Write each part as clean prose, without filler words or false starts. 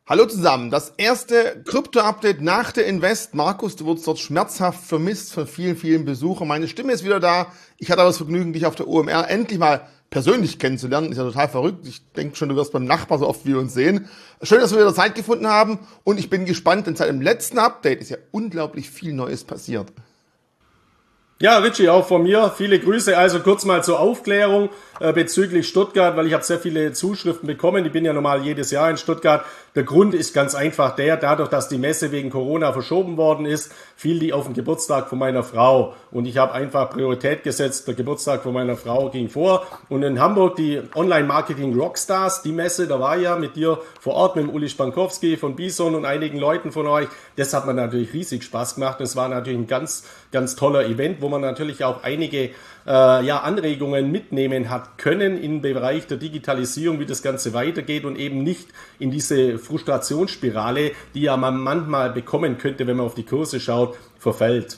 Hallo zusammen, das erste Krypto-Update nach der Invest. Markus, du wurdest dort schmerzhaft vermisst von vielen, vielen Besuchern. Meine Stimme ist wieder da. Ich hatte aber das Vergnügen, dich auf der OMR endlich mal persönlich kennenzulernen. Ist ja total verrückt. Ich denke schon, du wirst beim Nachbar so oft wie wir uns sehen. Schön, dass wir wieder Zeit gefunden haben und ich bin gespannt, denn seit dem letzten Update ist ja unglaublich viel Neues passiert. Ja, Richie, auch von mir viele Grüße. Also kurz mal zur Aufklärung bezüglich Stuttgart, weil ich habe sehr viele Zuschriften bekommen. Ich bin ja normal jedes Jahr in Stuttgart. Der Grund ist ganz einfach dadurch, dass die Messe wegen Corona verschoben worden ist, fiel die auf den Geburtstag von meiner Frau. Und ich habe einfach Priorität gesetzt, der Geburtstag von meiner Frau ging vor. Und in Hamburg die Online-Marketing-Rockstars, die Messe, da war ja mit dir vor Ort, mit dem Uli Spankowski von Bison und einigen Leuten von euch. Das hat mir natürlich riesig Spaß gemacht. Es war natürlich ein ganz, ganz toller Event, wo man natürlich auch einige Anregungen mitnehmen hat können im Bereich der Digitalisierung, wie das Ganze weitergeht und eben nicht in diese Frustrationsspirale, die ja man manchmal bekommen könnte, wenn man auf die Kurse schaut, verfällt.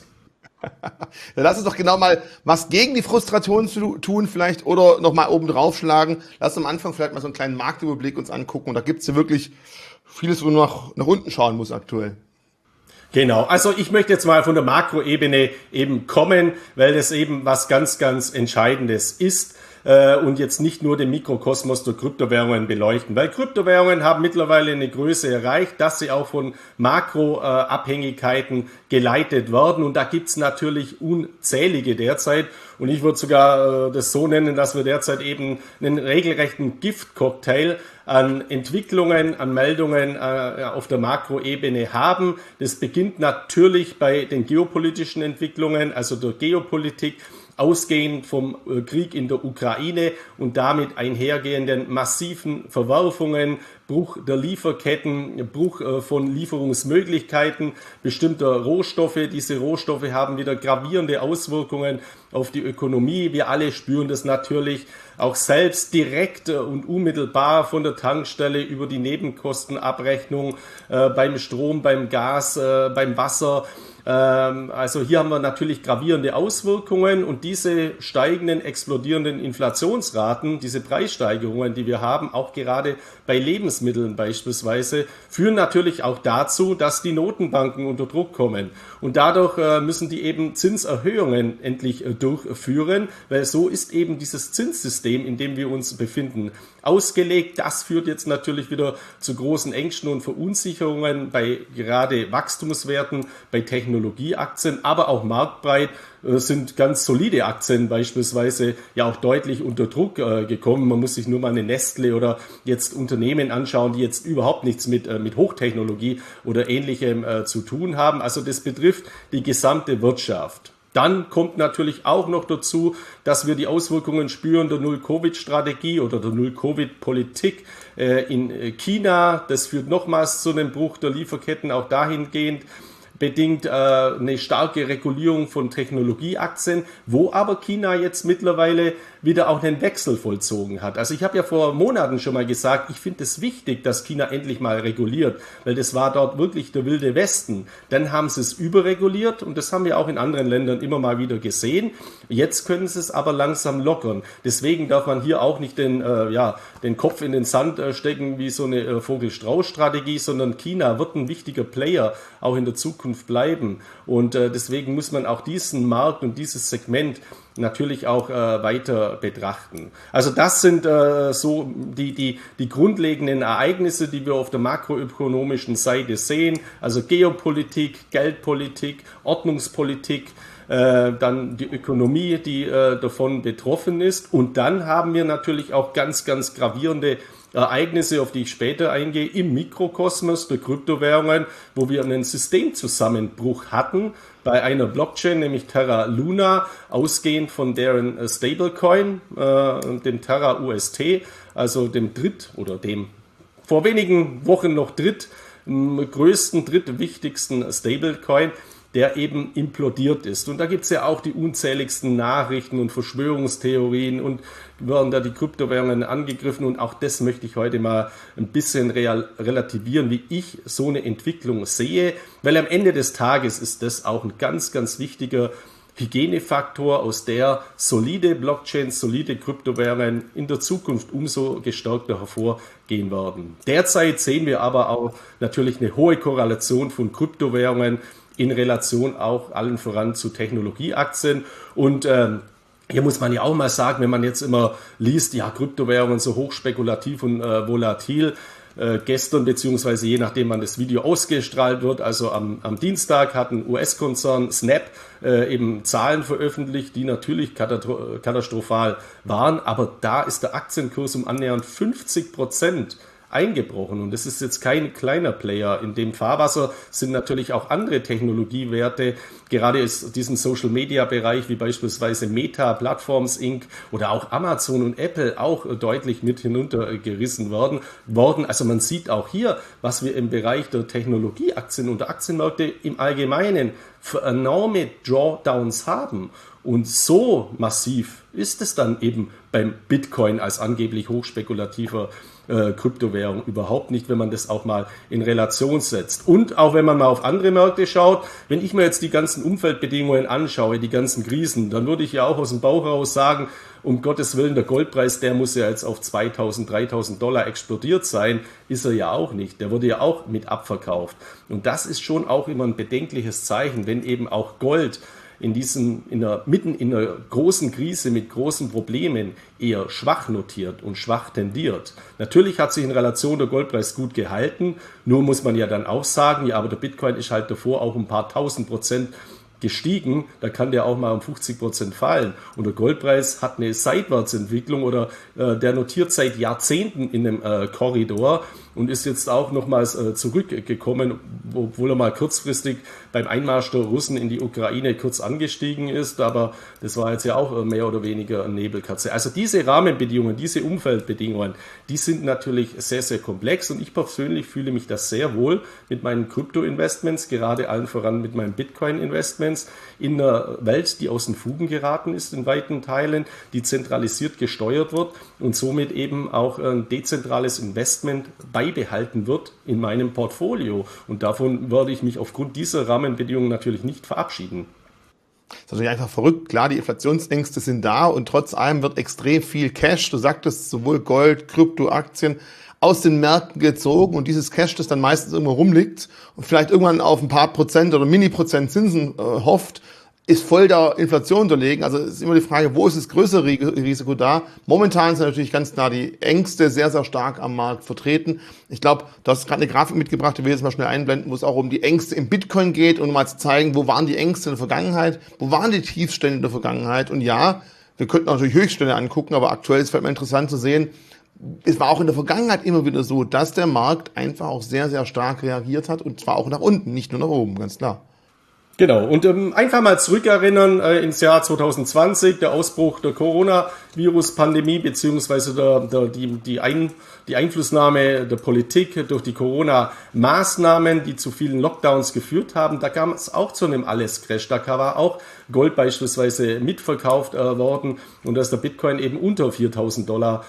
Dann lass uns doch genau mal was gegen die Frustration tun vielleicht oder nochmal oben drauf schlagen. Lass uns am Anfang vielleicht mal so einen kleinen Marktüberblick uns angucken. Und da gibt's ja wirklich vieles, wo man nach unten schauen muss aktuell. Genau, also ich möchte jetzt mal von der Makroebene eben kommen, weil das eben was ganz, ganz Entscheidendes ist und jetzt nicht nur den Mikrokosmos der Kryptowährungen beleuchten, weil Kryptowährungen haben mittlerweile eine Größe erreicht, dass sie auch von Makroabhängigkeiten geleitet werden und da gibt's natürlich unzählige derzeit und ich würde sogar das so nennen, dass wir derzeit eben einen regelrechten Giftcocktail an Entwicklungen, an Meldungen auf der Makroebene haben. Das beginnt natürlich bei den geopolitischen Entwicklungen, also der Geopolitik, ausgehend vom Krieg in der Ukraine und damit einhergehenden massiven Verwerfungen, Bruch der Lieferketten, Bruch von Lieferungsmöglichkeiten bestimmter Rohstoffe. Diese Rohstoffe haben wieder gravierende Auswirkungen auf die Ökonomie. Wir alle spüren das natürlich auch selbst direkt und unmittelbar von der Tankstelle über die Nebenkostenabrechnung beim Strom, beim Gas, beim Wasser. Also hier haben wir natürlich gravierende Auswirkungen und diese steigenden, explodierenden Inflationsraten, diese Preissteigerungen, die wir haben, auch gerade bei Lebensmitteln beispielsweise, führen natürlich auch dazu, dass die Notenbanken unter Druck kommen. Und dadurch müssen die eben Zinserhöhungen endlich durchführen, weil so ist eben dieses Zinssystem, in dem wir uns befinden, ausgelegt. Das führt jetzt natürlich wieder zu großen Ängsten und Verunsicherungen bei gerade Wachstumswerten, bei Technologieaktien, aber auch marktbreit sind ganz solide Aktien beispielsweise ja auch deutlich unter Druck gekommen. Man muss sich nur mal eine Nestle oder jetzt Unternehmen anschauen, die jetzt überhaupt nichts mit Hochtechnologie oder Ähnlichem zu tun haben. Also das betrifft die gesamte Wirtschaft. Dann kommt natürlich auch noch dazu, dass wir die Auswirkungen spüren der Null-Covid-Strategie oder der Null-Covid-Politik in China. Das führt nochmals zu einem Bruch der Lieferketten, auch dahingehend bedingt eine starke Regulierung von Technologieaktien, wo aber China jetzt mittlerweile wieder auch einen Wechsel vollzogen hat. Also ich habe ja vor Monaten schon mal gesagt, ich finde es wichtig, dass China endlich mal reguliert, weil das war dort wirklich der wilde Westen. Dann haben sie es überreguliert und das haben wir auch in anderen Ländern immer mal wieder gesehen. Jetzt können sie es aber langsam lockern. Deswegen darf man hier auch nicht den Kopf in den Sand stecken wie so eine Vogel-Strauß-Strategie, sondern China wird ein wichtiger Player auch in der Zukunft bleiben. Und deswegen muss man auch diesen Markt und dieses Segment natürlich auch weiter betrachten. Also das sind so die grundlegenden Ereignisse, die wir auf der makroökonomischen Seite sehen. Also Geopolitik, Geldpolitik, Ordnungspolitik, dann die Ökonomie, die davon betroffen ist. Und dann haben wir natürlich auch ganz, ganz gravierende Ereignisse, auf die ich später eingehe, im Mikrokosmos der Kryptowährungen, wo wir einen Systemzusammenbruch hatten bei einer Blockchain, nämlich Terra Luna, ausgehend von deren Stablecoin, dem Terra UST, also dem vor wenigen Wochen noch drittwichtigsten Stablecoin, der eben implodiert ist. Und da gibt es ja auch die unzähligsten Nachrichten und Verschwörungstheorien und werden da die Kryptowährungen angegriffen. Und auch das möchte ich heute mal ein bisschen relativieren, wie ich so eine Entwicklung sehe. Weil am Ende des Tages ist das auch ein ganz, ganz wichtiger Hygienefaktor, aus der solide Blockchains, solide Kryptowährungen in der Zukunft umso gestärkter hervorgehen werden. Derzeit sehen wir aber auch natürlich eine hohe Korrelation von Kryptowährungen in Relation auch allen voran zu Technologieaktien. Und hier muss man ja auch mal sagen, wenn man jetzt immer liest, ja, Kryptowährungen so hochspekulativ und volatil. Gestern, beziehungsweise je nachdem, wann das Video ausgestrahlt wird, also am Dienstag hat ein US-Konzern Snap eben Zahlen veröffentlicht, die natürlich katastrophal waren, aber da ist der Aktienkurs um annähernd 50% eingebrochen. Und das ist jetzt kein kleiner Player. In dem Fahrwasser sind natürlich auch andere Technologiewerte, gerade in diesem Social-Media-Bereich, wie beispielsweise Meta, Platforms Inc. oder auch Amazon und Apple auch deutlich mit hinuntergerissen worden. Also man sieht auch hier, was wir im Bereich der Technologieaktien und der Aktienmärkte im Allgemeinen für enorme Drawdowns haben. Und so massiv ist es dann eben beim Bitcoin als angeblich hochspekulativer Kryptowährung überhaupt nicht, wenn man das auch mal in Relation setzt. Und auch wenn man mal auf andere Märkte schaut, wenn ich mir jetzt die ganzen Umfeldbedingungen anschaue, die ganzen Krisen, dann würde ich ja auch aus dem Bauch heraus sagen, um Gottes Willen, der Goldpreis, der muss ja jetzt auf 2.000, 3.000 Dollar explodiert sein, ist er ja auch nicht. Der wurde ja auch mit abverkauft. Und das ist schon auch immer ein bedenkliches Zeichen, wenn eben auch Gold mitten in einer großen Krise mit großen Problemen eher schwach notiert und schwach tendiert. Natürlich hat sich in Relation der Goldpreis gut gehalten, nur muss man ja dann auch sagen, ja, aber der Bitcoin ist halt davor auch ein paar 1000% gestiegen, da kann der auch mal um 50% fallen. Und der Goldpreis hat eine Seitwärtsentwicklung oder der notiert seit Jahrzehnten in einem Korridor und ist jetzt auch nochmals zurückgekommen, obwohl er mal kurzfristig beim Einmarsch der Russen in die Ukraine kurz angestiegen ist, aber das war jetzt ja auch mehr oder weniger eine Nebelkerze. Also diese Rahmenbedingungen, diese Umfeldbedingungen, die sind natürlich sehr, sehr komplex und ich persönlich fühle mich das sehr wohl mit meinen Krypto-Investments, gerade allen voran mit meinen Bitcoin-Investments in einer Welt, die aus den Fugen geraten ist in weiten Teilen, die zentralisiert gesteuert wird und somit eben auch ein dezentrales Investment beibehalten wird in meinem Portfolio. Und davon werde ich mich aufgrund dieser Rahmenbedingungen natürlich nicht verabschieden. Das ist natürlich einfach verrückt. Klar, die Inflationsängste sind da und trotz allem wird extrem viel Cash, du sagtest, sowohl Gold, Krypto, Aktien, aus den Märkten gezogen und dieses Cash, das dann meistens irgendwo rumliegt und vielleicht irgendwann auf ein paar Prozent oder Mini-Prozent Zinsen hofft, ist voll der Inflation unterlegen. Also ist immer die Frage, wo ist das größere Risiko da? Momentan sind natürlich ganz klar die Ängste sehr, sehr stark am Markt vertreten. Ich glaube, du hast gerade eine Grafik mitgebracht, die will ich jetzt mal schnell einblenden, wo es auch um die Ängste im Bitcoin geht und um mal zu zeigen, wo waren die Ängste in der Vergangenheit, wo waren die Tiefstände in der Vergangenheit. Und ja, wir könnten natürlich Höchststände angucken, aber aktuell ist es vielleicht mal interessant zu sehen, es war auch in der Vergangenheit immer wieder so, dass der Markt einfach auch sehr, sehr stark reagiert hat und zwar auch nach unten, nicht nur nach oben, ganz klar. Genau, und einfach mal zurückerinnern ins Jahr 2020, der Ausbruch der Coronavirus-Pandemie beziehungsweise die Einflussnahme der Politik durch die Corona-Maßnahmen, die zu vielen Lockdowns geführt haben. Da kam es auch zu einem Alles-Crash. Da war auch Gold beispielsweise mitverkauft worden und da ist der Bitcoin eben unter 4.000 Dollar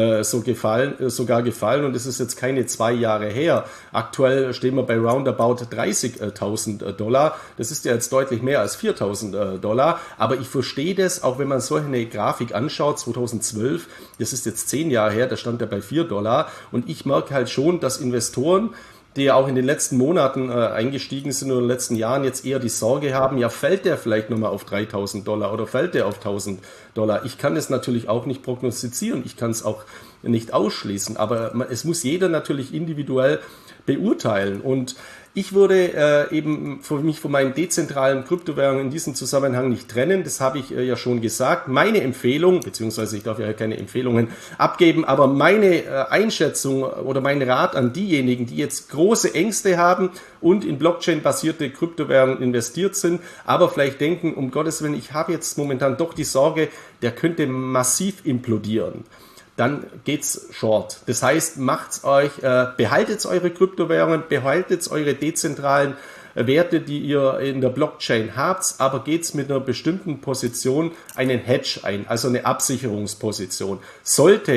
sogar gefallen und es ist jetzt keine 2 Jahre her. Aktuell stehen wir bei roundabout 30.000 Dollar. Das ist ja jetzt deutlich mehr als 4.000 Dollar, aber ich verstehe das, auch wenn man so eine Grafik anschaut, 2012, das ist jetzt 10 Jahre her, da stand er bei 4 Dollar und ich merke halt schon, dass Investoren, die ja auch in den letzten Monaten eingestiegen sind oder in den letzten Jahren jetzt eher die Sorge haben, ja, fällt der vielleicht nochmal auf 3.000 Dollar oder fällt der auf 1.000 Dollar? Ich kann es natürlich auch nicht prognostizieren, ich kann es auch nicht ausschließen, aber es muss jeder natürlich individuell beurteilen und ich würde eben mich von meinen dezentralen Kryptowährungen in diesem Zusammenhang nicht trennen. Das habe ich ja schon gesagt. Meine Empfehlung, beziehungsweise ich darf ja keine Empfehlungen abgeben, aber meine Einschätzung oder mein Rat an diejenigen, die jetzt große Ängste haben und in Blockchain-basierte Kryptowährungen investiert sind, aber vielleicht denken, um Gottes Willen, ich habe jetzt momentan doch die Sorge, der könnte massiv implodieren. Dann geht's short. Das heißt, behaltet eure Kryptowährungen, behaltet eure dezentralen Werte, die ihr in der Blockchain habt, aber geht's mit einer bestimmten Position einen Hedge ein, also eine Absicherungsposition. Sollte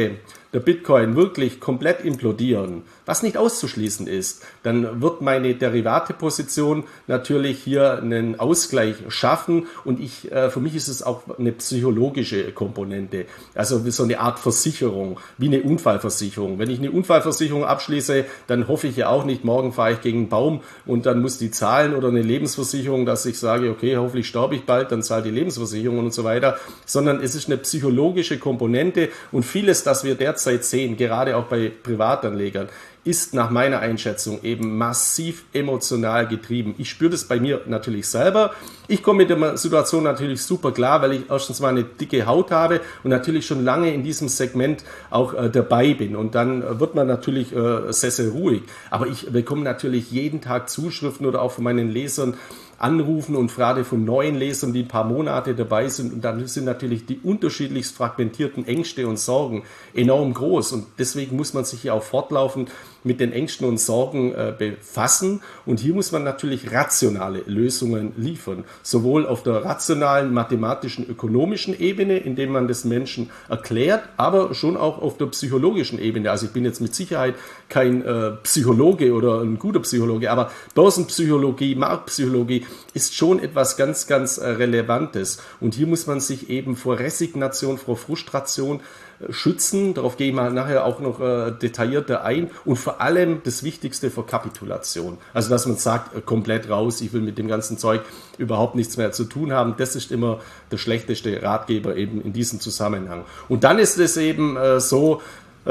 der Bitcoin wirklich komplett implodieren, was nicht auszuschließen ist, dann wird meine Derivateposition natürlich hier einen Ausgleich schaffen und für mich ist es auch eine psychologische Komponente, also wie so eine Art Versicherung, wie eine Unfallversicherung. Wenn ich eine Unfallversicherung abschließe, dann hoffe ich ja auch nicht, morgen fahre ich gegen einen Baum und dann muss die zahlen oder eine Lebensversicherung, dass ich sage, okay, hoffentlich sterbe ich bald, dann zahlt die Lebensversicherung und so weiter, sondern es ist eine psychologische Komponente und vieles, das wir derzeit sehen, gerade auch bei Privatanlegern, ist nach meiner Einschätzung eben massiv emotional getrieben. Ich spüre das bei mir natürlich selber. Ich komme mit der Situation natürlich super klar, weil ich erstens mal eine dicke Haut habe und natürlich schon lange in diesem Segment auch dabei bin. Und dann wird man natürlich sehr, sehr ruhig. Aber ich bekomme natürlich jeden Tag Zuschriften oder auch von meinen Lesern anrufen und gerade von neuen Lesern, die ein paar Monate dabei sind. Und dann sind natürlich die unterschiedlichst fragmentierten Ängste und Sorgen enorm groß. Und deswegen muss man sich ja auch fortlaufend mit den Ängsten und Sorgen befassen. Und hier muss man natürlich rationale Lösungen liefern. Sowohl auf der rationalen, mathematischen, ökonomischen Ebene, indem man das Menschen erklärt, aber schon auch auf der psychologischen Ebene. Also ich bin jetzt mit Sicherheit kein Psychologe oder ein guter Psychologe, aber Börsenpsychologie, Marktpsychologie ist schon etwas ganz, ganz Relevantes. Und hier muss man sich eben vor Resignation, vor Frustration schützen. Darauf gehe ich mal nachher auch noch detaillierter ein. Und vor allem das Wichtigste vor Kapitulation. Also dass man sagt, komplett raus, ich will mit dem ganzen Zeug überhaupt nichts mehr zu tun haben. Das ist immer der schlechteste Ratgeber eben in diesem Zusammenhang. Und dann ist es eben so,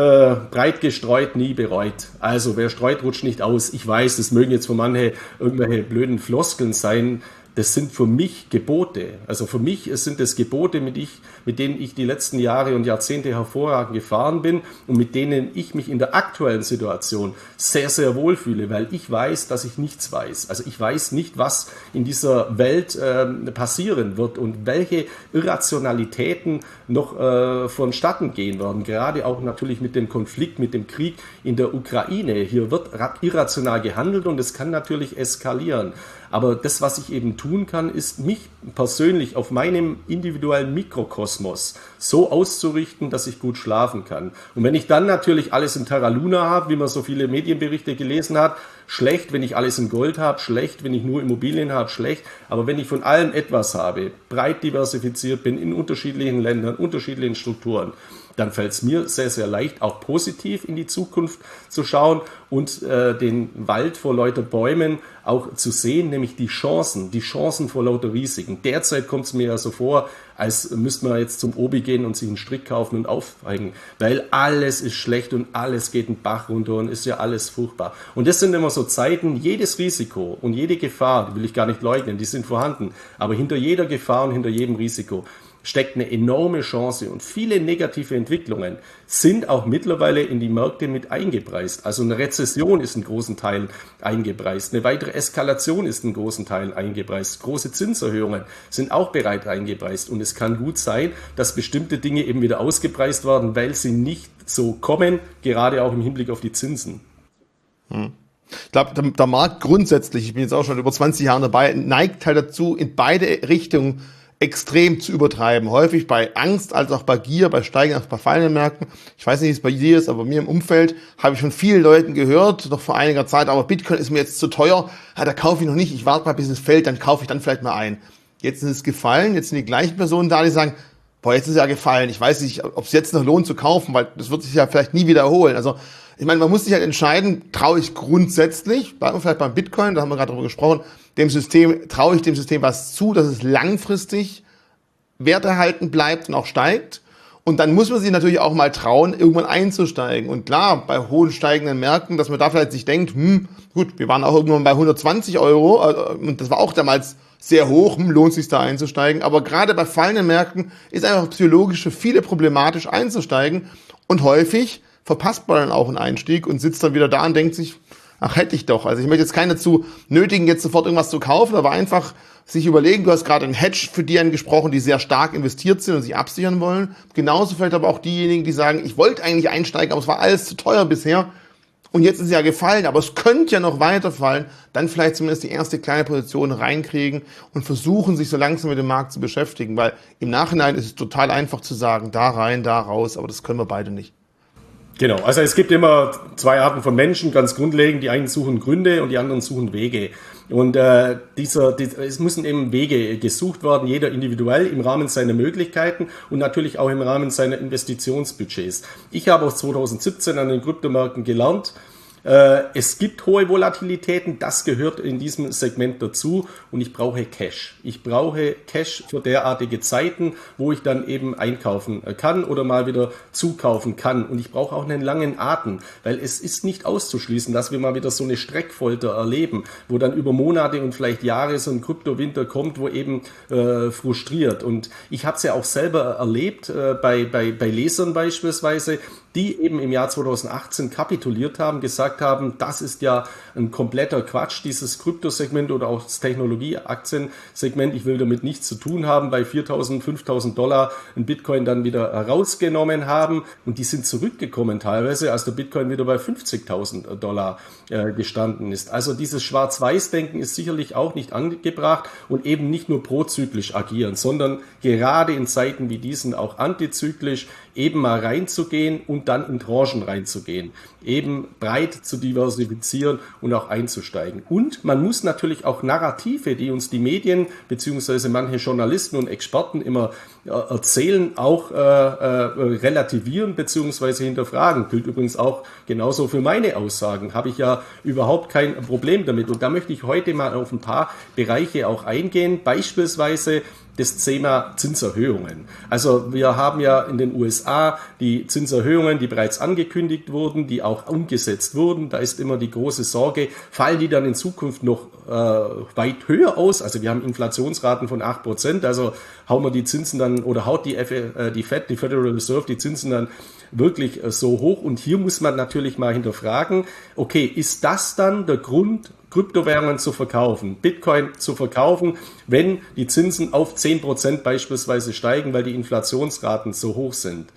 breit gestreut, nie bereut. Also wer streut, rutscht nicht aus. Ich weiß, das mögen jetzt für manche irgendwelche blöden Floskeln sein. Das sind für mich Gebote. Also für mich sind es Gebote, mit denen ich die letzten Jahre und Jahrzehnte hervorragend gefahren bin und mit denen ich mich in der aktuellen Situation sehr, sehr wohl fühle, weil ich weiß, dass ich nichts weiß. Also ich weiß nicht, was in dieser Welt passieren wird und welche Irrationalitäten noch vonstatten gehen werden. Gerade auch natürlich mit dem Konflikt, mit dem Krieg in der Ukraine. Hier wird irrational gehandelt und es kann natürlich eskalieren. Aber das, was ich eben tun kann, ist, mich persönlich auf meinem individuellen Mikrokosmos so auszurichten, dass ich gut schlafen kann. Und wenn ich dann natürlich alles in Terra Luna habe, wie man so viele Medienberichte gelesen hat, schlecht, wenn ich alles in Gold habe, schlecht, wenn ich nur Immobilien habe, schlecht. Aber wenn ich von allem etwas habe, breit diversifiziert bin in unterschiedlichen Ländern, unterschiedlichen Strukturen, dann fällt es mir sehr, sehr leicht, auch positiv in die Zukunft zu schauen und den Wald vor lauter Bäumen auch zu sehen, nämlich die Chancen vor lauter Risiken. Derzeit kommt es mir ja so vor, als müsste man jetzt zum Obi gehen und sich einen Strick kaufen und aufhängen, weil alles ist schlecht und alles geht einen Bach runter und ist ja alles furchtbar. Und das sind immer so Zeiten, jedes Risiko und jede Gefahr, die will ich gar nicht leugnen, die sind vorhanden, aber hinter jeder Gefahr und hinter jedem Risiko steckt eine enorme Chance und viele negative Entwicklungen sind auch mittlerweile in die Märkte mit eingepreist. Also eine Rezession ist in großen Teilen eingepreist, eine weitere Eskalation ist in großen Teilen eingepreist, große Zinserhöhungen sind auch bereits eingepreist und es kann gut sein, dass bestimmte Dinge eben wieder ausgepreist werden, weil sie nicht so kommen, gerade auch im Hinblick auf die Zinsen. Ich glaube, der Markt grundsätzlich, ich bin jetzt auch schon über 20 Jahre dabei, neigt halt dazu, in beide Richtungen extrem zu übertreiben. Häufig bei Angst als auch bei Gier, bei steigenden, bei fallenden Märkten. Ich weiß nicht, wie es bei dir ist, aber bei mir im Umfeld habe ich von vielen Leuten gehört, noch vor einiger Zeit, aber Bitcoin ist mir jetzt zu teuer, da kaufe ich noch nicht, ich warte mal, bis es fällt, dann kaufe ich dann vielleicht mal ein. Jetzt ist es gefallen, jetzt sind die gleichen Personen da, die sagen, boah, jetzt ist es ja gefallen, ich weiß nicht, ob es jetzt noch lohnt zu kaufen, weil das wird sich ja vielleicht nie wiederholen. Also ich meine, man muss sich halt entscheiden, traue ich grundsätzlich, bleiben wir vielleicht beim Bitcoin, da haben wir gerade drüber gesprochen, traue ich dem System was zu, dass es langfristig werterhaltend bleibt und auch steigt. Und dann muss man sich natürlich auch mal trauen, irgendwann einzusteigen. Und klar, bei hohen steigenden Märkten, dass man da vielleicht sich denkt, gut, wir waren auch irgendwann bei 120 Euro und das war auch damals sehr hoch, lohnt sich da einzusteigen. Aber gerade bei fallenden Märkten ist einfach psychologisch für viele problematisch einzusteigen. Und häufig verpasst man dann auch einen Einstieg und sitzt dann wieder da und denkt sich, ach, hätte ich doch. Also ich möchte jetzt keine dazu nötigen, jetzt sofort irgendwas zu kaufen, aber einfach sich überlegen, du hast gerade einen Hedge für die angesprochen, die sehr stark investiert sind und sich absichern wollen. Genauso vielleicht aber auch diejenigen, die sagen, ich wollte eigentlich einsteigen, aber es war alles zu teuer bisher und jetzt ist es ja gefallen, aber es könnte ja noch weiterfallen. Dann vielleicht zumindest die erste kleine Position reinkriegen und versuchen, sich so langsam mit dem Markt zu beschäftigen, weil im Nachhinein ist es total einfach zu sagen, da rein, da raus, aber das können wir beide nicht. Genau, also es gibt immer zwei Arten von Menschen, ganz grundlegend. Die einen suchen Gründe und die anderen suchen Wege. Und es müssen eben Wege gesucht werden, jeder individuell im Rahmen seiner Möglichkeiten und natürlich auch im Rahmen seiner Investitionsbudgets. Ich habe aus 2017 an den Kryptomärkten gelernt, es gibt hohe Volatilitäten, das gehört in diesem Segment dazu und ich brauche Cash. Ich brauche Cash für derartige Zeiten, wo ich dann eben einkaufen kann oder mal wieder zukaufen kann. Und ich brauche auch einen langen Atem, weil es ist nicht auszuschließen, dass wir mal wieder so eine Streckfolter erleben, wo dann über Monate und vielleicht Jahre so ein Kryptowinter kommt, wo eben frustriert. Und ich habe es ja auch selber erlebt, bei Lesern beispielsweise, die eben im Jahr 2018 kapituliert haben, gesagt haben, das ist ja ein kompletter Quatsch, dieses Kryptosegment oder auch das Technologieaktiensegment, ich will damit nichts zu tun haben, bei 4.000, 5.000 Dollar ein Bitcoin dann wieder rausgenommen haben und die sind zurückgekommen teilweise, als der Bitcoin wieder bei 50.000 Dollar gestanden ist. Also dieses Schwarz-Weiß-Denken ist sicherlich auch nicht angebracht und eben nicht nur prozyklisch agieren, sondern gerade in Zeiten wie diesen auch antizyklisch eben mal reinzugehen und dann in Tranchen reinzugehen, eben breit zu diversifizieren und auch einzusteigen. Und man muss natürlich auch Narrative, die uns die Medien beziehungsweise manche Journalisten und Experten immer erzählen, auch relativieren beziehungsweise hinterfragen. Gilt übrigens auch genauso für meine Aussagen. Habe ich ja überhaupt kein Problem damit. Und da möchte ich heute mal auf ein paar Bereiche auch eingehen, beispielsweise das Thema Zinserhöhungen. Also wir haben ja in den USA die Zinserhöhungen, die bereits angekündigt wurden, die auch umgesetzt wurden. Da ist immer die große Sorge, fallen die dann in Zukunft noch weit höher aus? Also wir haben Inflationsraten von 8%, also hauen wir die Zinsen dann oder haut die Fed, die Federal Reserve, die Zinsen dann wirklich so hoch? Und hier muss man natürlich mal hinterfragen, okay, ist das dann der Grund, Kryptowährungen zu verkaufen, Bitcoin zu verkaufen, wenn die Zinsen auf 10% beispielsweise steigen, weil die Inflationsraten so hoch sind?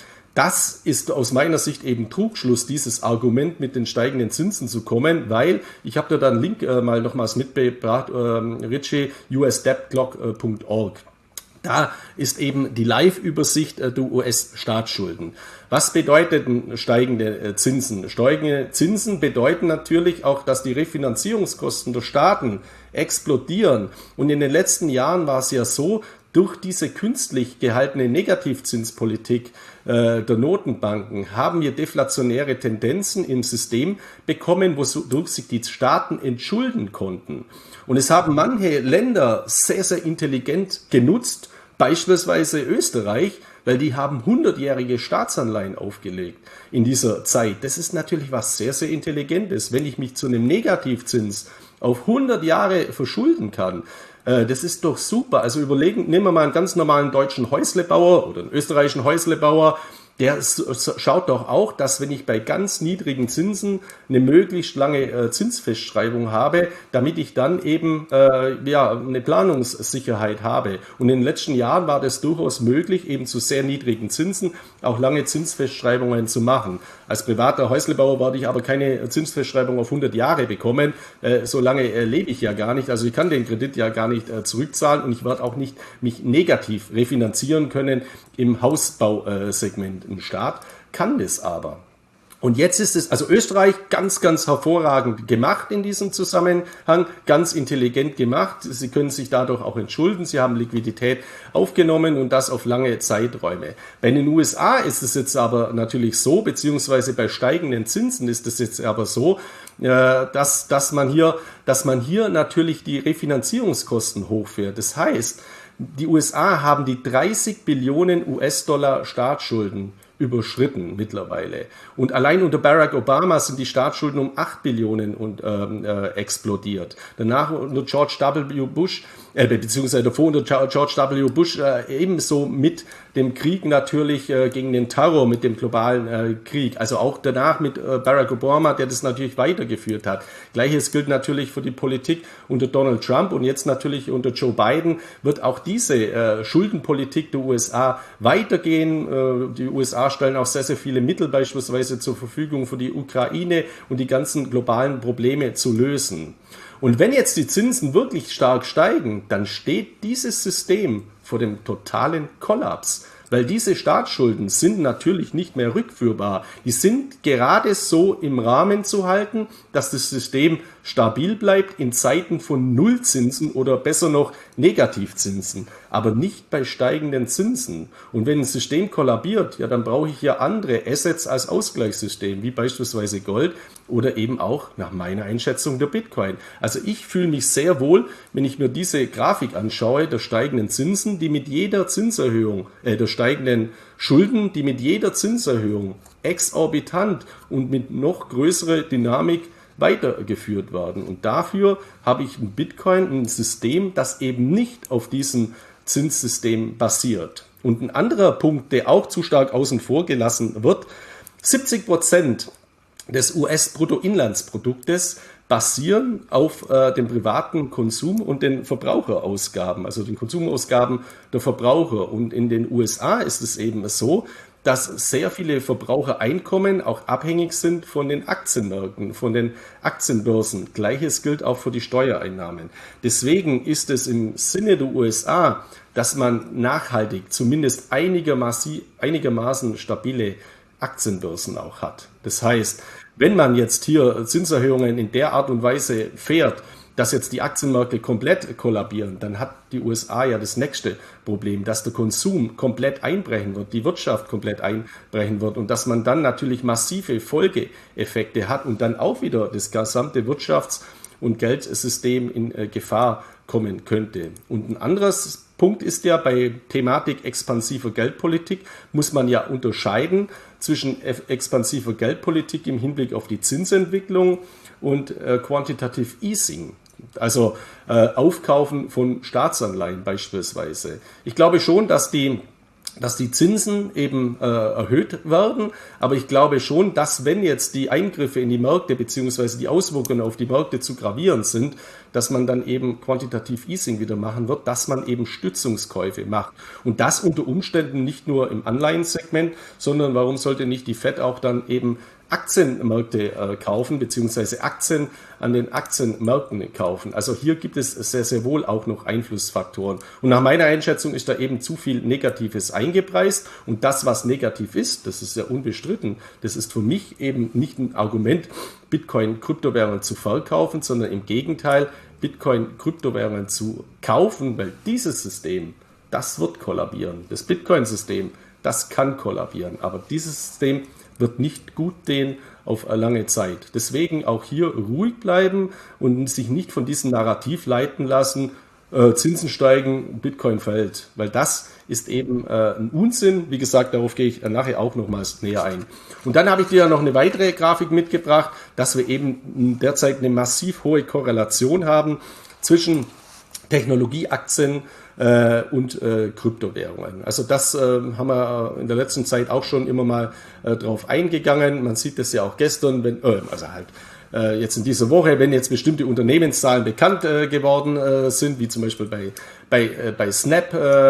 Das ist aus meiner Sicht eben Trugschluss, dieses Argument mit den steigenden Zinsen zu kommen, weil, ich habe da einen Link mal nochmals mitgebracht, Richie, usdebtclock.org. Da ist eben die Live-Übersicht der US-Staatsschulden. Was bedeuten steigende Zinsen? Steigende Zinsen bedeuten natürlich auch, dass die Refinanzierungskosten der Staaten explodieren. Und in den letzten Jahren war es ja so, durch diese künstlich gehaltene Negativzinspolitik der Notenbanken haben wir deflationäre Tendenzen im System bekommen, wodurch sich die Staaten entschulden konnten. Und es haben manche Länder sehr, sehr intelligent genutzt, beispielsweise Österreich, weil die haben 100-jährige Staatsanleihen aufgelegt in dieser Zeit. Das ist natürlich was sehr, sehr Intelligentes. Wenn ich mich zu einem Negativzins auf 100 Jahre verschulden kann, das ist doch super. Also nehmen wir mal einen ganz normalen deutschen Häuslebauer oder einen österreichischen Häuslebauer, der schaut doch auch, dass wenn ich bei ganz niedrigen Zinsen eine möglichst lange Zinsfestschreibung habe, damit ich dann eben eine Planungssicherheit habe. Und in den letzten Jahren war das durchaus möglich, eben zu sehr niedrigen Zinsen auch lange Zinsfestschreibungen zu machen. Als privater Häuslebauer werde ich aber keine Zinsfestschreibung auf 100 Jahre bekommen. So lange lebe ich ja gar nicht. Also ich kann den Kredit ja gar nicht zurückzahlen und ich werde auch nicht mich negativ refinanzieren können im Hausbausegment. Ein Staat kann das aber. Und jetzt ist es, also Österreich ganz, ganz hervorragend gemacht in diesem Zusammenhang, ganz intelligent gemacht. Sie können sich dadurch auch entschulden. Sie haben Liquidität aufgenommen und das auf lange Zeiträume. Bei den USA ist es jetzt aber natürlich so, beziehungsweise bei steigenden Zinsen ist es jetzt aber so, dass man hier natürlich die Refinanzierungskosten hochfährt. Das heißt, die USA haben die 30 Billionen US-Dollar Staatsschulden überschritten mittlerweile. Und allein unter Barack Obama sind die Staatsschulden um 8 Billionen explodiert. Danach unter George W. Bush, beziehungsweise davor unter George W. Bush ebenso mit dem Krieg natürlich gegen den Terror, mit dem globalen Krieg. Also auch danach mit Barack Obama, der das natürlich weitergeführt hat. Gleiches gilt natürlich für die Politik unter Donald Trump und jetzt natürlich unter Joe Biden wird auch diese Schuldenpolitik der USA weitergehen. Die USA stellen auch sehr, sehr viele Mittel beispielsweise zur Verfügung für die Ukraine und die ganzen globalen Probleme zu lösen. Und wenn jetzt die Zinsen wirklich stark steigen, dann steht dieses System vor dem totalen Kollaps. weil diese Staatsschulden sind natürlich nicht mehr rückführbar. Die sind gerade so im Rahmen zu halten, dass das System stabil bleibt in Zeiten von Nullzinsen oder besser noch Negativzinsen, aber nicht bei steigenden Zinsen. Und wenn ein System kollabiert, ja, dann brauche ich ja andere Assets als Ausgleichssystem, wie beispielsweise Gold oder eben auch nach meiner Einschätzung der Bitcoin. Also ich fühle mich sehr wohl, wenn ich mir diese Grafik anschaue, der steigenden Zinsen, die mit jeder Zinserhöhung, der steigenden Schulden, die mit jeder Zinserhöhung exorbitant und mit noch größerer Dynamik weitergeführt werden. Und dafür habe ich ein Bitcoin, ein System, das eben nicht auf diesem Zinssystem basiert. Und ein anderer Punkt, der auch zu stark außen vor gelassen wird, 70% des US-Bruttoinlandsproduktes basieren auf dem privaten Konsum und den Verbraucherausgaben, also den Konsumausgaben der Verbraucher. Und in den USA ist es eben so, dass sehr viele Verbrauchereinkommen auch abhängig sind von den Aktienmärkten, von den Aktienbörsen. Gleiches gilt auch für die Steuereinnahmen. Deswegen ist es im Sinne der USA, dass man nachhaltig zumindest einigermaßen stabile Aktienbörsen auch hat. Das heißt, wenn man jetzt hier Zinserhöhungen in der Art und Weise fährt, dass jetzt die Aktienmärkte komplett kollabieren, dann hat die USA ja das nächste Problem, dass der Konsum komplett einbrechen wird, die Wirtschaft komplett einbrechen wird und dass man dann natürlich massive Folgeeffekte hat und dann auch wieder das gesamte Wirtschafts- und Geldsystem in Gefahr kommen könnte. Und ein anderes Punkt ist ja, bei Thematik expansiver Geldpolitik muss man ja unterscheiden zwischen expansiver Geldpolitik im Hinblick auf die Zinsentwicklung und Quantitative Easing. Also Aufkaufen von Staatsanleihen beispielsweise. Ich glaube schon, dass die Zinsen eben erhöht werden, aber ich glaube schon, dass wenn jetzt die Eingriffe in die Märkte bzw. die Auswirkungen auf die Märkte zu gravierend sind, dass man dann eben Quantitative Easing wieder machen wird, dass man eben Stützungskäufe macht. Und das unter Umständen nicht nur im Anleihensegment, sondern warum sollte nicht die Fed auch dann eben Aktienmärkte kaufen, beziehungsweise Aktien an den Aktienmärkten kaufen. Also hier gibt es sehr, sehr wohl auch noch Einflussfaktoren. Und nach meiner Einschätzung ist da eben zu viel Negatives eingepreist. Und das, was negativ ist, das ist ja unbestritten, das ist für mich eben nicht ein Argument, Bitcoin-Kryptowährungen zu verkaufen, sondern im Gegenteil, Bitcoin-Kryptowährungen zu kaufen, weil dieses System, das wird kollabieren. Das Bitcoin-System, das kann kollabieren. Aber dieses System wird nicht gut gehen auf lange Zeit. Deswegen auch hier ruhig bleiben und sich nicht von diesem Narrativ leiten lassen, Zinsen steigen, Bitcoin fällt, weil das ist eben ein Unsinn. Wie gesagt, darauf gehe ich nachher auch nochmals näher ein. Und dann habe ich dir ja noch eine weitere Grafik mitgebracht, dass wir eben derzeit eine massiv hohe Korrelation haben zwischen Technologieaktien und Kryptowährungen. Also das haben wir in der letzten Zeit auch schon immer mal drauf eingegangen. Man sieht das ja auch gestern, jetzt in dieser Woche, wenn jetzt bestimmte Unternehmenszahlen bekannt geworden sind, wie zum Beispiel bei Snap,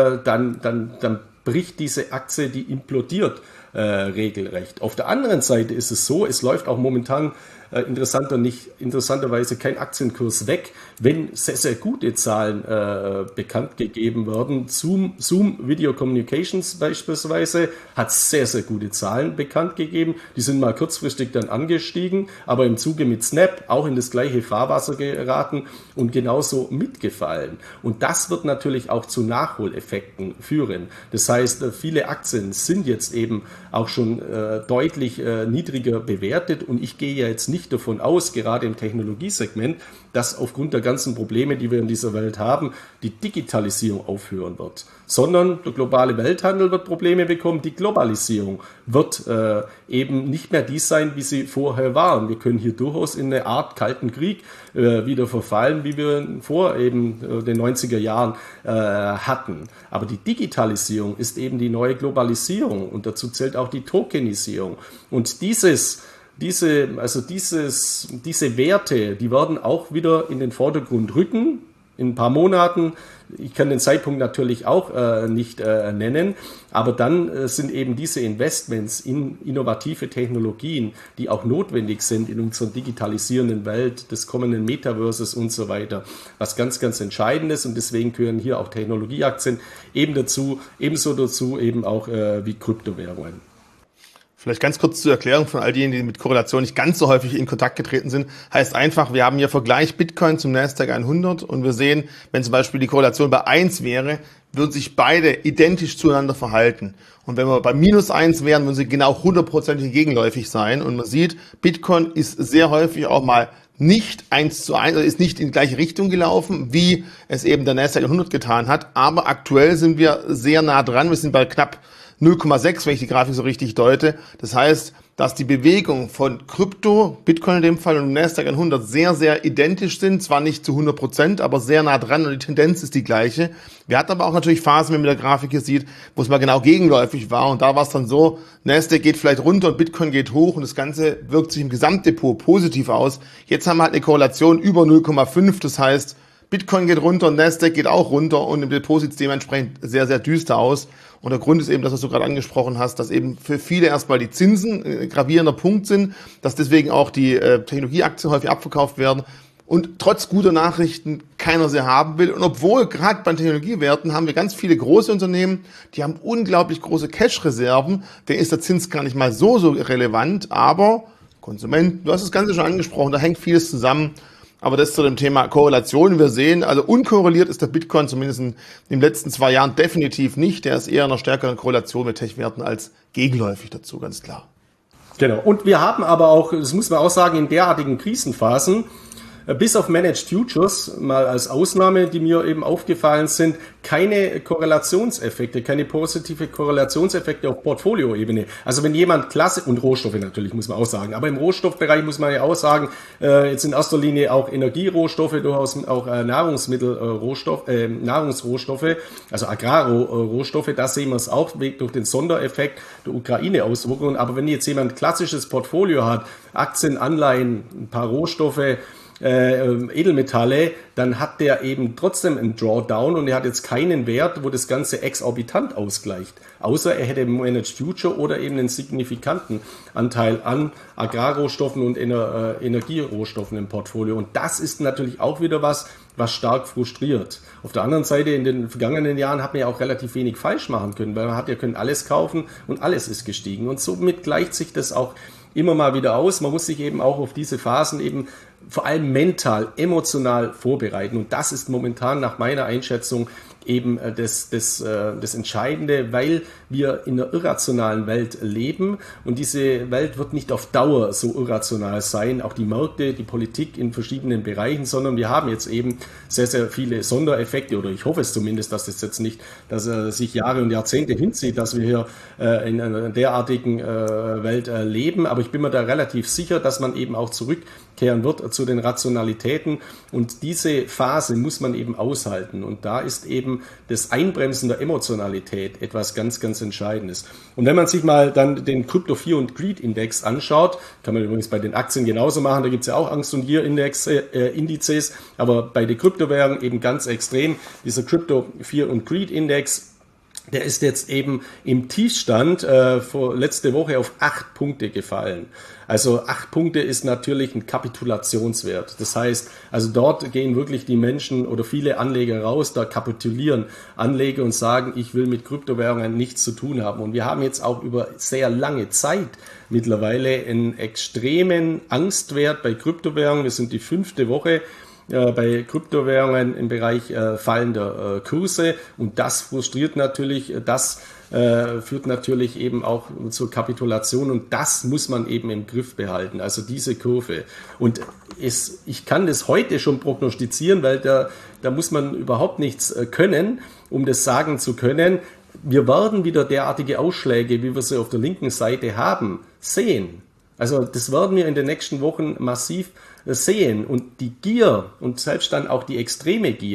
dann bricht diese Aktie, die implodiert regelrecht. Auf der anderen Seite ist es so, es läuft auch momentan interessanterweise kein Aktienkurs weg, wenn sehr, sehr gute Zahlen bekannt gegeben werden. Zoom Video Communications beispielsweise hat sehr, sehr gute Zahlen bekannt gegeben. Die sind mal kurzfristig dann angestiegen, aber im Zuge mit Snap auch in das gleiche Fahrwasser geraten und genauso mitgefallen. Und das wird natürlich auch zu Nachholeffekten führen. Das heißt, viele Aktien sind jetzt eben auch schon deutlich niedriger bewertet und ich gehe ja jetzt nicht davon aus, gerade im Technologiesegment, dass aufgrund der ganzen Probleme, die wir in dieser Welt haben, die Digitalisierung aufhören wird, sondern der globale Welthandel wird Probleme bekommen, die Globalisierung wird eben nicht mehr die sein, wie sie vorher waren. Wir können hier durchaus in eine Art Kalten Krieg wieder verfallen, wie wir vor eben den 90er Jahren hatten. Aber die Digitalisierung ist eben die neue Globalisierung und dazu zählt auch die Tokenisierung. Und diese Werte, die werden auch wieder in den Vordergrund rücken. in ein paar Monaten. Ich kann den Zeitpunkt natürlich auch nicht nennen, aber dann sind eben diese Investments in innovative Technologien, die auch notwendig sind in unserer digitalisierenden Welt des kommenden Metaverses und so weiter, was ganz, ganz Entscheidendes, und deswegen gehören hier auch Technologieaktien ebenso dazu eben auch wie Kryptowährungen. Vielleicht ganz kurz zur Erklärung von all denen, die mit Korrelation nicht ganz so häufig in Kontakt getreten sind. Heißt einfach, wir haben hier Vergleich Bitcoin zum Nasdaq 100 und wir sehen, wenn zum Beispiel die Korrelation bei 1 wäre, würden sich beide identisch zueinander verhalten. Und wenn wir bei -1 wären, würden sie genau 100% gegenläufig sein. Und man sieht, Bitcoin ist sehr häufig auch mal nicht 1:1, also ist nicht in die gleiche Richtung gelaufen, wie es eben der Nasdaq 100 getan hat. Aber aktuell sind wir sehr nah dran. Wir sind bei knapp 0,6, wenn ich die Grafik so richtig deute. Das heißt, dass die Bewegung von Krypto, Bitcoin in dem Fall und Nasdaq 100 sehr, sehr identisch sind. Zwar nicht zu 100%, aber sehr nah dran und die Tendenz ist die gleiche. Wir hatten aber auch natürlich Phasen, wenn man mit der Grafik hier sieht, wo es mal genau gegenläufig war. Und da war es dann so, Nasdaq geht vielleicht runter und Bitcoin geht hoch und das Ganze wirkt sich im Gesamtdepot positiv aus. Jetzt haben wir halt eine Korrelation über 0,5. Das heißt, Bitcoin geht runter und Nasdaq geht auch runter und im Depot sieht es dementsprechend sehr, sehr düster aus. Und der Grund ist eben, das, was du gerade angesprochen hast, dass eben für viele erstmal die Zinsen ein gravierender Punkt sind, dass deswegen auch die Technologieaktien häufig abverkauft werden und trotz guter Nachrichten keiner sie haben will. Und obwohl gerade bei Technologiewerten haben wir ganz viele große Unternehmen, die haben unglaublich große Cash-Reserven, denen ist der Zins gar nicht mal so relevant, aber Konsumenten, du hast das Ganze schon angesprochen, da hängt vieles zusammen. Aber das zu dem Thema Korrelation. Wir sehen, also unkorreliert ist der Bitcoin zumindest in den letzten 2 Jahren definitiv nicht. Der ist eher in einer stärkeren Korrelation mit Tech-Werten als gegenläufig dazu, ganz klar. Genau. Und wir haben aber auch, das muss man auch sagen, in derartigen Krisenphasen, bis auf Managed Futures, mal als Ausnahme, die mir eben aufgefallen sind, keine Korrelationseffekte, keine positive Korrelationseffekte auf Portfolioebene. Also wenn jemand und Rohstoffe natürlich, muss man auch sagen, aber im Rohstoffbereich muss man ja auch sagen, jetzt in erster Linie auch Energierohstoffe, durchaus auch Nahrungsrohstoffe, also Agrarrohstoffe, da sehen wir es auch durch den Sondereffekt der Ukraine-Auswirkungen. Aber wenn jetzt jemand ein klassisches Portfolio hat, Aktien, Anleihen, ein paar Rohstoffe, Edelmetalle, dann hat der eben trotzdem einen Drawdown und er hat jetzt keinen Wert, wo das Ganze exorbitant ausgleicht. Außer er hätte einen Managed Future oder eben einen signifikanten Anteil an Agrarrohstoffen und Energierohstoffen im Portfolio. Und das ist natürlich auch wieder was stark frustriert. Auf der anderen Seite, in den vergangenen Jahren hat man ja auch relativ wenig falsch machen können, weil man hat ja können alles kaufen und alles ist gestiegen. Und somit gleicht sich das auch immer mal wieder aus. Man muss sich eben auch auf diese Phasen eben vor allem mental, emotional vorbereiten. Und das ist momentan nach meiner Einschätzung eben das Entscheidende, weil wir in einer irrationalen Welt leben und diese Welt wird nicht auf Dauer so irrational sein, auch die Märkte, die Politik in verschiedenen Bereichen, sondern wir haben jetzt eben sehr, sehr viele Sondereffekte, oder ich hoffe es zumindest, dass das jetzt nicht, dass sich Jahre und Jahrzehnte hinzieht, dass wir hier in einer derartigen Welt leben, aber ich bin mir da relativ sicher, dass man eben auch zurückkehren wird zu den Rationalitäten und diese Phase muss man eben aushalten und da ist eben das Einbremsen der Emotionalität etwas ganz, ganz Entscheidendes. Und wenn man sich mal dann den Crypto Fear und Greed Index anschaut, kann man übrigens bei den Aktien genauso machen, da gibt es ja auch Angst- und Gier-Indizes, aber bei den Kryptowährungen eben ganz extrem, dieser Crypto Fear und Greed Index, der ist jetzt eben im Tiefstand letzte Woche auf 8 Punkte gefallen. Also 8 Punkte ist natürlich ein Kapitulationswert. Das heißt, also dort gehen wirklich die Menschen oder viele Anleger raus, da kapitulieren Anleger und sagen, ich will mit Kryptowährungen nichts zu tun haben. Und wir haben jetzt auch über sehr lange Zeit mittlerweile einen extremen Angstwert bei Kryptowährungen. Wir sind die 5. Woche bei Kryptowährungen im Bereich fallender Kurse und das frustriert natürlich, das führt natürlich eben auch zur Kapitulation und das muss man eben im Griff behalten, also diese Kurve. Und ich kann das heute schon prognostizieren, weil da muss man überhaupt nichts können, um das sagen zu können. Wir werden wieder derartige Ausschläge, wie wir sie auf der linken Seite haben, sehen. Also das werden wir in den nächsten Wochen massiv sehen und die Gier und selbst dann auch die extreme Gier,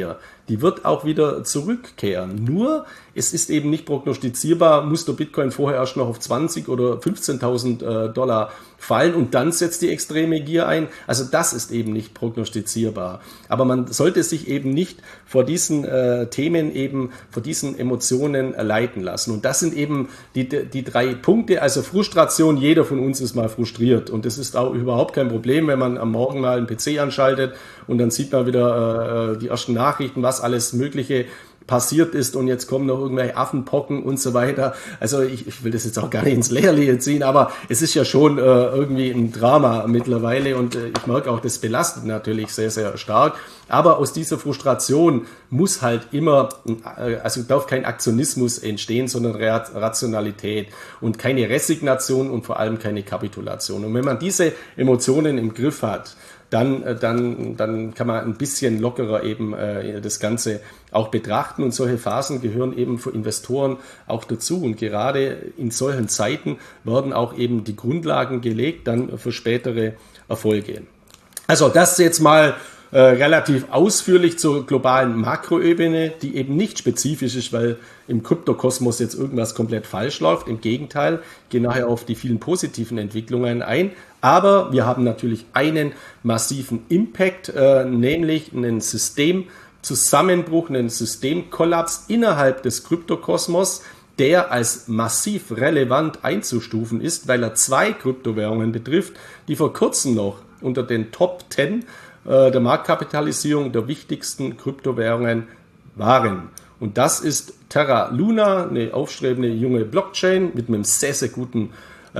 die wird auch wieder zurückkehren. Nur, es ist eben nicht prognostizierbar, muss der Bitcoin vorher erst noch auf 20 oder 15.000 Dollar fallen und dann setzt die extreme Gier ein. Also das ist eben nicht prognostizierbar. Aber man sollte sich eben nicht vor diesen Themen eben, vor diesen Emotionen leiten lassen. Und das sind eben die 3 Punkte. Also Frustration, jeder von uns ist mal frustriert. Und das ist auch überhaupt kein Problem, wenn man am Morgen mal einen PC anschaltet und dann sieht man wieder die ersten Nachrichten, was alles Mögliche passiert ist und jetzt kommen noch irgendwelche Affenpocken und so weiter. Also ich will das jetzt auch gar nicht ins Lächerliche ziehen, aber es ist ja schon irgendwie ein Drama mittlerweile und ich merke auch, das belastet natürlich sehr, sehr stark. Aber aus dieser Frustration muss halt immer, also darf kein Aktionismus entstehen, sondern Rationalität und keine Resignation und vor allem keine Kapitulation. Und wenn man diese Emotionen im Griff hat, dann kann man ein bisschen lockerer eben das Ganze auch betrachten. Und solche Phasen gehören eben für Investoren auch dazu. Und gerade in solchen Zeiten werden auch eben die Grundlagen gelegt dann für spätere Erfolge. Also das jetzt mal relativ ausführlich zur globalen Makroebene, die eben nicht spezifisch ist, weil im Kryptokosmos jetzt irgendwas komplett falsch läuft. Im Gegenteil, ich gehe nachher auf die vielen positiven Entwicklungen ein. Aber wir haben natürlich einen massiven Impact, nämlich einen Systemzusammenbruch, einen Systemkollaps innerhalb des Kryptokosmos, der als massiv relevant einzustufen ist, weil er 2 Kryptowährungen betrifft, die vor kurzem noch unter den Top 10 der Marktkapitalisierung der wichtigsten Kryptowährungen waren. Und das ist Terra Luna, eine aufstrebende junge Blockchain mit einem sehr, sehr guten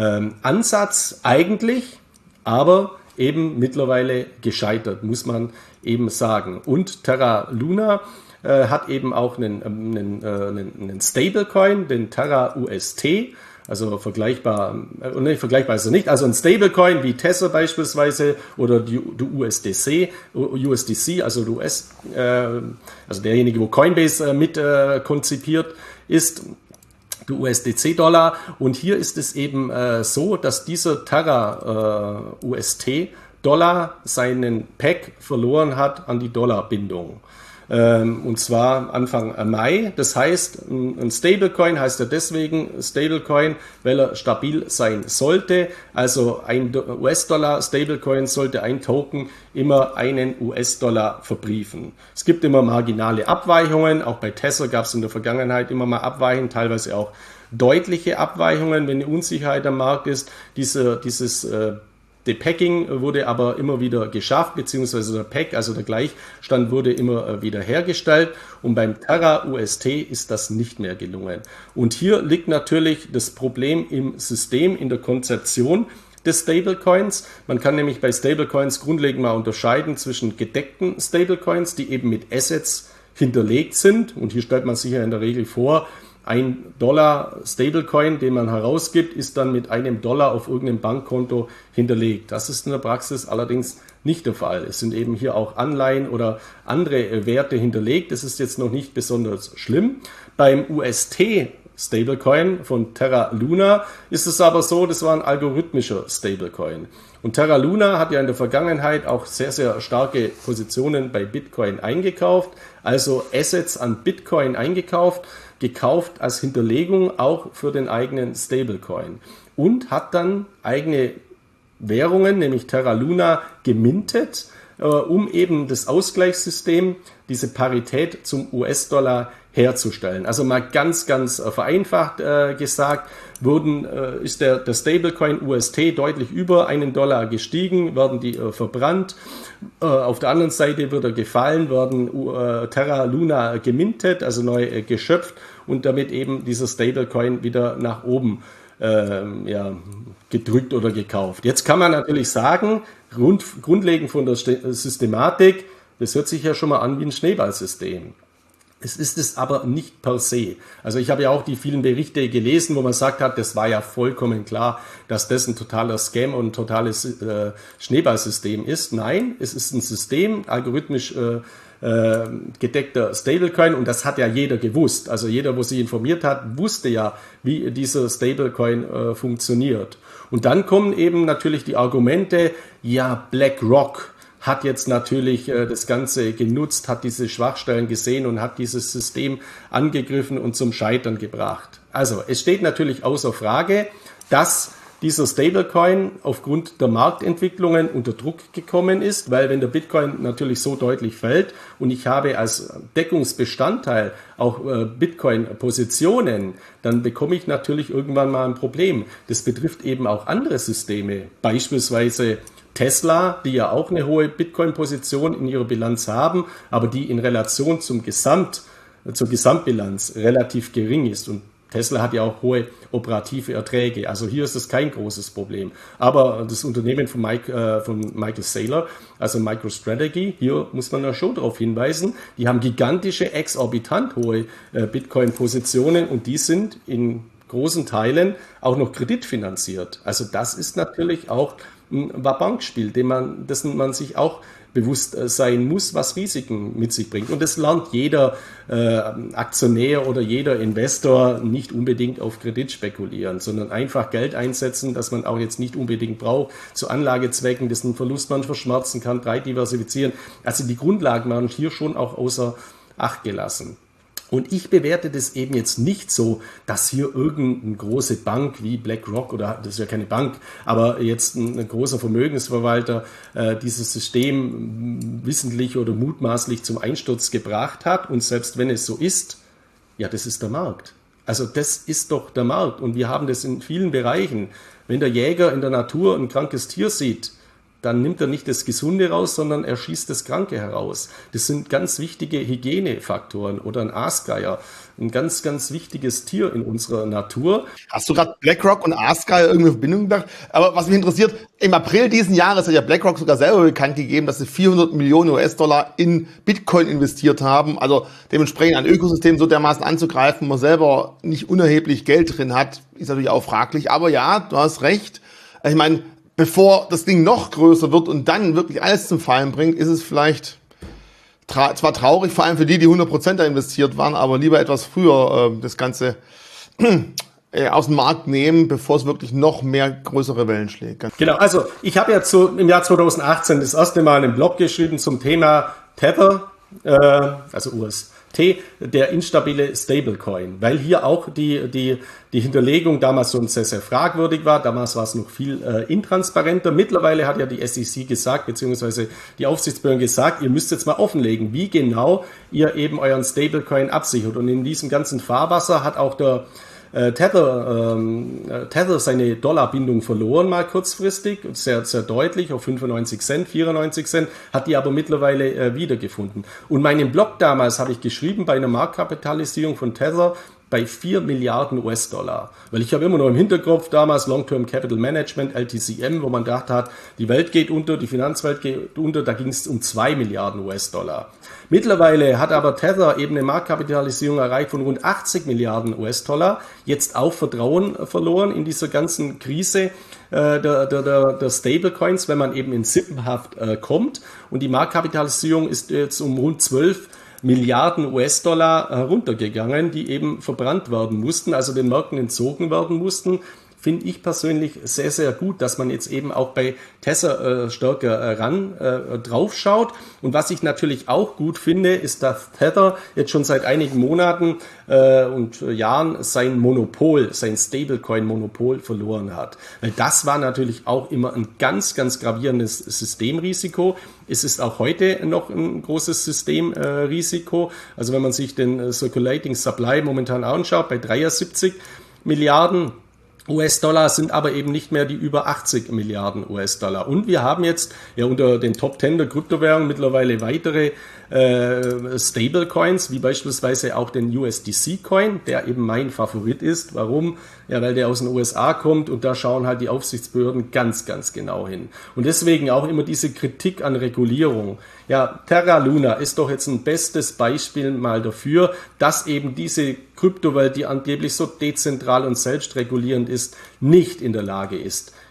Ansatz eigentlich, aber eben mittlerweile gescheitert, muss man eben sagen. Und Terra Luna hat eben auch einen Stablecoin, den Terra UST, also vergleichbar ist er nicht, also ein Stablecoin wie Tether beispielsweise oder die USDC, also also derjenige, wo Coinbase mit konzipiert ist, der USDC-Dollar. Und hier ist es eben so, dass dieser Terra UST-Dollar seinen Peg verloren hat an die Dollarbindung. Und zwar Anfang Mai. Das heißt, ein Stablecoin heißt ja deswegen Stablecoin, weil er stabil sein sollte. Also ein US-Dollar Stablecoin sollte ein Token immer einen US-Dollar verbriefen. Es gibt immer marginale Abweichungen. Auch bei Tether gab es in der Vergangenheit immer mal Abweichungen, teilweise auch deutliche Abweichungen, wenn eine Unsicherheit am Markt ist. Dieses Depacking wurde aber immer wieder geschafft, beziehungsweise der Peg, also der Gleichstand, wurde immer wieder hergestellt. Und beim Terra UST ist das nicht mehr gelungen. Und hier liegt natürlich das Problem im System, in der Konzeption des Stablecoins. Man kann nämlich bei Stablecoins grundlegend mal unterscheiden zwischen gedeckten Stablecoins, die eben mit Assets hinterlegt sind. Und hier stellt man sich ja in der Regel vor, $1 Stablecoin, den man herausgibt, ist dann mit $1 auf irgendeinem Bankkonto hinterlegt. Das ist in der Praxis allerdings nicht der Fall. Es sind eben hier auch Anleihen oder andere Werte hinterlegt. Das ist jetzt noch nicht besonders schlimm. Beim UST Stablecoin von Terra Luna ist es aber so, das war ein algorithmischer Stablecoin. Und Terra Luna hat ja in der Vergangenheit auch sehr, sehr starke Positionen bei Bitcoin eingekauft, also Assets an Bitcoin gekauft als Hinterlegung auch für den eigenen Stablecoin und hat dann eigene Währungen, nämlich Terra Luna, gemintet, um eben das Ausgleichssystem, diese Parität zum US-Dollar herzustellen. Also mal ganz, ganz vereinfacht gesagt, ist der Stablecoin UST deutlich über $1 gestiegen, werden die verbrannt. Auf der anderen Seite wird er gefallen, werden Terra Luna gemintet, also neu geschöpft und damit eben dieser Stablecoin wieder nach oben gedrückt oder gekauft. Jetzt kann man natürlich sagen, grundlegend von der Systematik, das hört sich ja schon mal an wie ein Schneeballsystem. Es ist es aber nicht per se. Also ich habe ja auch die vielen Berichte gelesen, wo man sagt hat, das war ja vollkommen klar, dass das ein totaler Scam und ein totales Schneeballsystem ist. Nein, es ist ein System, algorithmisch gedeckter Stablecoin und das hat ja jeder gewusst. Also jeder, wo sich informiert hat, wusste ja, wie dieser Stablecoin funktioniert. Und dann kommen eben natürlich die Argumente, ja, BlackRock, hat jetzt natürlich das Ganze genutzt, hat diese Schwachstellen gesehen und hat dieses System angegriffen und zum Scheitern gebracht. Also es steht natürlich außer Frage, dass dieser Stablecoin aufgrund der Marktentwicklungen unter Druck gekommen ist, weil wenn der Bitcoin natürlich so deutlich fällt und ich habe als Deckungsbestandteil auch Bitcoin-Positionen, dann bekomme ich natürlich irgendwann mal ein Problem. Das betrifft eben auch andere Systeme, beispielsweise Tesla, die ja auch eine hohe Bitcoin-Position in ihrer Bilanz haben, aber die in Relation zur Gesamtbilanz relativ gering ist. Und Tesla hat ja auch hohe operative Erträge. Also hier ist es kein großes Problem. Aber das Unternehmen von Michael Saylor, also MicroStrategy, hier muss man ja schon darauf hinweisen, die haben gigantische, exorbitant hohe Bitcoin-Positionen und die sind in großen Teilen auch noch kreditfinanziert. Also das ist natürlich auch ein Bankspiel, dessen man sich auch bewusst sein muss, was Risiken mit sich bringt. Und das lernt jeder Aktionär oder jeder Investor nicht unbedingt auf Kredit spekulieren, sondern einfach Geld einsetzen, das man auch jetzt nicht unbedingt braucht, zu Anlagezwecken, dessen Verlust man verschmerzen kann, breit diversifizieren. Also die Grundlagen werden hier schon auch außer Acht gelassen. Und ich bewerte das eben jetzt nicht so, dass hier irgendeine große Bank wie BlackRock, oder das ist ja keine Bank, aber jetzt ein großer Vermögensverwalter dieses System wissentlich oder mutmaßlich zum Einsturz gebracht hat. Und selbst wenn es so ist, ja, das ist der Markt. Also das ist doch der Markt. Und wir haben das in vielen Bereichen. Wenn der Jäger in der Natur ein krankes Tier sieht, dann nimmt er nicht das Gesunde raus, sondern er schießt das Kranke heraus. Das sind ganz wichtige Hygienefaktoren. Oder ein Aasgeier, ein ganz, ganz wichtiges Tier in unserer Natur. Hast du gerade BlackRock und Aasgeier irgendwie in Verbindung gebracht? Aber was mich interessiert, im April diesen Jahres hat ja BlackRock sogar selber bekannt gegeben, dass sie 400 Millionen US-Dollar in Bitcoin investiert haben. Also dementsprechend ein Ökosystem so dermaßen anzugreifen, wo man selber nicht unerheblich Geld drin hat, ist natürlich auch fraglich. Aber ja, du hast recht. Ich meine, bevor das Ding noch größer wird und dann wirklich alles zum Fallen bringt, ist es vielleicht zwar traurig, vor allem für die 100% da investiert waren, aber lieber etwas früher das Ganze aus dem Markt nehmen, bevor es wirklich noch mehr größere Wellen schlägt. Genau, also ich habe ja im Jahr 2018 das erste Mal einen Blog geschrieben zum Thema Tether, also UST, der instabile Stablecoin, weil hier auch die Hinterlegung damals schon sehr, sehr fragwürdig war. Damals war es noch viel intransparenter. Mittlerweile hat ja die SEC gesagt, beziehungsweise die Aufsichtsbehörden gesagt, ihr müsst jetzt mal offenlegen, wie genau ihr eben euren Stablecoin absichert. Und in diesem ganzen Fahrwasser hat auch der Tether seine Dollarbindung verloren, mal kurzfristig, sehr, sehr deutlich, auf 95 Cent, 94 Cent, hat die aber mittlerweile wiedergefunden. Und meinen Blog damals habe ich geschrieben bei einer Marktkapitalisierung von Tether bei 4 Milliarden US-Dollar. Weil ich habe immer noch im Hinterkopf damals Long-Term Capital Management, LTCM, wo man gedacht hat, die Welt geht unter, die Finanzwelt geht unter, da ging es um 2 Milliarden US-Dollar. Mittlerweile hat aber Tether eben eine Marktkapitalisierung erreicht von rund 80 Milliarden US-Dollar, jetzt auch Vertrauen verloren in dieser ganzen Krise der Stablecoins, wenn man eben in Sippenhaft kommt. Und die Marktkapitalisierung ist jetzt um rund 12 Milliarden US-Dollar heruntergegangen, die eben verbrannt werden mussten, also den Märkten entzogen werden mussten. Finde ich persönlich sehr, sehr gut, dass man jetzt eben auch bei Tether stärker drauf schaut. Und was ich natürlich auch gut finde, ist, dass Tether jetzt schon seit einigen Monaten und Jahren sein Stablecoin-Monopol verloren hat. Weil das war natürlich auch immer ein ganz, ganz gravierendes Systemrisiko. Es ist auch heute noch ein großes Systemrisiko. Also wenn man sich den Circulating Supply momentan anschaut, bei 73 Milliarden US-Dollar sind aber eben nicht mehr die über 80 Milliarden US-Dollar. Und wir haben jetzt ja unter den Top 10 der Kryptowährungen mittlerweile weitere Stablecoins, wie beispielsweise auch den USDC-Coin, der eben mein Favorit ist. Warum? Ja, weil der aus den USA kommt und da schauen halt die Aufsichtsbehörden ganz, ganz genau hin. Und deswegen auch immer diese Kritik an Regulierung. Ja, Terra Luna ist doch jetzt ein bestes Beispiel mal dafür, dass eben diese Kryptowelt, die angeblich so dezentral und selbstregulierend ist, nicht in der Lage ist,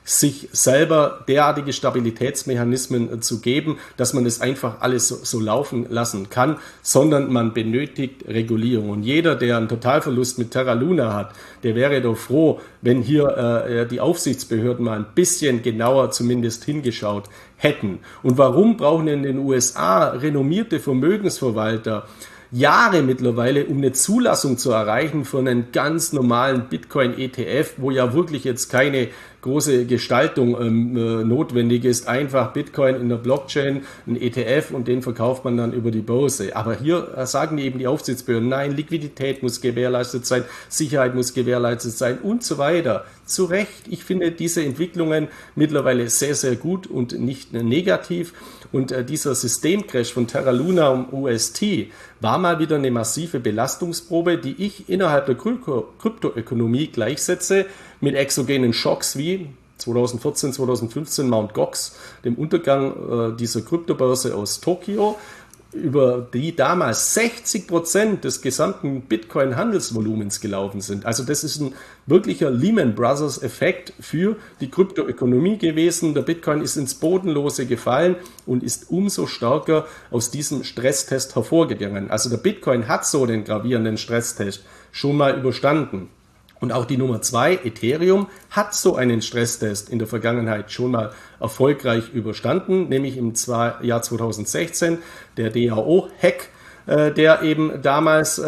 sich selber derartige Stabilitätsmechanismen zu geben, dass man das einfach alles so laufen lassen kann, sondern man benötigt Regulierung. Und jeder, der einen Totalverlust mit Terra Luna hat, der wäre doch froh, wenn hier die Aufsichtsbehörden mal ein bisschen genauer zumindest hingeschaut hätten. Und warum brauchen in den USA renommierte Vermögensverwalter Jahre mittlerweile, um eine Zulassung zu erreichen für einen ganz normalen Bitcoin-ETF, wo ja wirklich jetzt keine große Gestaltung notwendig ist. Einfach Bitcoin in der Blockchain, ein ETF, und den verkauft man dann über die Börse. Aber hier sagen die eben die Aufsichtsbehörden, nein, Liquidität muss gewährleistet sein, Sicherheit muss gewährleistet sein und so weiter. Zu Recht, ich finde diese Entwicklungen mittlerweile sehr, sehr gut und nicht negativ. Und dieser Systemcrash von Terra Luna und UST war mal wieder eine massive Belastungsprobe, die ich innerhalb der Kryptoökonomie gleichsetze mit exogenen Schocks wie 2014, 2015 Mt. Gox, dem Untergang dieser Kryptobörse aus Tokio, über die damals 60% des gesamten Bitcoin-Handelsvolumens gelaufen sind. Also das ist ein wirklicher Lehman Brothers-Effekt für die Kryptoökonomie gewesen. Der Bitcoin ist ins Bodenlose gefallen und ist umso stärker aus diesem Stresstest hervorgegangen. Also der Bitcoin hat so den gravierenden Stresstest schon mal überstanden. Und auch die Nummer 2, Ethereum, hat so einen Stresstest in der Vergangenheit schon mal erfolgreich überstanden, nämlich im Jahr 2016, der DAO-Hack, der eben damals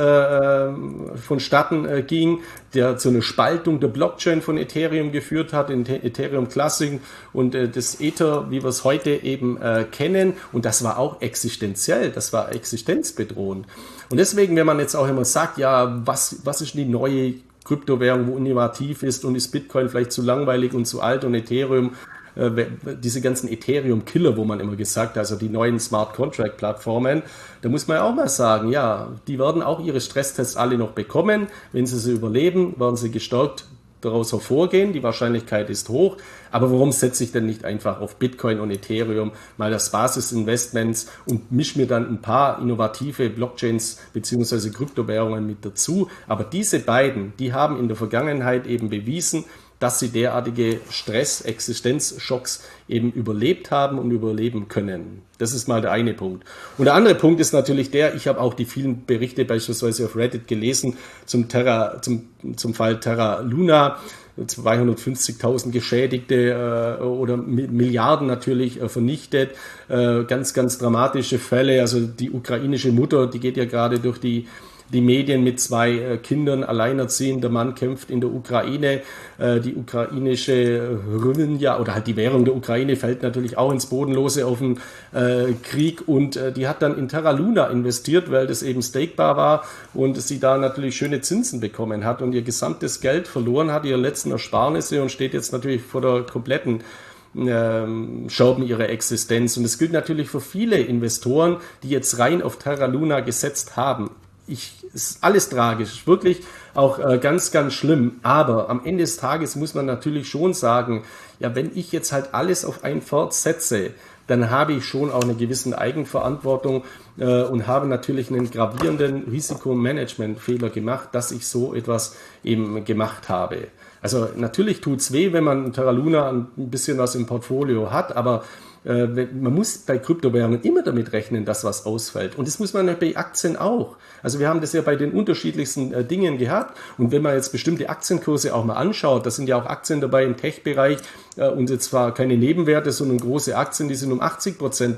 vonstatten ging, der zu einer Spaltung der Blockchain von Ethereum geführt hat, in Ethereum Classic und das Ether, wie wir es heute eben kennen. Und das war auch existenziell, das war existenzbedrohend. Und deswegen, wenn man jetzt auch immer sagt, ja, was ist die neue Kryptowährung, wo innovativ ist, und ist Bitcoin vielleicht zu langweilig und zu alt und Ethereum, diese ganzen Ethereum-Killer, wo man immer gesagt hat, also die neuen Smart Contract-Plattformen, da muss man ja auch mal sagen, ja, die werden auch ihre Stresstests alle noch bekommen. Wenn sie überleben, werden sie gestärkt daraus hervorgehen, die Wahrscheinlichkeit ist hoch. Aber warum setze ich denn nicht einfach auf Bitcoin und Ethereum mal das Basisinvestments und mische mir dann ein paar innovative Blockchains bzw. Kryptowährungen mit dazu? Aber diese beiden, die haben in der Vergangenheit eben bewiesen, dass sie derartige Stress-Existenzschocks eben überlebt haben und überleben können. Das ist mal der eine Punkt. Und der andere Punkt ist natürlich der, ich habe auch die vielen Berichte beispielsweise auf Reddit gelesen zum Fall Terra Luna, 250.000 Geschädigte oder Milliarden natürlich vernichtet, ganz, ganz dramatische Fälle. Also die ukrainische Mutter, die geht ja gerade durch die Medien mit 2 Kindern, alleinerziehender Mann kämpft in der Ukraine. Die ukrainische Hryvnia oder halt die Währung der Ukraine fällt natürlich auch ins Bodenlose auf den Krieg, und die hat dann in Terra Luna investiert, weil das eben stakebar war und sie da natürlich schöne Zinsen bekommen hat und ihr gesamtes Geld verloren hat, ihre letzten Ersparnisse, und steht jetzt natürlich vor der kompletten Scherben ihrer Existenz. Und das gilt natürlich für viele Investoren, die jetzt rein auf Terra Luna gesetzt haben. Ist alles tragisch, wirklich auch ganz, ganz schlimm. Aber am Ende des Tages muss man natürlich schon sagen, ja, wenn ich jetzt halt alles auf ein Pferd setze, dann habe ich schon auch eine gewisse Eigenverantwortung und habe natürlich einen gravierenden Risikomanagementfehler gemacht, dass ich so etwas eben gemacht habe. Also natürlich tut's weh, wenn man Terra Luna ein bisschen was im Portfolio hat, aber man muss bei Kryptowährungen immer damit rechnen, dass was ausfällt. Und das muss man bei Aktien auch. Also wir haben das ja bei den unterschiedlichsten Dingen gehabt. Und wenn man jetzt bestimmte Aktienkurse auch mal anschaut, da sind ja auch Aktien dabei im Tech-Bereich und jetzt zwar keine Nebenwerte, sondern große Aktien, die sind um 80%,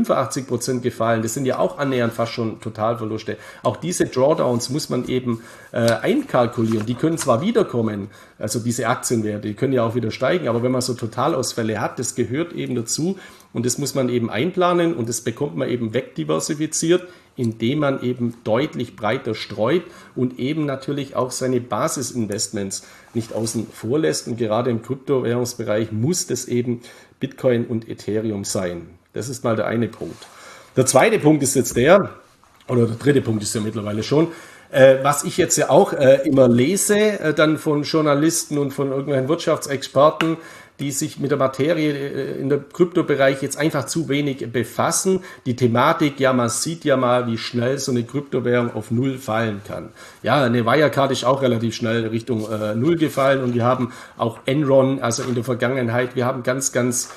85% gefallen. Das sind ja auch annähernd fast schon Totalverluste. Auch diese Drawdowns muss man eben einkalkulieren. Die können zwar wiederkommen, also diese Aktienwerte, die können ja auch wieder steigen, aber wenn man so Totalausfälle hat, das gehört eben dazu. Und das muss man eben einplanen und das bekommt man eben wegdiversifiziert, indem man eben deutlich breiter streut und eben natürlich auch seine Basisinvestments nicht außen vor lässt. Und gerade im Kryptowährungsbereich muss das eben Bitcoin und Ethereum sein. Das ist mal der eine Punkt. Der zweite Punkt ist jetzt der dritte Punkt ist ja mittlerweile schon, was ich jetzt ja auch immer lese, dann von Journalisten und von irgendwelchen Wirtschaftsexperten, die sich mit der Materie in der Kryptobereich jetzt einfach zu wenig befassen. Die Thematik, ja, man sieht ja mal, wie schnell so eine Kryptowährung auf Null fallen kann. Ja, eine Wirecard ist auch relativ schnell Richtung Null gefallen und wir haben auch Enron, also in der Vergangenheit, wir haben ganz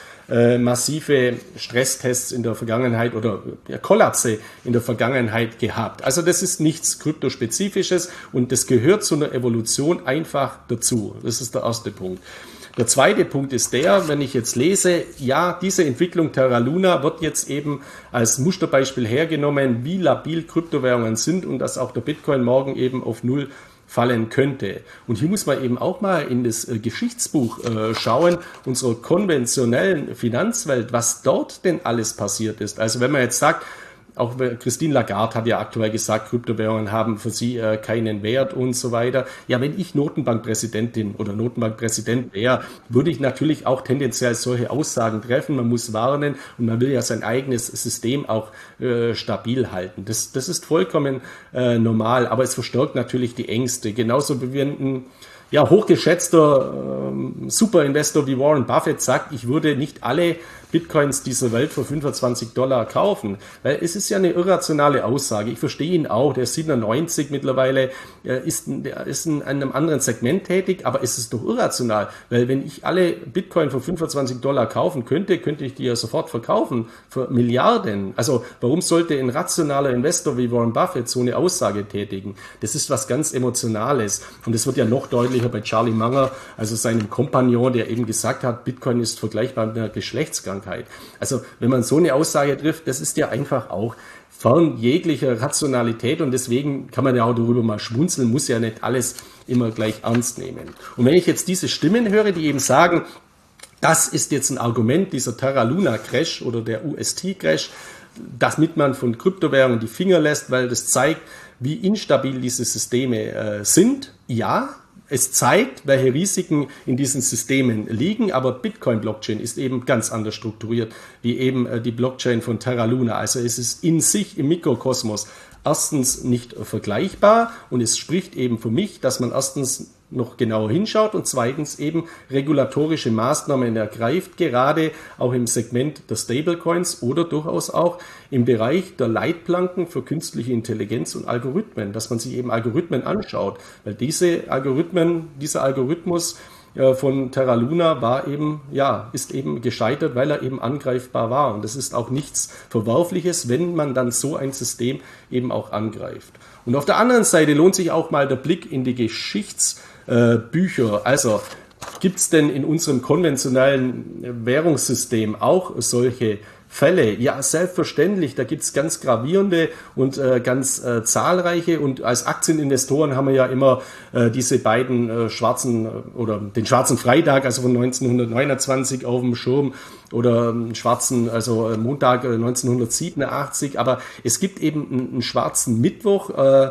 massive Stresstests in der Vergangenheit oder Kollapse in der Vergangenheit gehabt. Also das ist nichts Kryptospezifisches und das gehört zu einer Evolution einfach dazu. Das ist der erste Punkt. Der zweite Punkt ist der, wenn ich jetzt lese, ja, diese Entwicklung Terra Luna wird jetzt eben als Musterbeispiel hergenommen, wie labil Kryptowährungen sind und dass auch der Bitcoin morgen eben auf Null fallen könnte. Und hier muss man eben auch mal in das Geschichtsbuch schauen, unserer konventionellen Finanzwelt, was dort denn alles passiert ist. Also wenn man jetzt sagt, auch Christine Lagarde hat ja aktuell gesagt, Kryptowährungen haben für sie keinen Wert und so weiter. Ja, wenn ich Notenbankpräsidentin oder Notenbankpräsident wäre, würde ich natürlich auch tendenziell solche Aussagen treffen. Man muss warnen und man will ja sein eigenes System auch stabil halten. Das ist vollkommen normal, aber es verstärkt natürlich die Ängste. Genauso wie ein hochgeschätzter Superinvestor wie Warren Buffett sagt, ich würde nicht alle Bitcoins dieser Welt für $25 kaufen, weil es ist ja eine irrationale Aussage. Ich verstehe ihn auch, der ist 97 mittlerweile, ist in einem anderen Segment tätig, aber es ist doch irrational, weil wenn ich alle Bitcoin für $25 kaufen könnte, könnte ich die ja sofort verkaufen für Milliarden. Also warum sollte ein rationaler Investor wie Warren Buffett so eine Aussage tätigen? Das ist was ganz Emotionales und es wird ja noch deutlicher bei Charlie Munger, also seinem Kompagnon, der eben gesagt hat, Bitcoin ist vergleichbar mit einer Geschlechtskrankheit. Also wenn man so eine Aussage trifft, das ist ja einfach auch fern jeglicher Rationalität und deswegen kann man ja auch darüber mal schmunzeln, muss ja nicht alles immer gleich ernst nehmen. Und wenn ich jetzt diese Stimmen höre, die eben sagen, das ist jetzt ein Argument, dieser Terra Luna Crash oder der UST Crash, damit man von Kryptowährungen die Finger lässt, weil das zeigt, wie instabil diese Systeme sind. Ja, es zeigt, welche Risiken in diesen Systemen liegen, aber Bitcoin-Blockchain ist eben ganz anders strukturiert, wie eben die Blockchain von Terra Luna. Also es ist in sich im Mikrokosmos erstens nicht vergleichbar und es spricht eben für mich, dass man erstens noch genauer hinschaut und zweitens eben regulatorische Maßnahmen ergreift, gerade auch im Segment der Stablecoins oder durchaus auch im Bereich der Leitplanken für künstliche Intelligenz und Algorithmen, dass man sich eben Algorithmen anschaut, weil dieser Algorithmus von Terra Luna ist eben gescheitert, weil er eben angreifbar war. Und das ist auch nichts Verwerfliches, wenn man dann so ein System eben auch angreift. Und auf der anderen Seite lohnt sich auch mal der Blick in die Geschichtsbücher. Also gibt es denn in unserem konventionellen Währungssystem auch solche Fälle? Ja, selbstverständlich, da gibt es ganz gravierende und ganz zahlreiche und als Aktieninvestoren haben wir ja immer diese beiden den schwarzen Freitag, also von 1929 auf dem Schirm oder Montag 1987, aber es gibt eben einen schwarzen Mittwoch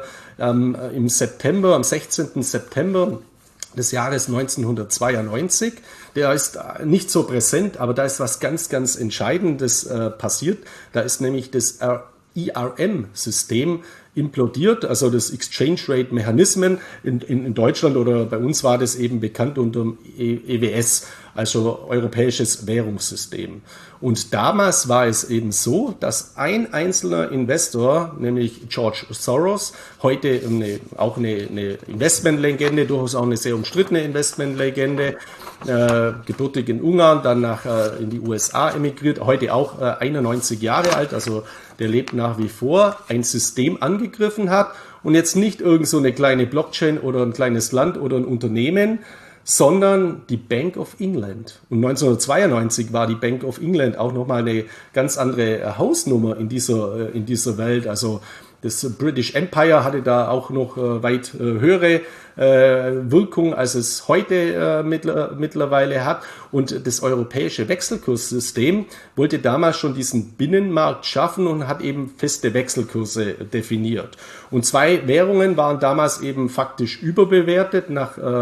im September, am 16. September des Jahres 1992. Der ist nicht so präsent, aber da ist was ganz, ganz Entscheidendes passiert. Da ist nämlich das ERM-System implodiert, also das Exchange Rate Mechanismen in Deutschland oder bei uns war das eben bekannt unter dem EWS, also Europäisches Währungssystem. Und damals war es eben so, dass ein einzelner Investor, nämlich George Soros, heute auch eine Investmentlegende, durchaus auch eine sehr umstrittene Investmentlegende, gebürtig in Ungarn, dann in die USA emigriert, heute auch 91 Jahre alt, also der lebt nach wie vor, ein System angegriffen hat und jetzt nicht irgend so eine kleine Blockchain oder ein kleines Land oder ein Unternehmen, sondern die Bank of England. Und 1992 war die Bank of England auch nochmal eine ganz andere Hausnummer in dieser Welt. Also das British Empire hatte da auch noch weit höhere Wirkung, als es heute mittlerweile hat. Und das europäische Wechselkurssystem wollte damals schon diesen Binnenmarkt schaffen und hat eben feste Wechselkurse definiert. Und zwei Währungen waren damals eben faktisch überbewertet nach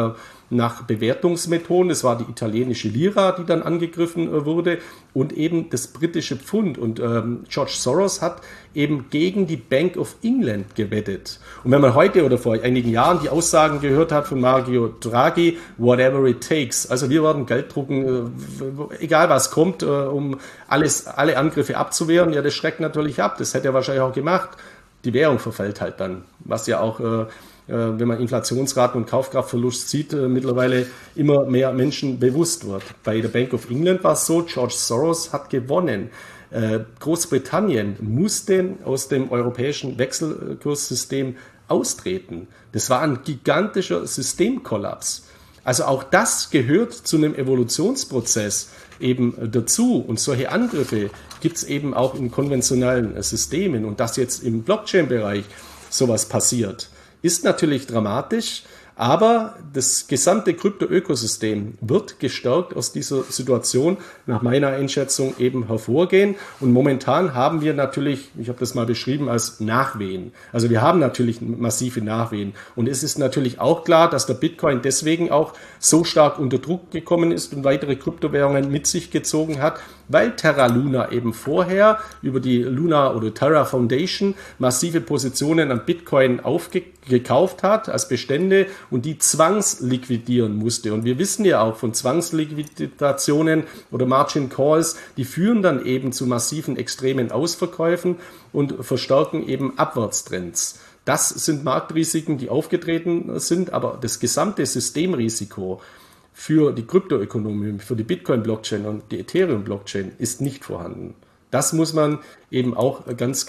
nach Bewertungsmethoden. Es war die italienische Lira, die dann angegriffen wurde und eben das britische Pfund. Und George Soros hat eben gegen die Bank of England gewettet. Und wenn man heute oder vor einigen Jahren die Aussagen gehört hat von Mario Draghi, whatever it takes, also wir werden Geld drucken, egal was kommt, um alle Angriffe abzuwehren, ja, das schreckt natürlich ab. Das hätte er wahrscheinlich auch gemacht. Die Währung verfällt halt dann, was ja auch wenn man Inflationsraten und Kaufkraftverlust sieht, mittlerweile immer mehr Menschen bewusst wird. Bei der Bank of England war es so, George Soros hat gewonnen. Großbritannien musste aus dem europäischen Wechselkurssystem austreten. Das war ein gigantischer Systemkollaps. Also auch das gehört zu einem Evolutionsprozess eben dazu. Und solche Angriffe gibt es eben auch in konventionellen Systemen. Und dass jetzt im Blockchain-Bereich sowas passiert, ist natürlich dramatisch, aber das gesamte Krypto-Ökosystem wird gestärkt aus dieser Situation nach meiner Einschätzung eben hervorgehen. Und momentan haben wir natürlich, ich habe das mal beschrieben als Nachwehen. Also wir haben natürlich massive Nachwehen. Und es ist natürlich auch klar, dass der Bitcoin deswegen auch so stark unter Druck gekommen ist und weitere Kryptowährungen mit sich gezogen hat, weil Terra Luna eben vorher über die Luna oder Terra Foundation massive Positionen an Bitcoin aufgekauft hat als Bestände und die zwangsliquidieren musste. Und wir wissen ja auch von Zwangsliquidationen oder Margin Calls, die führen dann eben zu massiven extremen Ausverkäufen und verstärken eben Abwärtstrends. Das sind Marktrisiken, die aufgetreten sind, aber das gesamte Systemrisiko für die Kryptoökonomie, für die Bitcoin-Blockchain und die Ethereum-Blockchain ist nicht vorhanden. Das muss man eben auch ganz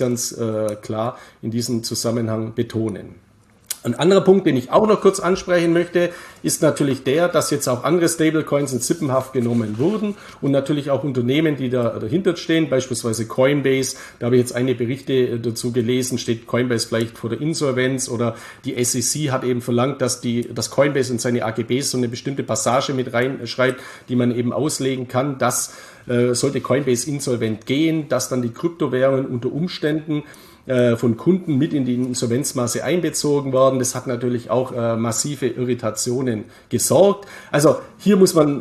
klar in diesem Zusammenhang betonen. Ein anderer Punkt, den ich auch noch kurz ansprechen möchte, ist natürlich der, dass jetzt auch andere Stablecoins in Sippenhaft genommen wurden und natürlich auch Unternehmen, die da dahinter stehen, beispielsweise Coinbase. Da habe ich jetzt einige Berichte dazu gelesen, steht Coinbase vielleicht vor der Insolvenz oder die SEC hat eben verlangt, dass Coinbase in seine AGBs so eine bestimmte Passage mit reinschreibt, die man eben auslegen kann, dass sollte Coinbase insolvent gehen, dass dann die Kryptowährungen unter Umständen von Kunden mit in die Insolvenzmasse einbezogen worden. Das hat natürlich auch massive Irritationen gesorgt. Also hier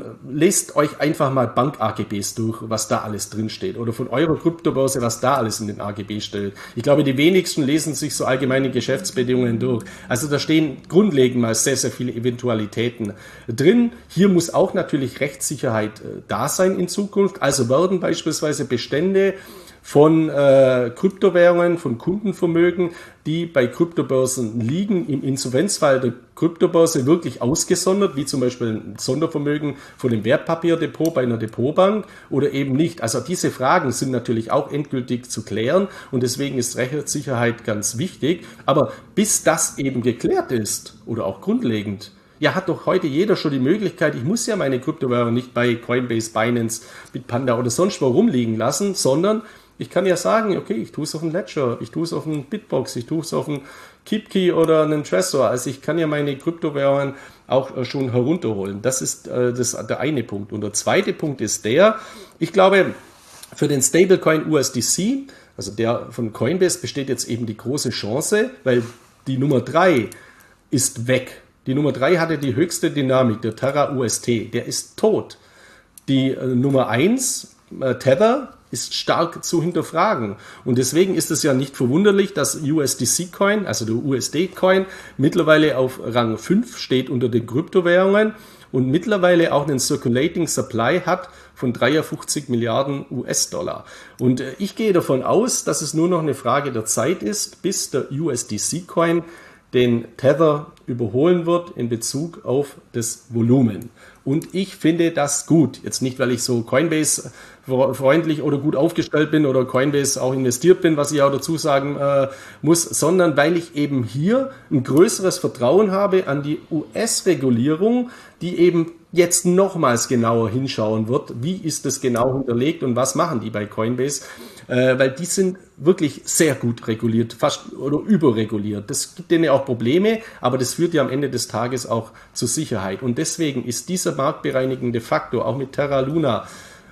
lest euch einfach mal Bank-AGBs durch, was da alles drinsteht. Oder von eurer Kryptobörse, was da alles in den AGB steht. Ich glaube, die wenigsten lesen sich so allgemeine Geschäftsbedingungen durch. Also da stehen grundlegend mal sehr viele Eventualitäten drin. Hier muss auch natürlich Rechtssicherheit da sein in Zukunft. Also werden beispielsweise Bestände von Kryptowährungen, von Kundenvermögen, die bei Kryptobörsen liegen, im Insolvenzfall der Kryptobörse wirklich ausgesondert, wie zum Beispiel ein Sondervermögen von dem Wertpapierdepot bei einer Depotbank oder eben nicht. Also diese Fragen sind natürlich auch endgültig zu klären und deswegen ist Rechtssicherheit ganz wichtig. Aber bis das eben geklärt ist oder auch grundlegend, ja, hat doch heute jeder schon die Möglichkeit, ich muss ja meine Kryptowährung nicht bei Coinbase, Binance, Bitpanda oder sonst wo rumliegen lassen, sondern ich kann ja sagen, okay, ich tue es auf einen Ledger, ich tue es auf einen Bitbox, ich tue es auf einen KeepKey oder einen Trezor. Also ich kann ja meine Kryptowährungen auch schon herunterholen. Das ist der eine Punkt. Und der zweite Punkt ist ich glaube, für den Stablecoin USDC, also der von Coinbase, besteht jetzt eben die große Chance, weil die Nummer 3 ist weg. Die Nummer 3 hatte die höchste Dynamik, der Terra UST, der ist tot. Die Nummer 1, Tether, ist stark zu hinterfragen. Und deswegen ist es ja nicht verwunderlich, dass USDC-Coin, also der USD-Coin, mittlerweile auf Rang 5 steht unter den Kryptowährungen und mittlerweile auch einen Circulating Supply hat von 53 Milliarden US-Dollar. Und ich gehe davon aus, dass es nur noch eine Frage der Zeit ist, bis der USDC-Coin den Tether überholen wird in Bezug auf das Volumen. Und ich finde das gut. Jetzt nicht, weil ich so Coinbase freundlich oder gut aufgestellt bin oder Coinbase auch investiert bin, was ich auch dazu sagen muss, sondern weil ich eben hier ein größeres Vertrauen habe an die US-Regulierung, die eben jetzt nochmals genauer hinschauen wird, wie ist das genau hinterlegt und was machen die bei Coinbase, weil die sind wirklich sehr gut reguliert, fast oder überreguliert. Das gibt denen auch Probleme, aber das führt ja am Ende des Tages auch zur Sicherheit. Und deswegen ist dieser marktbereinigende Faktor auch mit Terra Luna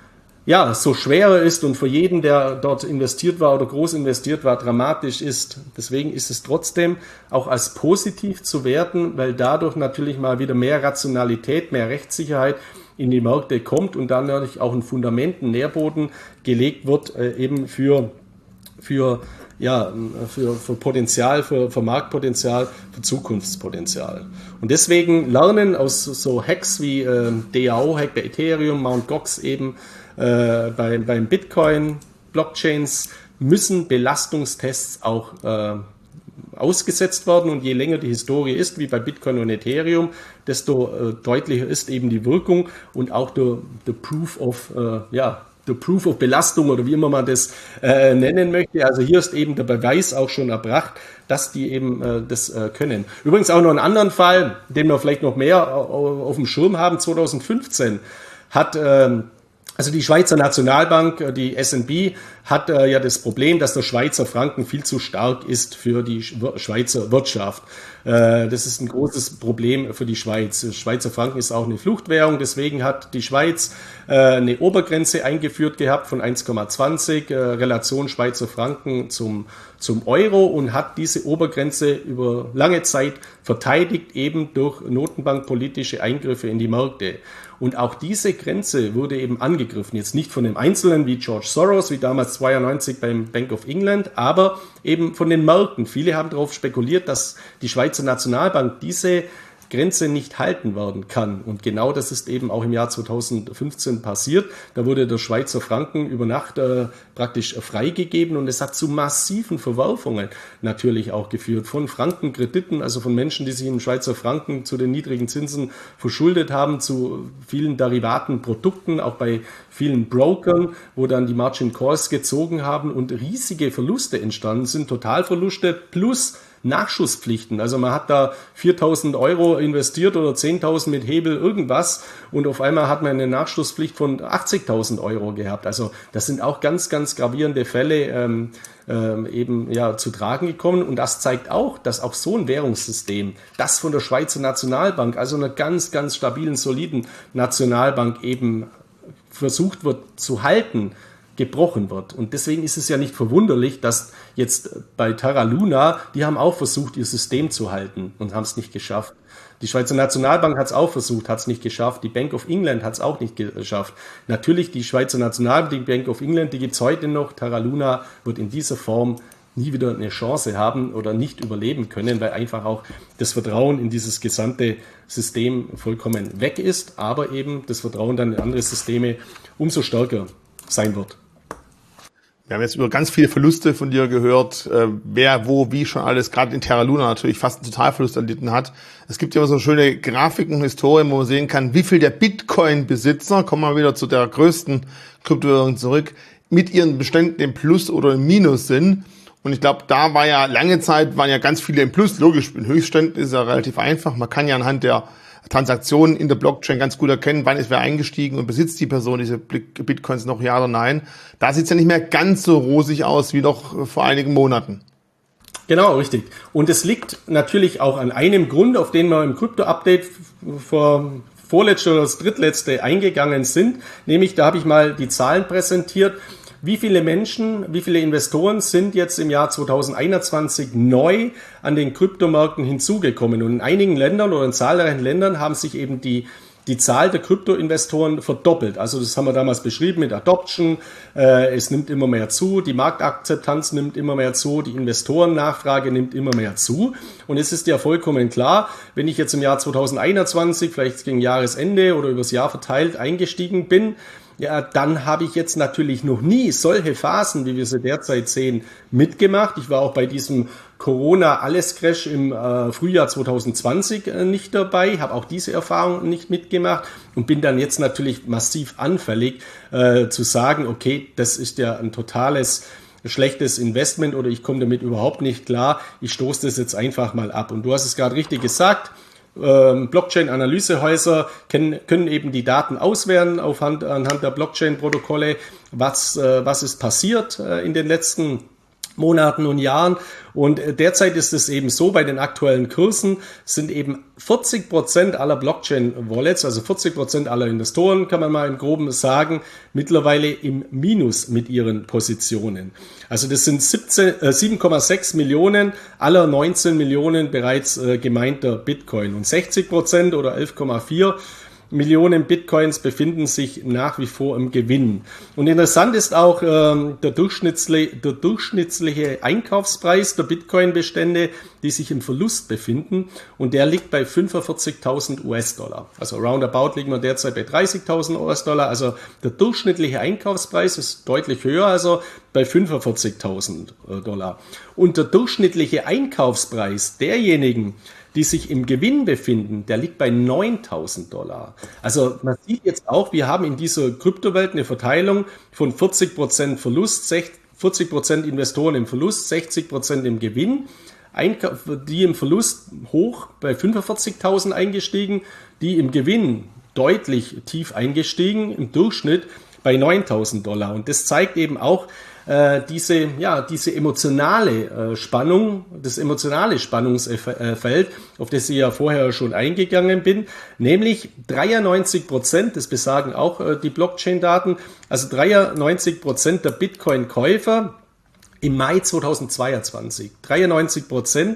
ja, so schwerer ist und für jeden, der dort investiert war oder groß investiert war, dramatisch ist. Deswegen ist es trotzdem auch als positiv zu werten, weil dadurch natürlich mal wieder mehr Rationalität, mehr Rechtssicherheit in die Märkte kommt und dann natürlich auch ein Fundament, ein Nährboden gelegt wird, eben für Potenzial, für Marktpotenzial, für Zukunftspotenzial. Und deswegen lernen aus so Hacks wie DAO-Hack bei Ethereum, Mt. Gox eben, beim Bitcoin, Blockchains müssen Belastungstests auch ausgesetzt werden, und je länger die Historie ist, wie bei Bitcoin und Ethereum, desto deutlicher ist eben die Wirkung und auch der Proof of Belastung oder wie immer man das nennen möchte. Also hier ist eben der Beweis auch schon erbracht, dass die eben das können. Übrigens auch noch einen anderen Fall, den wir vielleicht noch mehr auf dem Schirm haben. 2015 hat also die Schweizer Nationalbank, die SNB, hat ja das Problem, dass der Schweizer Franken viel zu stark ist für die Schweizer Wirtschaft. Das ist ein großes Problem für die Schweiz. Der Schweizer Franken ist auch eine Fluchtwährung, deswegen hat die Schweiz eine Obergrenze eingeführt gehabt von 1,20 Relation Schweizer Franken zum Euro und hat diese Obergrenze über lange Zeit verteidigt, eben durch notenbankpolitische Eingriffe in die Märkte. Und auch diese Grenze wurde eben angegriffen. Jetzt nicht von dem Einzelnen wie George Soros, wie damals 92 beim Bank of England, aber eben von den Märkten. Viele haben darauf spekuliert, dass die Schweizer Nationalbank diese Grenze nicht halten werden kann. Und genau das ist eben auch im Jahr 2015 passiert. Da wurde der Schweizer Franken über Nacht praktisch freigegeben, und es hat zu massiven Verwerfungen natürlich auch geführt von Frankenkrediten, also von Menschen, die sich im Schweizer Franken zu den niedrigen Zinsen verschuldet haben, zu vielen Derivatenprodukten, auch bei vielen Brokern, wo dann die Margin Calls gezogen haben und riesige Verluste entstanden sind, Totalverluste plus Nachschusspflichten. Also man hat da 4.000 Euro investiert oder 10.000 mit Hebel irgendwas, und auf einmal hat man eine Nachschusspflicht von 80.000 Euro gehabt. Also das sind auch ganz, ganz gravierende Fälle eben ja zu tragen gekommen, und das zeigt auch, dass auch so ein Währungssystem, das von der Schweizer Nationalbank, also einer ganz, ganz stabilen, soliden Nationalbank eben versucht wird zu halten, gebrochen wird. Und deswegen ist es ja nicht verwunderlich, dass jetzt bei Terra Luna, die haben auch versucht, ihr System zu halten und haben es nicht geschafft. Die Schweizer Nationalbank hat es auch versucht, hat es nicht geschafft. Die Bank of England hat es auch nicht geschafft. Natürlich die Schweizer Nationalbank, die Bank of England, die gibt es heute noch. Terra Luna wird in dieser Form nie wieder eine Chance haben oder nicht überleben können, weil einfach auch das Vertrauen in dieses gesamte System vollkommen weg ist, aber eben das Vertrauen dann in andere Systeme umso stärker sein wird. Wir haben jetzt über ganz viele Verluste von dir gehört, wer, wo, wie schon alles, gerade in Terra Luna natürlich fast einen Totalverlust erlitten hat. Es gibt ja immer so schöne Grafiken, Historien, wo man sehen kann, wie viel der Bitcoin-Besitzer, kommen wir wieder zu der größten Kryptowährung zurück, mit ihren Beständen im Plus oder im Minus sind. Und ich glaube, da war ja lange Zeit, waren ja ganz viele im Plus. Logisch, in Höchstständen ist ja relativ einfach. Man kann ja anhand der Transaktionen in der Blockchain ganz gut erkennen, wann ist wer eingestiegen und besitzt die Person diese Bitcoins noch, ja oder nein. Da sieht es ja nicht mehr ganz so rosig aus wie noch vor einigen Monaten. Genau, richtig. Und es liegt natürlich auch an einem Grund, auf den wir im Krypto-Update vorletzte oder das drittletzte eingegangen sind. Nämlich, da habe ich mal die Zahlen präsentiert. Wie viele Menschen, wie viele Investoren sind jetzt im Jahr 2021 neu an den Kryptomärkten hinzugekommen? Und in einigen Ländern oder in zahlreichen Ländern haben sich eben die Zahl der Kryptoinvestoren verdoppelt. Also das haben wir damals beschrieben mit Adoption. Es nimmt immer mehr zu, die Marktakzeptanz nimmt immer mehr zu, die Investorennachfrage nimmt immer mehr zu. Und es ist ja vollkommen klar, wenn ich jetzt im Jahr 2021, vielleicht gegen Jahresende oder übers Jahr verteilt eingestiegen bin, ja, dann habe ich jetzt natürlich noch nie solche Phasen, wie wir sie derzeit sehen, mitgemacht. Ich war auch bei diesem Corona-Alles-Crash im Frühjahr 2020 nicht dabei, habe auch diese Erfahrung nicht mitgemacht und bin dann jetzt natürlich massiv anfällig zu sagen, okay, das ist ja ein totales schlechtes Investment oder ich komme damit überhaupt nicht klar, ich stoße das jetzt einfach mal ab. Und du hast es gerade richtig gesagt, Blockchain-Analysehäuser können eben die Daten auswerten anhand der Blockchain-Protokolle, was ist passiert in den letzten Monaten und Jahren. Und derzeit ist es eben so, bei den aktuellen Kursen sind eben 40% aller Blockchain-Wallets, also 40% aller Investoren, kann man mal im Groben sagen, mittlerweile im Minus mit ihren Positionen. Also das sind 7,6 Millionen aller 19 Millionen bereits gemeinter Bitcoin. Und 60% oder 11,4 Millionen Bitcoins befinden sich nach wie vor im Gewinn. Und interessant ist auch der durchschnittliche Einkaufspreis der Bitcoin-Bestände, die sich im Verlust befinden. Und der liegt bei 45.000 US-Dollar. Also roundabout liegen wir derzeit bei 30.000 US-Dollar. Also der durchschnittliche Einkaufspreis ist deutlich höher, also bei 45.000 Dollar. Und der durchschnittliche Einkaufspreis derjenigen, die sich im Gewinn befinden, der liegt bei 9.000 Dollar. Also man sieht jetzt auch, wir haben in dieser Kryptowelt eine Verteilung von 40% Verlust, 40% Investoren im Verlust, 60% im Gewinn. Die im Verlust hoch bei 45.000 eingestiegen, die im Gewinn deutlich tief eingestiegen, im Durchschnitt bei 9.000 Dollar. Und das zeigt eben auch, diese emotionale Spannung, das emotionale Spannungsfeld, auf das ich ja vorher schon eingegangen bin, nämlich 93%, das besagen auch die Blockchain-Daten, also 93% der Bitcoin-Käufer im Mai 2022, 93%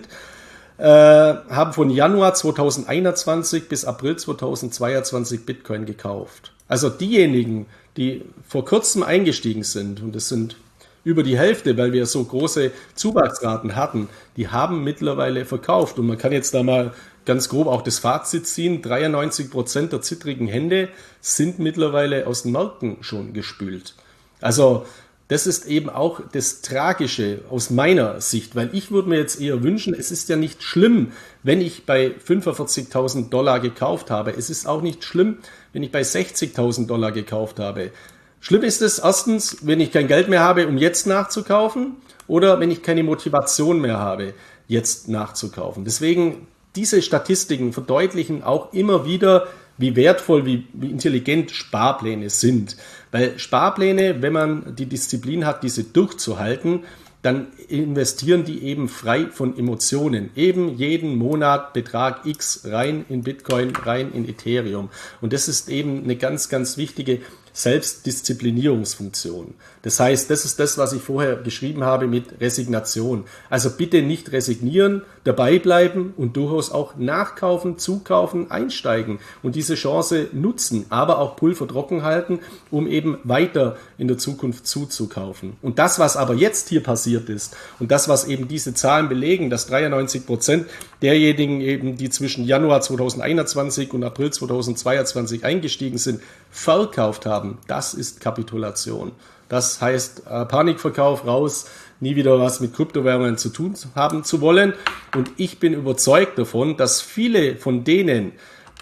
haben von Januar 2021 bis April 2022 Bitcoin gekauft. Also diejenigen, die vor kurzem eingestiegen sind, und das sind über die Hälfte, weil wir so große Zuwachsraten hatten, die haben mittlerweile verkauft. Und man kann jetzt da mal ganz grob auch das Fazit ziehen, 93% der zittrigen Hände sind mittlerweile aus den Märkten schon gespült. Also das ist eben auch das Tragische aus meiner Sicht, weil ich würde mir jetzt eher wünschen, es ist ja nicht schlimm, wenn ich bei 45.000 Dollar gekauft habe. Es ist auch nicht schlimm, wenn ich bei 60.000 Dollar gekauft habe. Schlimm ist es erstens, wenn ich kein Geld mehr habe, um jetzt nachzukaufen, oder wenn ich keine Motivation mehr habe, jetzt nachzukaufen. Deswegen, diese Statistiken verdeutlichen auch immer wieder, wie wertvoll, wie intelligent Sparpläne sind. Weil Sparpläne, wenn man die Disziplin hat, diese durchzuhalten, dann investieren die eben frei von Emotionen. Eben jeden Monat Betrag X rein in Bitcoin, rein in Ethereum. Und das ist eben eine ganz, ganz wichtige Selbstdisziplinierungsfunktion. Das heißt, das ist das, was ich vorher geschrieben habe mit Resignation. Also bitte nicht resignieren, dabei bleiben und durchaus auch nachkaufen, zukaufen, einsteigen und diese Chance nutzen, aber auch Pulver trocken halten, um eben weiter in der Zukunft zuzukaufen. Und das, was aber jetzt hier passiert ist und das, was eben diese Zahlen belegen, dass 93% derjenigen eben, die zwischen Januar 2021 und April 2022 eingestiegen sind, verkauft haben, das ist Kapitulation. Das heißt, Panikverkauf raus, nie wieder was mit Kryptowährungen zu tun haben zu wollen. Und ich bin überzeugt davon, dass viele von denen,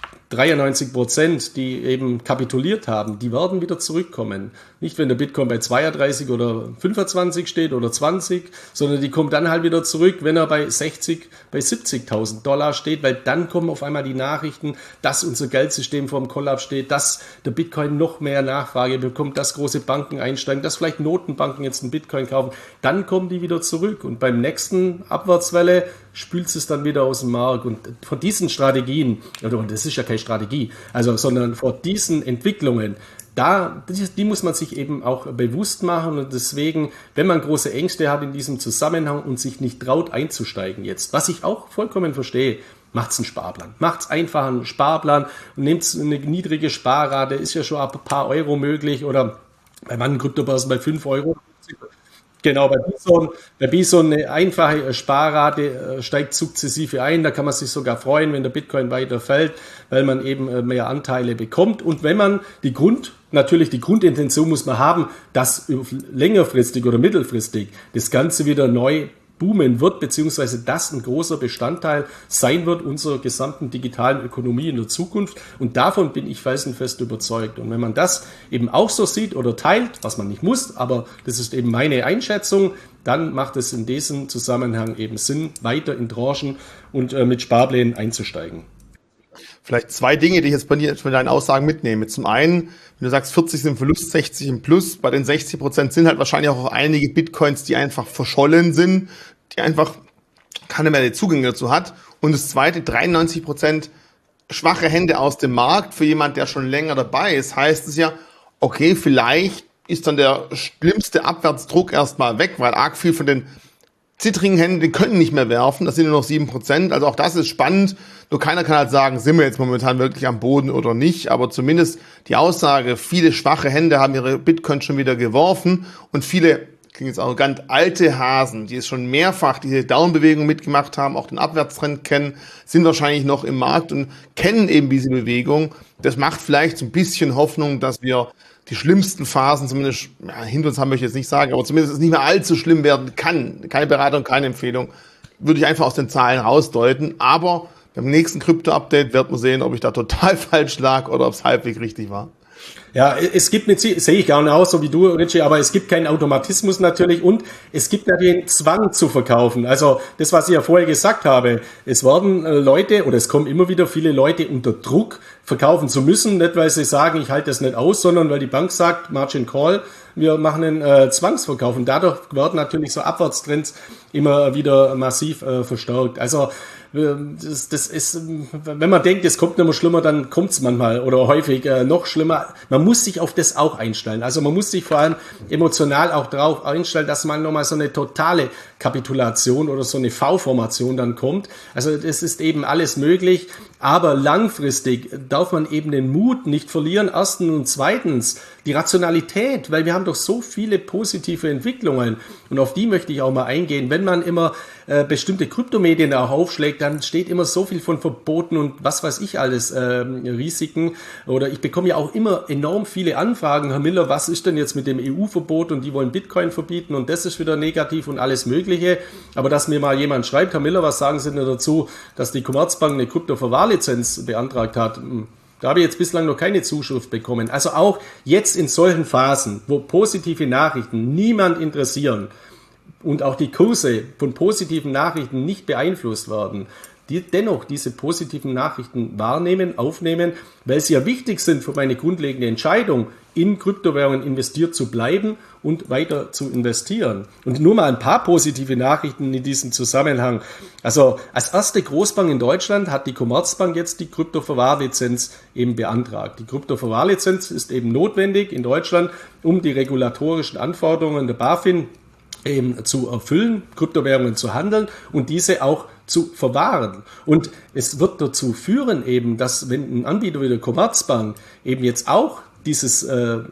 93%, die eben kapituliert haben, die werden wieder zurückkommen. Nicht, wenn der Bitcoin bei 32 oder 25 steht oder 20, sondern die kommen dann halt wieder zurück, wenn er bei 60, bei 70.000 Dollar steht, weil dann kommen auf einmal die Nachrichten, dass unser Geldsystem vor dem Kollaps steht, dass der Bitcoin noch mehr Nachfrage bekommt, dass große Banken einsteigen, dass vielleicht Notenbanken jetzt einen Bitcoin kaufen. Dann kommen die wieder zurück und beim nächsten Abwärtswelle spült es dann wieder aus dem Markt. Und von diesen Strategien, und das ist ja keine Strategie, also, sondern vor diesen Entwicklungen, die muss man sich eben auch bewusst machen und deswegen, wenn man große Ängste hat in diesem Zusammenhang und sich nicht traut einzusteigen jetzt, was ich auch vollkommen verstehe, macht's einen Sparplan. Macht's einfach einen Sparplan und nehmt eine niedrige Sparrate, ist ja schon ab ein paar Euro möglich oder bei manchen Kryptobörsen bei 5 Euro. Genau, bei Bison eine einfache Sparrate steigt sukzessive ein. Da kann man sich sogar freuen, wenn der Bitcoin weiter fällt, weil man eben mehr Anteile bekommt. Und wenn man die Grundintention muss man haben, dass längerfristig oder mittelfristig das Ganze wieder neu boomen wird, beziehungsweise das ein großer Bestandteil sein wird unserer gesamten digitalen Ökonomie in der Zukunft. Und davon bin ich felsenfest überzeugt. Und wenn man das eben auch so sieht oder teilt, was man nicht muss, aber das ist eben meine Einschätzung, dann macht es in diesem Zusammenhang eben Sinn, weiter in Tranchen und mit Sparplänen einzusteigen. Vielleicht zwei Dinge, die ich jetzt bei dir von deinen Aussagen mitnehme. Zum einen, wenn du sagst, 40 sind im Verlust, 60 im Plus, bei den 60% sind halt wahrscheinlich auch einige Bitcoins, die einfach verschollen sind, die einfach keiner mehr die Zugänge dazu hat. Und das zweite, 93% schwache Hände aus dem Markt. Für jemand, der schon länger dabei ist, heißt es ja, okay, vielleicht ist dann der schlimmste Abwärtsdruck erstmal weg, weil arg viel von den zittrigen Händen, die können nicht mehr werfen, das sind nur noch 7%, also auch das ist spannend, nur keiner kann halt sagen, sind wir jetzt momentan wirklich am Boden oder nicht, aber zumindest die Aussage, viele schwache Hände haben ihre Bitcoins schon wieder geworfen und viele, klingt jetzt arrogant, alte Hasen, die es schon mehrfach diese Down-Bewegung mitgemacht haben, auch den Abwärtstrend kennen, sind wahrscheinlich noch im Markt und kennen eben diese Bewegung. Das macht vielleicht so ein bisschen Hoffnung, dass wir die schlimmsten Phasen zumindest hinter uns haben, möchte ich jetzt nicht sagen, aber zumindest es nicht mehr allzu schlimm werden kann. Keine Beratung, keine Empfehlung. Würde ich einfach aus den Zahlen rausdeuten. Aber beim nächsten Krypto-Update wird man sehen, ob ich da total falsch lag oder ob es halbwegs richtig war. Ja, es gibt nicht, sehe ich gar nicht aus, so wie du, Richie, aber es gibt keinen Automatismus natürlich und es gibt natürlich den Zwang zu verkaufen. Also das, was ich ja vorher gesagt habe, es werden Leute oder es kommen immer wieder viele Leute unter Druck, verkaufen zu müssen, nicht weil sie sagen, ich halte das nicht aus, sondern weil die Bank sagt, Margin Call, wir machen einen Zwangsverkauf und dadurch werden natürlich so Abwärtstrends immer wieder massiv verstärkt. Also das ist, wenn man denkt, es kommt nicht mehr schlimmer, dann kommt es manchmal oder häufig noch schlimmer. Man muss sich auf das auch einstellen. Also man muss sich vor allem emotional auch darauf einstellen, dass man nochmal so eine totale Kapitulation oder so eine V-Formation dann kommt. Also das ist eben alles möglich, aber langfristig darf man eben den Mut nicht verlieren. Erstens und zweitens die Rationalität, weil wir haben doch so viele positive Entwicklungen und auf die möchte ich auch mal eingehen. Wenn man immer bestimmte Kryptomedien auch aufschlägt, dann steht immer so viel von Verboten und was weiß ich alles, Risiken. Oder ich bekomme ja auch immer enorm viele Anfragen, Herr Miller, was ist denn jetzt mit dem EU-Verbot und die wollen Bitcoin verbieten und das ist wieder negativ und alles Mögliche. Aber dass mir mal jemand schreibt, Herr Miller, was sagen Sie denn dazu, dass die Commerzbank eine Kryptoverwahrlizenz beantragt hat? Da habe ich jetzt bislang noch keine Zuschrift bekommen. Also auch jetzt in solchen Phasen, wo positive Nachrichten niemand interessieren, und auch die Kurse von positiven Nachrichten nicht beeinflusst werden, die dennoch diese positiven Nachrichten wahrnehmen, aufnehmen, weil sie ja wichtig sind für meine grundlegende Entscheidung, in Kryptowährungen investiert zu bleiben und weiter zu investieren. Und nur mal ein paar positive Nachrichten in diesem Zusammenhang. Also als erste Großbank in Deutschland hat die Commerzbank jetzt die Kryptoverwahrlizenz eben beantragt. Die Kryptoverwahrlizenz ist eben notwendig in Deutschland, um die regulatorischen Anforderungen der BaFin eben zu erfüllen, Kryptowährungen zu handeln und diese auch zu verwahren. Und es wird dazu führen eben, dass wenn ein Anbieter wie der Commerzbank eben jetzt auch dieses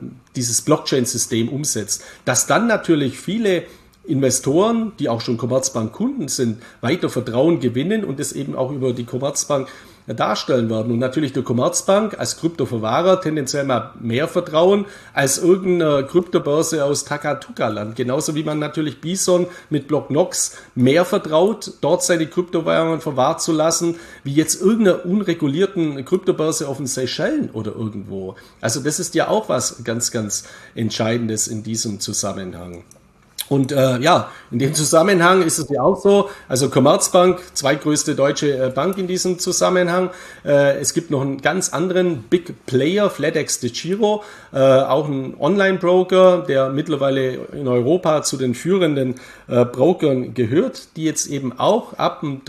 Blockchain-System umsetzt, dass dann natürlich viele Investoren, die auch schon Commerzbank-Kunden sind, weiter Vertrauen gewinnen und es eben auch über die Commerzbank darstellen werden. Und natürlich der Commerzbank als Kryptoverwahrer tendenziell mal mehr Vertrauen als irgendeine Kryptobörse aus Takatuka-Land. Genauso wie man natürlich Bison mit Block Nox mehr vertraut, dort seine Kryptowährungen verwahrt zu lassen, wie jetzt irgendeiner unregulierten Kryptobörse auf den Seychellen oder irgendwo. Also das ist ja auch was ganz, ganz Entscheidendes in diesem Zusammenhang. Und in dem Zusammenhang ist es ja auch so, also Commerzbank, zweitgrößte deutsche Bank in diesem Zusammenhang. Es gibt noch einen ganz anderen Big Player, Flatex de Giro, auch ein Online-Broker, der mittlerweile in Europa zu den führenden Brokern gehört, die jetzt eben auch ab dem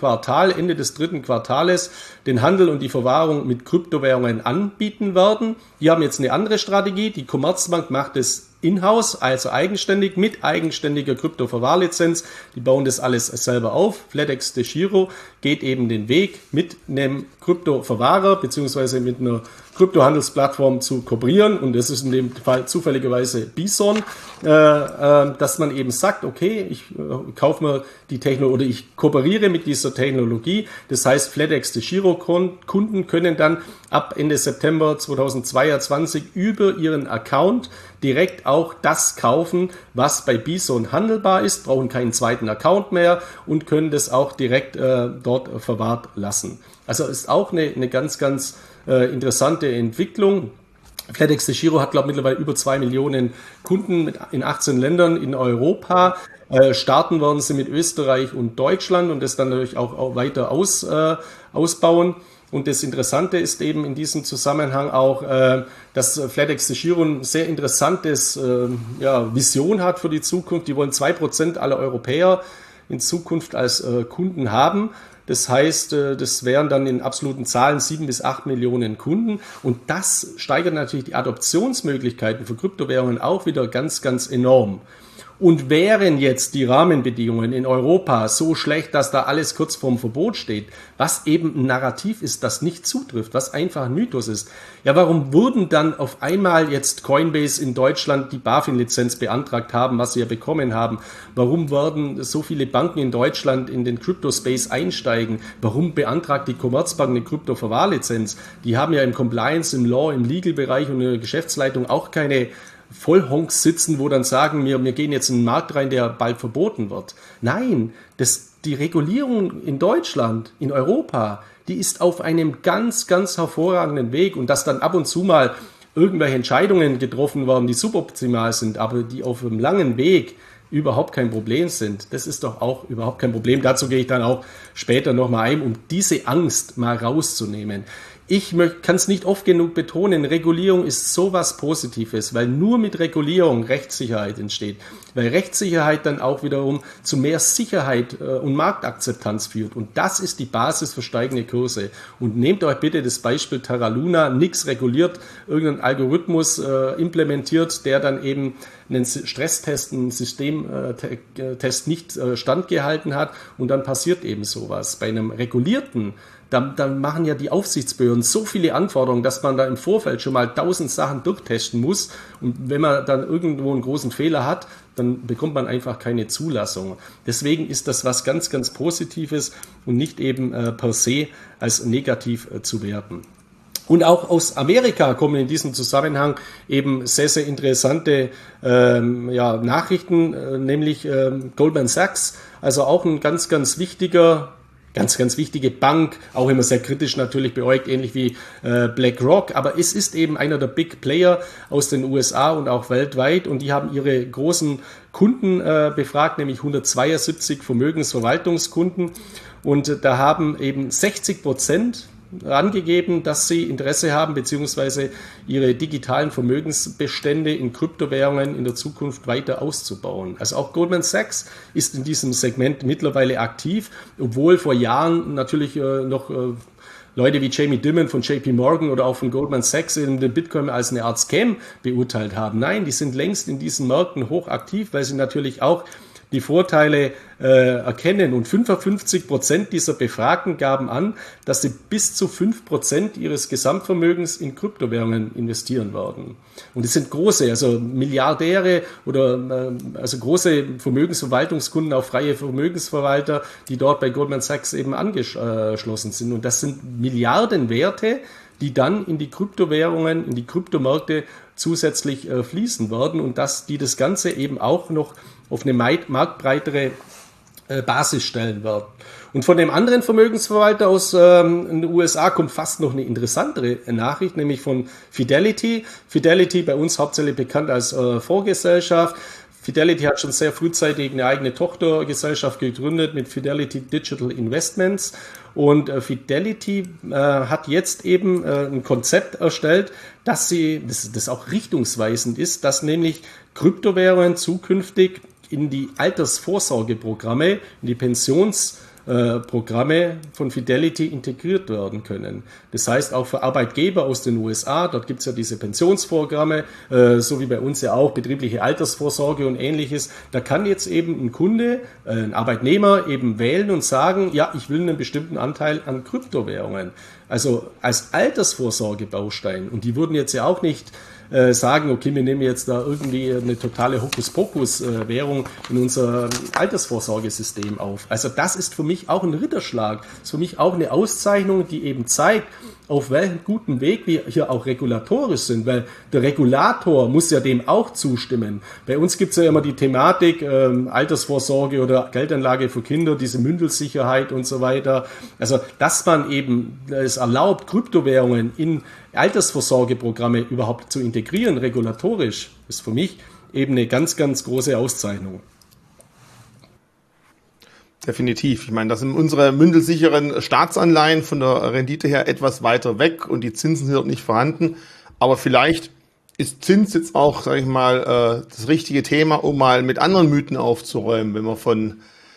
Ende des dritten Quartales den Handel und die Verwahrung mit Kryptowährungen anbieten werden. Die haben jetzt eine andere Strategie. Die Commerzbank macht es in-house, also eigenständig, mit eigenständiger Kryptoverwahrlizenz. Die bauen das alles selber auf. Flatex de Giro geht eben den Weg mit einem Kryptoverwahrer beziehungsweise mit einer Kryptohandelsplattform zu kooperieren, und das ist in dem Fall zufälligerweise Bison, dass man eben sagt, okay, ich kaufe mir die Technologie oder ich kooperiere mit dieser Technologie. Das heißt, Flatex de Giro Kunden können dann ab Ende September 2022 über ihren Account direkt auch das kaufen, was bei Bison handelbar ist, brauchen keinen zweiten Account mehr und können das auch direkt dort verwahrt lassen. Also ist auch eine ganz, ganz interessante Entwicklung. Flatex de Giro hat, glaube ich, mittlerweile über 2 Millionen Kunden in 18 Ländern in Europa. Starten werden sie mit Österreich und Deutschland und das dann natürlich auch weiter ausbauen. Und das Interessante ist eben in diesem Zusammenhang auch, dass FlatEx DEGIRO ein sehr interessantes Vision hat für die Zukunft. Die wollen 2% aller Europäer in Zukunft als Kunden haben. Das heißt, das wären dann in absoluten Zahlen 7 bis 8 Millionen Kunden. Und das steigert natürlich die Adoptionsmöglichkeiten für Kryptowährungen auch wieder ganz, ganz enorm. Und wären jetzt die Rahmenbedingungen in Europa so schlecht, dass da alles kurz vorm Verbot steht, was eben ein Narrativ ist, das nicht zutrifft, was einfach ein Mythos ist, ja, warum würden dann auf einmal jetzt Coinbase in Deutschland die BaFin-Lizenz beantragt haben, was sie ja bekommen haben? Warum werden so viele Banken in Deutschland in den Crypto-Space einsteigen? Warum beantragt die Commerzbank eine Krypto-Verwahrlizenz? Die haben ja im Compliance, im Law, im Legal-Bereich und in der Geschäftsleitung auch keine Vollhonks sitzen, wo dann sagen, wir gehen jetzt in einen Markt rein, der bald verboten wird. Nein, die Regulierung in Deutschland, in Europa, die ist auf einem ganz, ganz hervorragenden Weg. Und dass dann ab und zu mal irgendwelche Entscheidungen getroffen werden, die suboptimal sind, aber die auf einem langen Weg überhaupt kein Problem sind, das ist doch auch überhaupt kein Problem. Dazu gehe ich dann auch später nochmal ein, um diese Angst mal rauszunehmen. Ich kann es nicht oft genug betonen, Regulierung ist sowas Positives, weil nur mit Regulierung Rechtssicherheit entsteht, weil Rechtssicherheit dann auch wiederum zu mehr Sicherheit und Marktakzeptanz führt und das ist die Basis für steigende Kurse. Und nehmt euch bitte das Beispiel Terra Luna, nichts reguliert, irgendein Algorithmus implementiert, der dann eben einen Stresstest, einen Systemtest nicht standgehalten hat und dann passiert eben sowas. Bei einem regulierten dann machen ja die Aufsichtsbehörden so viele Anforderungen, dass man da im Vorfeld schon mal 1000 Sachen durchtesten muss. Und wenn man dann irgendwo einen großen Fehler hat, dann bekommt man einfach keine Zulassung. Deswegen ist das was ganz, ganz Positives und nicht eben per se als negativ zu werten. Und auch aus Amerika kommen in diesem Zusammenhang eben sehr, sehr interessante Nachrichten, nämlich Goldman Sachs, also auch ein ganz, ganz wichtige Bank, auch immer sehr kritisch natürlich beäugt, ähnlich wie BlackRock, aber es ist eben einer der Big Player aus den USA und auch weltweit und die haben ihre großen Kunden befragt, nämlich 172 Vermögensverwaltungskunden und da haben eben 60% angegeben, dass sie Interesse haben, beziehungsweise ihre digitalen Vermögensbestände in Kryptowährungen in der Zukunft weiter auszubauen. Also auch Goldman Sachs ist in diesem Segment mittlerweile aktiv, obwohl vor Jahren natürlich noch Leute wie Jamie Dimon von JP Morgan oder auch von Goldman Sachs den Bitcoin als eine Art Scam beurteilt haben. Nein, die sind längst in diesen Märkten hochaktiv, weil sie natürlich auch die Vorteile erkennen. Und 55% dieser Befragten gaben an, dass sie bis zu 5% ihres Gesamtvermögens in Kryptowährungen investieren werden. Und es sind große, also Milliardäre oder also große Vermögensverwaltungskunden, auch freie Vermögensverwalter, die dort bei Goldman Sachs eben angeschlossen sind. Und das sind Milliardenwerte, die dann in die Kryptowährungen, in die Kryptomärkte zusätzlich fließen werden und die das Ganze eben auch noch auf eine marktbreitere Basis stellen werden. Und von dem anderen Vermögensverwalter aus den USA kommt fast noch eine interessantere Nachricht, nämlich von Fidelity. Fidelity, bei uns hauptsächlich bekannt als Fondsgesellschaft. Fidelity hat schon sehr frühzeitig eine eigene Tochtergesellschaft gegründet mit Fidelity Digital Investments. Und Fidelity hat jetzt eben ein Konzept erstellt, das auch richtungsweisend ist, dass nämlich Kryptowährungen zukünftig in die Altersvorsorgeprogramme, in die Pensionsprogramme von Fidelity integriert werden können. Das heißt auch für Arbeitgeber aus den USA, dort gibt es ja diese Pensionsprogramme, so wie bei uns ja auch betriebliche Altersvorsorge und ähnliches. Da kann jetzt eben ein Kunde, ein Arbeitnehmer eben wählen und sagen, ja, ich will einen bestimmten Anteil an Kryptowährungen. Also als Altersvorsorgebaustein. Und die würden jetzt ja auch nicht sagen, okay, wir nehmen jetzt da irgendwie eine totale Hokuspokus-Währung in unser Altersvorsorgesystem auf. Also das ist für mich auch ein Ritterschlag. Das ist für mich auch eine Auszeichnung, die eben zeigt, auf welchem guten Weg wir hier auch regulatorisch sind, weil der Regulator muss ja dem auch zustimmen. Bei uns gibt es ja immer die Thematik Altersvorsorge oder Geldanlage für Kinder, diese Mündelsicherheit und so weiter. Also, dass man eben es erlaubt, Kryptowährungen in Altersvorsorgeprogramme überhaupt zu integrieren, regulatorisch, ist für mich eben eine ganz, ganz große Auszeichnung. Definitiv. Ich meine, das sind unsere mündelsicheren Staatsanleihen von der Rendite her etwas weiter weg und die Zinsen sind dort nicht vorhanden. Aber vielleicht ist Zins jetzt auch, sage ich mal, das richtige Thema, um mal mit anderen Mythen aufzuräumen, wenn wir von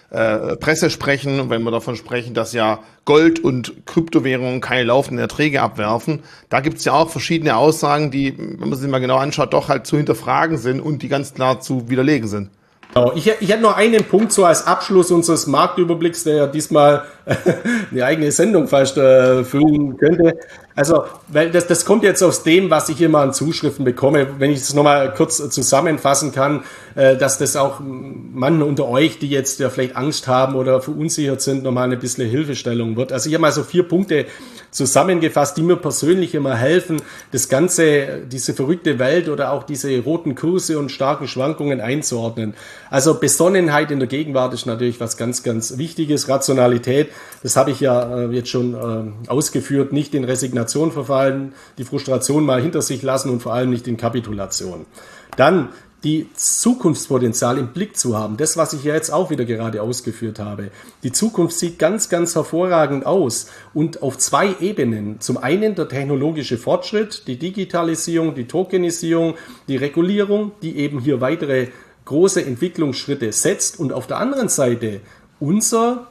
Presse sprechen, wenn wir davon sprechen, dass ja Gold und Kryptowährungen keine laufenden Erträge abwerfen. Da gibt es ja auch verschiedene Aussagen, die, wenn man sich mal genau anschaut, doch halt zu hinterfragen sind und die ganz klar zu widerlegen sind. Ich hätte noch einen Punkt so als Abschluss unseres Marktüberblicks, der ja diesmal eine eigene Sendung fast füllen könnte. Also, weil das kommt jetzt aus dem, was ich immer an Zuschriften bekomme, wenn ich es nochmal kurz zusammenfassen kann, dass das auch manchen unter euch, die jetzt ja vielleicht Angst haben oder verunsichert sind, nochmal eine bisschen Hilfestellung wird. Also ich habe mal so 4 Punkte zusammengefasst, die mir persönlich immer helfen, das Ganze, diese verrückte Welt oder auch diese roten Kurse und starken Schwankungen einzuordnen. Also Besonnenheit in der Gegenwart ist natürlich was ganz, ganz Wichtiges. Rationalität, das habe ich ja jetzt schon ausgeführt, nicht in Resignation verfallen, die Frustration mal hinter sich lassen und vor allem nicht in Kapitulation. Dann die Zukunftspotenzial im Blick zu haben, das, was ich ja jetzt auch wieder gerade ausgeführt habe. Die Zukunft sieht ganz, ganz hervorragend aus und auf 2 Ebenen. Zum einen der technologische Fortschritt, die Digitalisierung, die Tokenisierung, die Regulierung, die eben hier weitere große Entwicklungsschritte setzt und auf der anderen Seite unser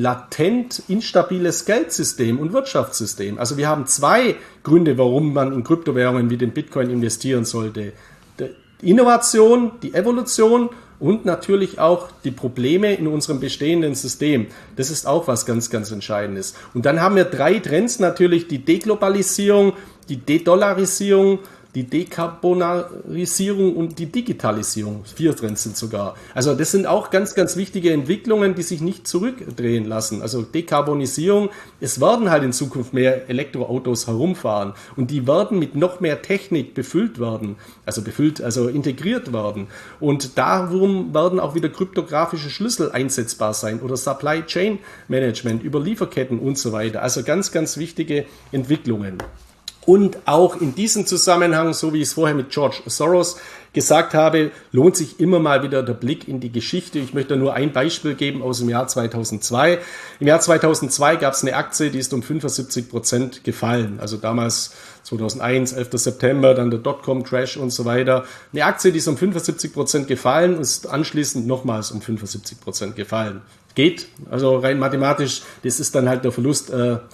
latent instabiles Geldsystem und Wirtschaftssystem. Also wir haben 2 Gründe, warum man in Kryptowährungen wie den Bitcoin investieren sollte. Die Innovation, die Evolution und natürlich auch die Probleme in unserem bestehenden System. Das ist auch was ganz, ganz Entscheidendes. Und dann haben wir 3 Trends natürlich, die Deglobalisierung, die Dedollarisierung, die Dekarbonarisierung und die Digitalisierung. 4 Trends sind sogar. Also das sind auch ganz, ganz wichtige Entwicklungen, die sich nicht zurückdrehen lassen. Also Dekarbonisierung, es werden halt in Zukunft mehr Elektroautos herumfahren und die werden mit noch mehr Technik befüllt werden, also integriert werden. Und darum werden auch wieder kryptografische Schlüssel einsetzbar sein oder Supply Chain Management über Lieferketten und so weiter. Also ganz, ganz wichtige Entwicklungen. Und auch in diesem Zusammenhang, so wie ich es vorher mit George Soros gesagt habe, lohnt sich immer mal wieder der Blick in die Geschichte. Ich möchte nur ein Beispiel geben aus dem Jahr 2002. Im Jahr 2002 gab es eine Aktie, die ist um 75% gefallen. Also damals 2001, 11. September, dann der Dotcom-Crash und so weiter. Eine Aktie, die ist um 75% gefallen und ist anschließend nochmals um 75% gefallen. Geht, also rein mathematisch, das ist dann halt der Verlust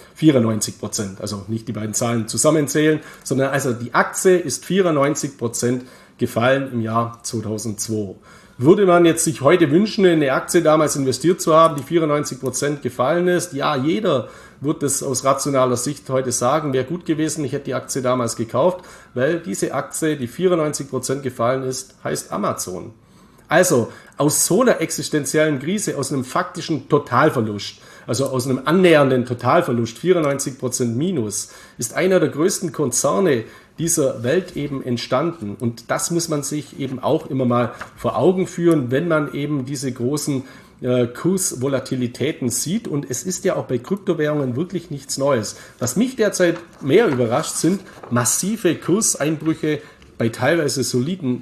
94%. Also nicht die beiden Zahlen zusammenzählen, sondern also die Aktie ist 94% gefallen im Jahr 2002. Würde man jetzt sich heute wünschen, in eine Aktie damals investiert zu haben, die 94% gefallen ist? Ja, jeder wird das aus rationaler Sicht heute sagen, wäre gut gewesen, ich hätte die Aktie damals gekauft, weil diese Aktie, die 94% gefallen ist, heißt Amazon. Also aus so einer existenziellen Krise, aus einem faktischen Totalverlust, also aus einem annähernden Totalverlust, 94% Minus, ist einer der größten Konzerne dieser Welt eben entstanden. Und das muss man sich eben auch immer mal vor Augen führen, wenn man eben diese großen Kursvolatilitäten sieht. Und es ist ja auch bei Kryptowährungen wirklich nichts Neues. Was mich derzeit mehr überrascht, sind massive Kurseinbrüche bei teilweise solide,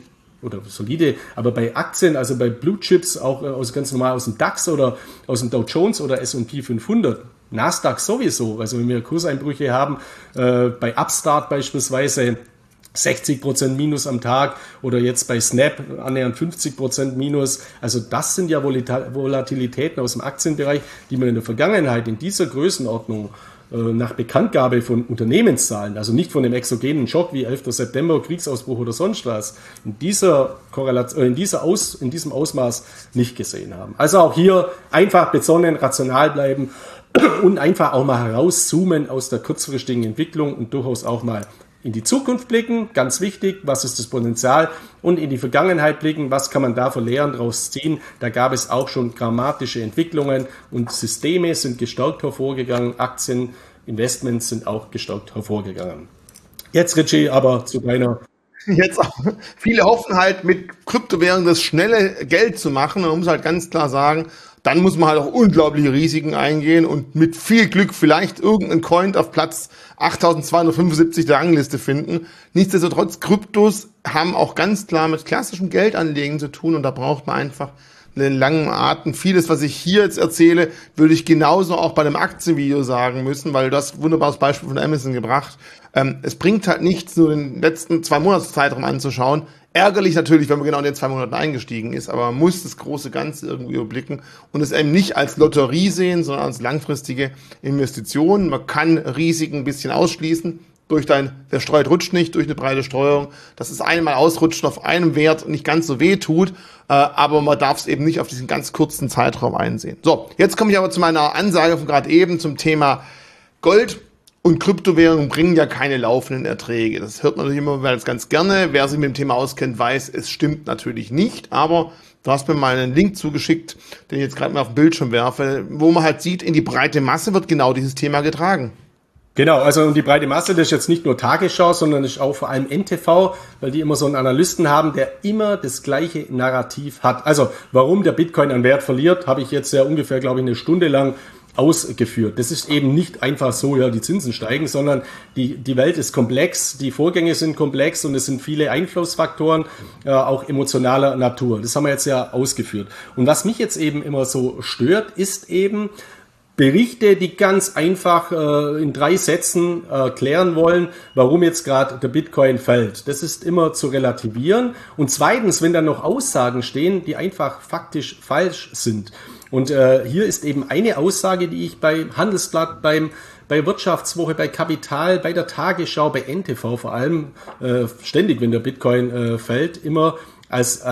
aber bei Aktien, also bei Blue Chips, auch ganz normal aus dem DAX oder aus dem Dow Jones oder S&P 500, Nasdaq sowieso, also wenn wir Kurseinbrüche haben, bei Upstart beispielsweise 60% Minus am Tag oder jetzt bei Snap annähernd 50% Minus. Also das sind ja Volatilitäten aus dem Aktienbereich, die man in der Vergangenheit in dieser Größenordnung nach Bekanntgabe von Unternehmenszahlen, also nicht von dem exogenen Schock wie 11. September, Kriegsausbruch oder sonst was, in diesem Ausmaß nicht gesehen haben. Also auch hier einfach besonnen, rational bleiben und einfach auch mal herauszoomen aus der kurzfristigen Entwicklung und durchaus auch mal in die Zukunft blicken, ganz wichtig, was ist das Potenzial, und in die Vergangenheit blicken, was kann man da für Lehren draus ziehen. Da gab es auch schon dramatische Entwicklungen und Systeme sind gestärkt hervorgegangen, Aktien, Investments sind auch gestärkt hervorgegangen. Jetzt, Richie, aber zu deiner... Jetzt auch. Viele hoffen halt, mit Kryptowährungen das schnelle Geld zu machen. Man muss halt ganz klar sagen, dann muss man halt auch unglaubliche Risiken eingehen und mit viel Glück vielleicht irgendeinen Coin auf Platz 8275 der Rangliste finden. Nichtsdestotrotz, Kryptos haben auch ganz klar mit klassischem Geldanlegen zu tun und da braucht man einfach einen langen Atem. Vieles, was ich hier jetzt erzähle, würde ich genauso auch bei einem Aktienvideo sagen müssen, weil du hast ein wunderbares Beispiel von Amazon gebracht. Es bringt halt nichts, nur den letzten 2 Monatszeitraum anzuschauen. Ärgerlich natürlich, wenn man genau in den 2 Monaten eingestiegen ist, aber man muss das große Ganze irgendwie überblicken und es eben nicht als Lotterie sehen, sondern als langfristige Investition. Man kann Risiken ein bisschen ausschließen. Der Streit rutscht nicht durch eine breite Streuung, dass es einmal ausrutschen auf einem Wert nicht ganz so weh tut, aber man darf es eben nicht auf diesen ganz kurzen Zeitraum einsehen. So, jetzt komme ich aber zu meiner Ansage von gerade eben zum Thema Gold und Kryptowährungen bringen ja keine laufenden Erträge. Das hört man natürlich immer ganz gerne. Wer sich mit dem Thema auskennt, weiß, es stimmt natürlich nicht, aber du hast mir mal einen Link zugeschickt, den ich jetzt gerade mal auf dem Bildschirm werfe, wo man halt sieht, in die breite Masse wird genau dieses Thema getragen. Genau, also die breite Masse, das ist jetzt nicht nur Tagesschau, sondern das ist auch vor allem NTV, weil die immer so einen Analysten haben, der immer das gleiche Narrativ hat. Also warum der Bitcoin an Wert verliert, habe ich jetzt ja ungefähr, glaube ich, eine Stunde lang ausgeführt. Das ist eben nicht einfach so, ja, die Zinsen steigen, sondern die Welt ist komplex, die Vorgänge sind komplex und es sind viele Einflussfaktoren, auch emotionaler Natur. Das haben wir jetzt ja ausgeführt. Und was mich jetzt eben immer so stört, ist eben Berichte, die ganz einfach in 3 Sätzen erklären wollen, warum jetzt gerade der Bitcoin fällt. Das ist immer zu relativieren. Und zweitens, wenn dann noch Aussagen stehen, die einfach faktisch falsch sind. Und hier ist eben eine Aussage, die ich bei Handelsblatt, bei Wirtschaftswoche, bei Kapital, bei der Tagesschau, bei NTV vor allem ständig, wenn der Bitcoin fällt, immer als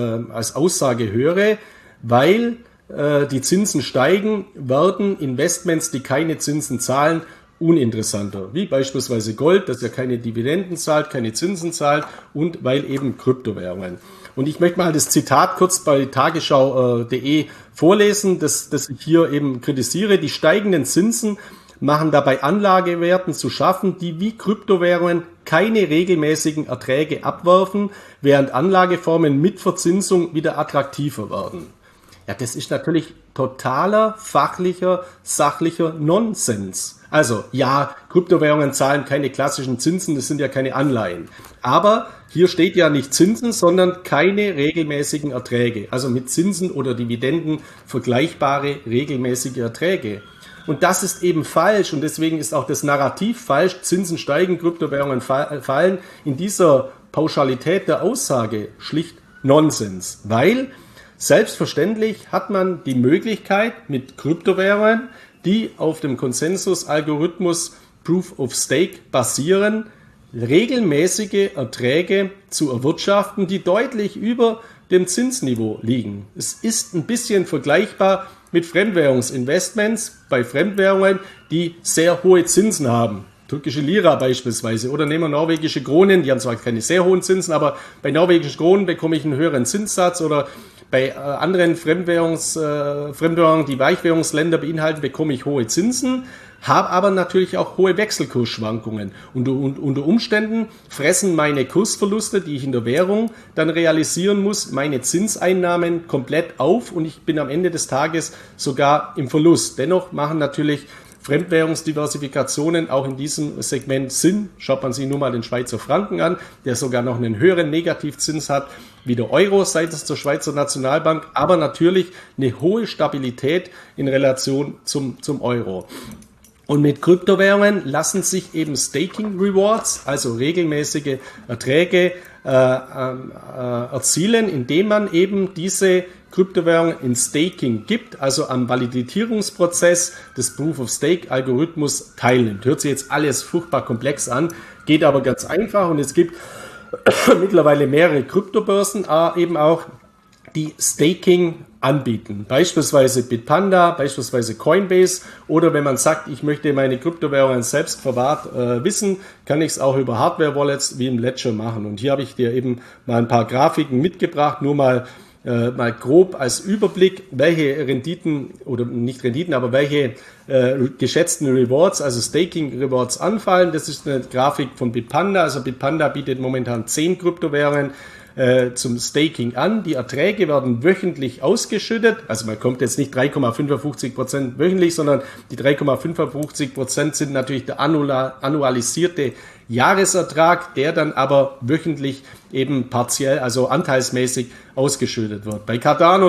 Aussage höre, weil die Zinsen steigen, werden Investments, die keine Zinsen zahlen, uninteressanter. Wie beispielsweise Gold, das ja keine Dividenden zahlt, keine Zinsen zahlt und weil eben Kryptowährungen. Und ich möchte mal das Zitat kurz bei tagesschau.de vorlesen, das ich hier eben kritisiere. Die steigenden Zinsen machen dabei Anlagewerten zu schaffen, die wie Kryptowährungen keine regelmäßigen Erträge abwerfen, während Anlageformen mit Verzinsung wieder attraktiver werden. Ja, das ist natürlich totaler, fachlicher, sachlicher Nonsens. Also, ja, Kryptowährungen zahlen keine klassischen Zinsen, das sind ja keine Anleihen. Aber hier steht ja nicht Zinsen, sondern keine regelmäßigen Erträge. Also mit Zinsen oder Dividenden vergleichbare regelmäßige Erträge. Und das ist eben falsch und deswegen ist auch das Narrativ falsch. Zinsen steigen, Kryptowährungen fallen. In dieser Pauschalität der Aussage schlicht Nonsens, weil selbstverständlich hat man die Möglichkeit mit Kryptowährungen, die auf dem Konsensus-Algorithmus Proof of Stake basieren, regelmäßige Erträge zu erwirtschaften, die deutlich über dem Zinsniveau liegen. Es ist ein bisschen vergleichbar mit Fremdwährungsinvestments bei Fremdwährungen, die sehr hohe Zinsen haben. Türkische Lira beispielsweise oder nehmen wir norwegische Kronen, die haben zwar keine sehr hohen Zinsen, aber bei norwegischen Kronen bekomme ich einen höheren Zinssatz oder bei anderen Fremdwährungen, die Weichwährungsländer beinhalten, bekomme ich hohe Zinsen, habe aber natürlich auch hohe Wechselkursschwankungen. Und unter Umständen fressen meine Kursverluste, die ich in der Währung dann realisieren muss, meine Zinseinnahmen komplett auf und ich bin am Ende des Tages sogar im Verlust. Dennoch machen natürlich Fremdwährungsdiversifikationen auch in diesem Segment Sinn. Schaut man sich nur mal den Schweizer Franken an, der sogar noch einen höheren Negativzins hat wie der Euro seitens der Schweizer Nationalbank, aber natürlich eine hohe Stabilität in Relation zum Euro. Und mit Kryptowährungen lassen sich eben Staking Rewards, also regelmäßige Erträge, erzielen, indem man eben diese Kryptowährungen in Staking gibt, also am Validierungsprozess des Proof of Stake Algorithmus teilnimmt. Hört sich jetzt alles furchtbar komplex an, geht aber ganz einfach und es gibt mittlerweile mehrere Kryptobörsen, eben auch die Staking anbieten. Beispielsweise Bitpanda, beispielsweise Coinbase oder wenn man sagt, ich möchte meine Kryptowährungen selbst verwahrt wissen, kann ich es auch über Hardware-Wallets wie im Ledger machen. Und hier habe ich dir eben mal ein paar Grafiken mitgebracht, nur mal grob als Überblick, welche Renditen oder nicht Renditen, aber welche geschätzten Rewards, also Staking Rewards anfallen. Das ist eine Grafik von Bitpanda. Also Bitpanda bietet momentan 10 Kryptowährungen zum Staking an. Die Erträge werden wöchentlich ausgeschüttet. Also man kommt jetzt nicht 3,55% wöchentlich, sondern die 3,55% sind natürlich der annualisierte Jahresertrag, der dann aber wöchentlich eben partiell, also anteilsmäßig ausgeschüttet wird. Bei Cardano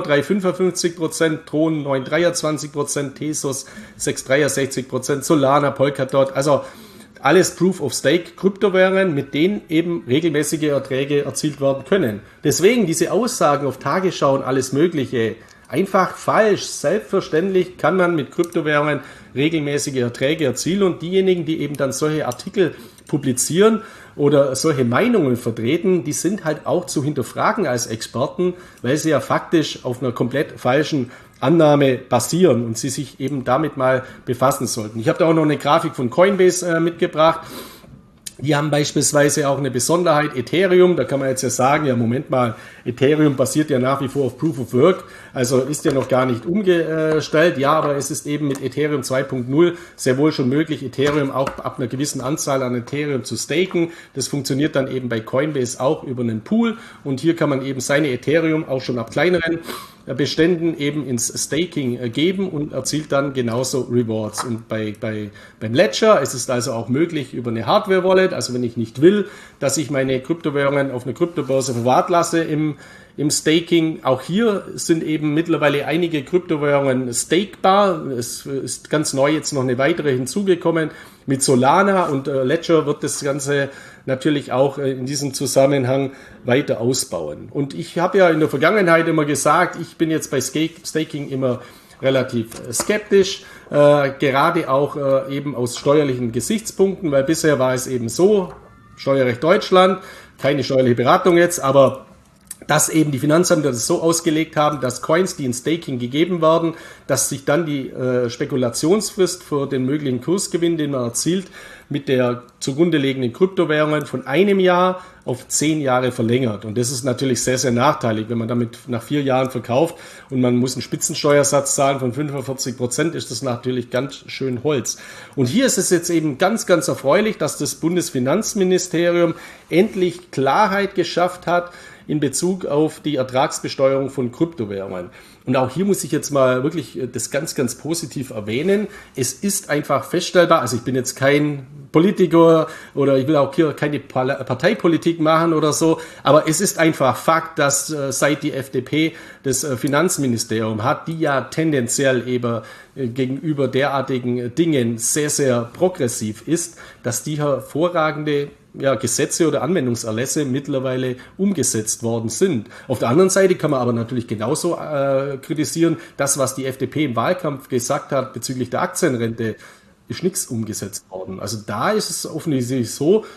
3,55%, Tron 9,23%, Tezos 6,63%, Solana, Polkadot, also alles Proof-of-Stake-Kryptowährungen, mit denen eben regelmäßige Erträge erzielt werden können. Deswegen diese Aussagen auf Tagesschau und alles Mögliche, einfach falsch. Selbstverständlich kann man mit Kryptowährungen regelmäßige Erträge erzielen und diejenigen, die eben dann solche Artikel publizieren oder solche Meinungen vertreten, die sind halt auch zu hinterfragen als Experten, weil sie ja faktisch auf einer komplett falschen Annahme basieren und sie sich eben damit mal befassen sollten. Ich habe da auch noch eine Grafik von Coinbase mitgebracht. Die haben beispielsweise auch eine Besonderheit, Ethereum, da kann man jetzt ja sagen, ja Moment mal, Ethereum basiert ja nach wie vor auf Proof of Work, also ist ja noch gar nicht umgestellt, ja, aber es ist eben mit Ethereum 2.0 sehr wohl schon möglich, Ethereum auch ab einer gewissen Anzahl an Ethereum zu staken. Das funktioniert dann eben bei Coinbase auch über einen Pool und hier kann man eben seine Ethereum auch schon ab kleineren Beständen eben ins Staking geben und erzielt dann genauso Rewards. Und beim Ledger ist es also auch möglich über eine Hardware-Wallet, also wenn ich nicht will, dass ich meine Kryptowährungen auf einer Kryptobörse verwahrt lasse im Staking. Auch hier sind eben mittlerweile einige Kryptowährungen stakebar. Es ist ganz neu jetzt noch eine weitere hinzugekommen mit Solana und Ledger wird das Ganze natürlich auch in diesem Zusammenhang weiter ausbauen. Und ich habe ja in der Vergangenheit immer gesagt, ich bin jetzt bei Staking immer relativ skeptisch, gerade auch eben aus steuerlichen Gesichtspunkten, weil bisher war es eben so, Steuerrecht Deutschland, keine steuerliche Beratung jetzt, aber dass eben die Finanzämter das so ausgelegt haben, dass Coins, die in Staking gegeben werden, dass sich dann die Spekulationsfrist für den möglichen Kursgewinn, den man erzielt, mit der zugrunde liegenden Kryptowährungen von 1 Jahr auf 10 Jahre verlängert. Und das ist natürlich sehr, sehr nachteilig, wenn man damit nach 4 Jahren verkauft und man muss einen Spitzensteuersatz zahlen von 45%, ist das natürlich ganz schön Holz. Und hier ist es jetzt eben ganz, ganz erfreulich, dass das Bundesfinanzministerium endlich Klarheit geschafft hat in Bezug auf die Ertragsbesteuerung von Kryptowährungen. Und auch hier muss ich jetzt mal wirklich das ganz, ganz positiv erwähnen. Es ist einfach feststellbar, also ich bin jetzt kein Politiker oder ich will auch hier keine Parteipolitik machen oder so, aber es ist einfach Fakt, dass seit die FDP das Finanzministerium hat, die ja tendenziell eben gegenüber derartigen Dingen sehr, sehr progressiv ist, dass die hervorragende Gesetze oder Anwendungserlässe mittlerweile umgesetzt worden sind. Auf der anderen Seite kann man aber natürlich genauso kritisieren, das, was die FDP im Wahlkampf gesagt hat bezüglich der Aktienrente, ist nichts umgesetzt worden. Also da ist es offensichtlich so,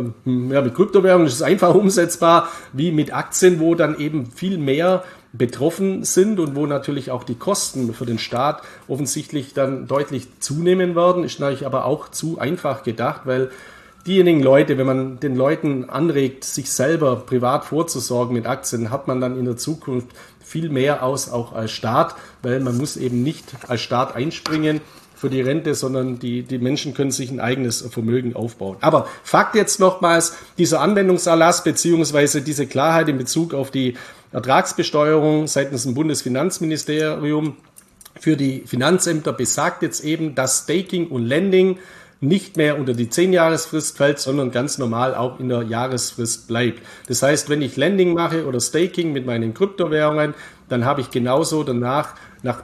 mit Kryptowährungen ist es einfach umsetzbar wie mit Aktien, wo dann eben viel mehr betroffen sind und wo natürlich auch die Kosten für den Staat offensichtlich dann deutlich zunehmen werden, ist natürlich aber auch zu einfach gedacht, weil diejenigen Leute, wenn man den Leuten anregt, sich selber privat vorzusorgen mit Aktien, hat man dann in der Zukunft viel mehr aus, auch als Staat, weil man muss eben nicht als Staat einspringen für die Rente, sondern die Menschen können sich ein eigenes Vermögen aufbauen. Aber Fakt jetzt nochmals, dieser Anwendungserlass beziehungsweise diese Klarheit in Bezug auf die Ertragsbesteuerung seitens dem Bundesfinanzministerium für die Finanzämter besagt jetzt eben, dass Staking und Lending nicht mehr unter die 10-Jahresfrist fällt, sondern ganz normal auch in der Jahresfrist bleibt. Das heißt, wenn ich Lending mache oder Staking mit meinen Kryptowährungen, dann habe ich genauso danach nach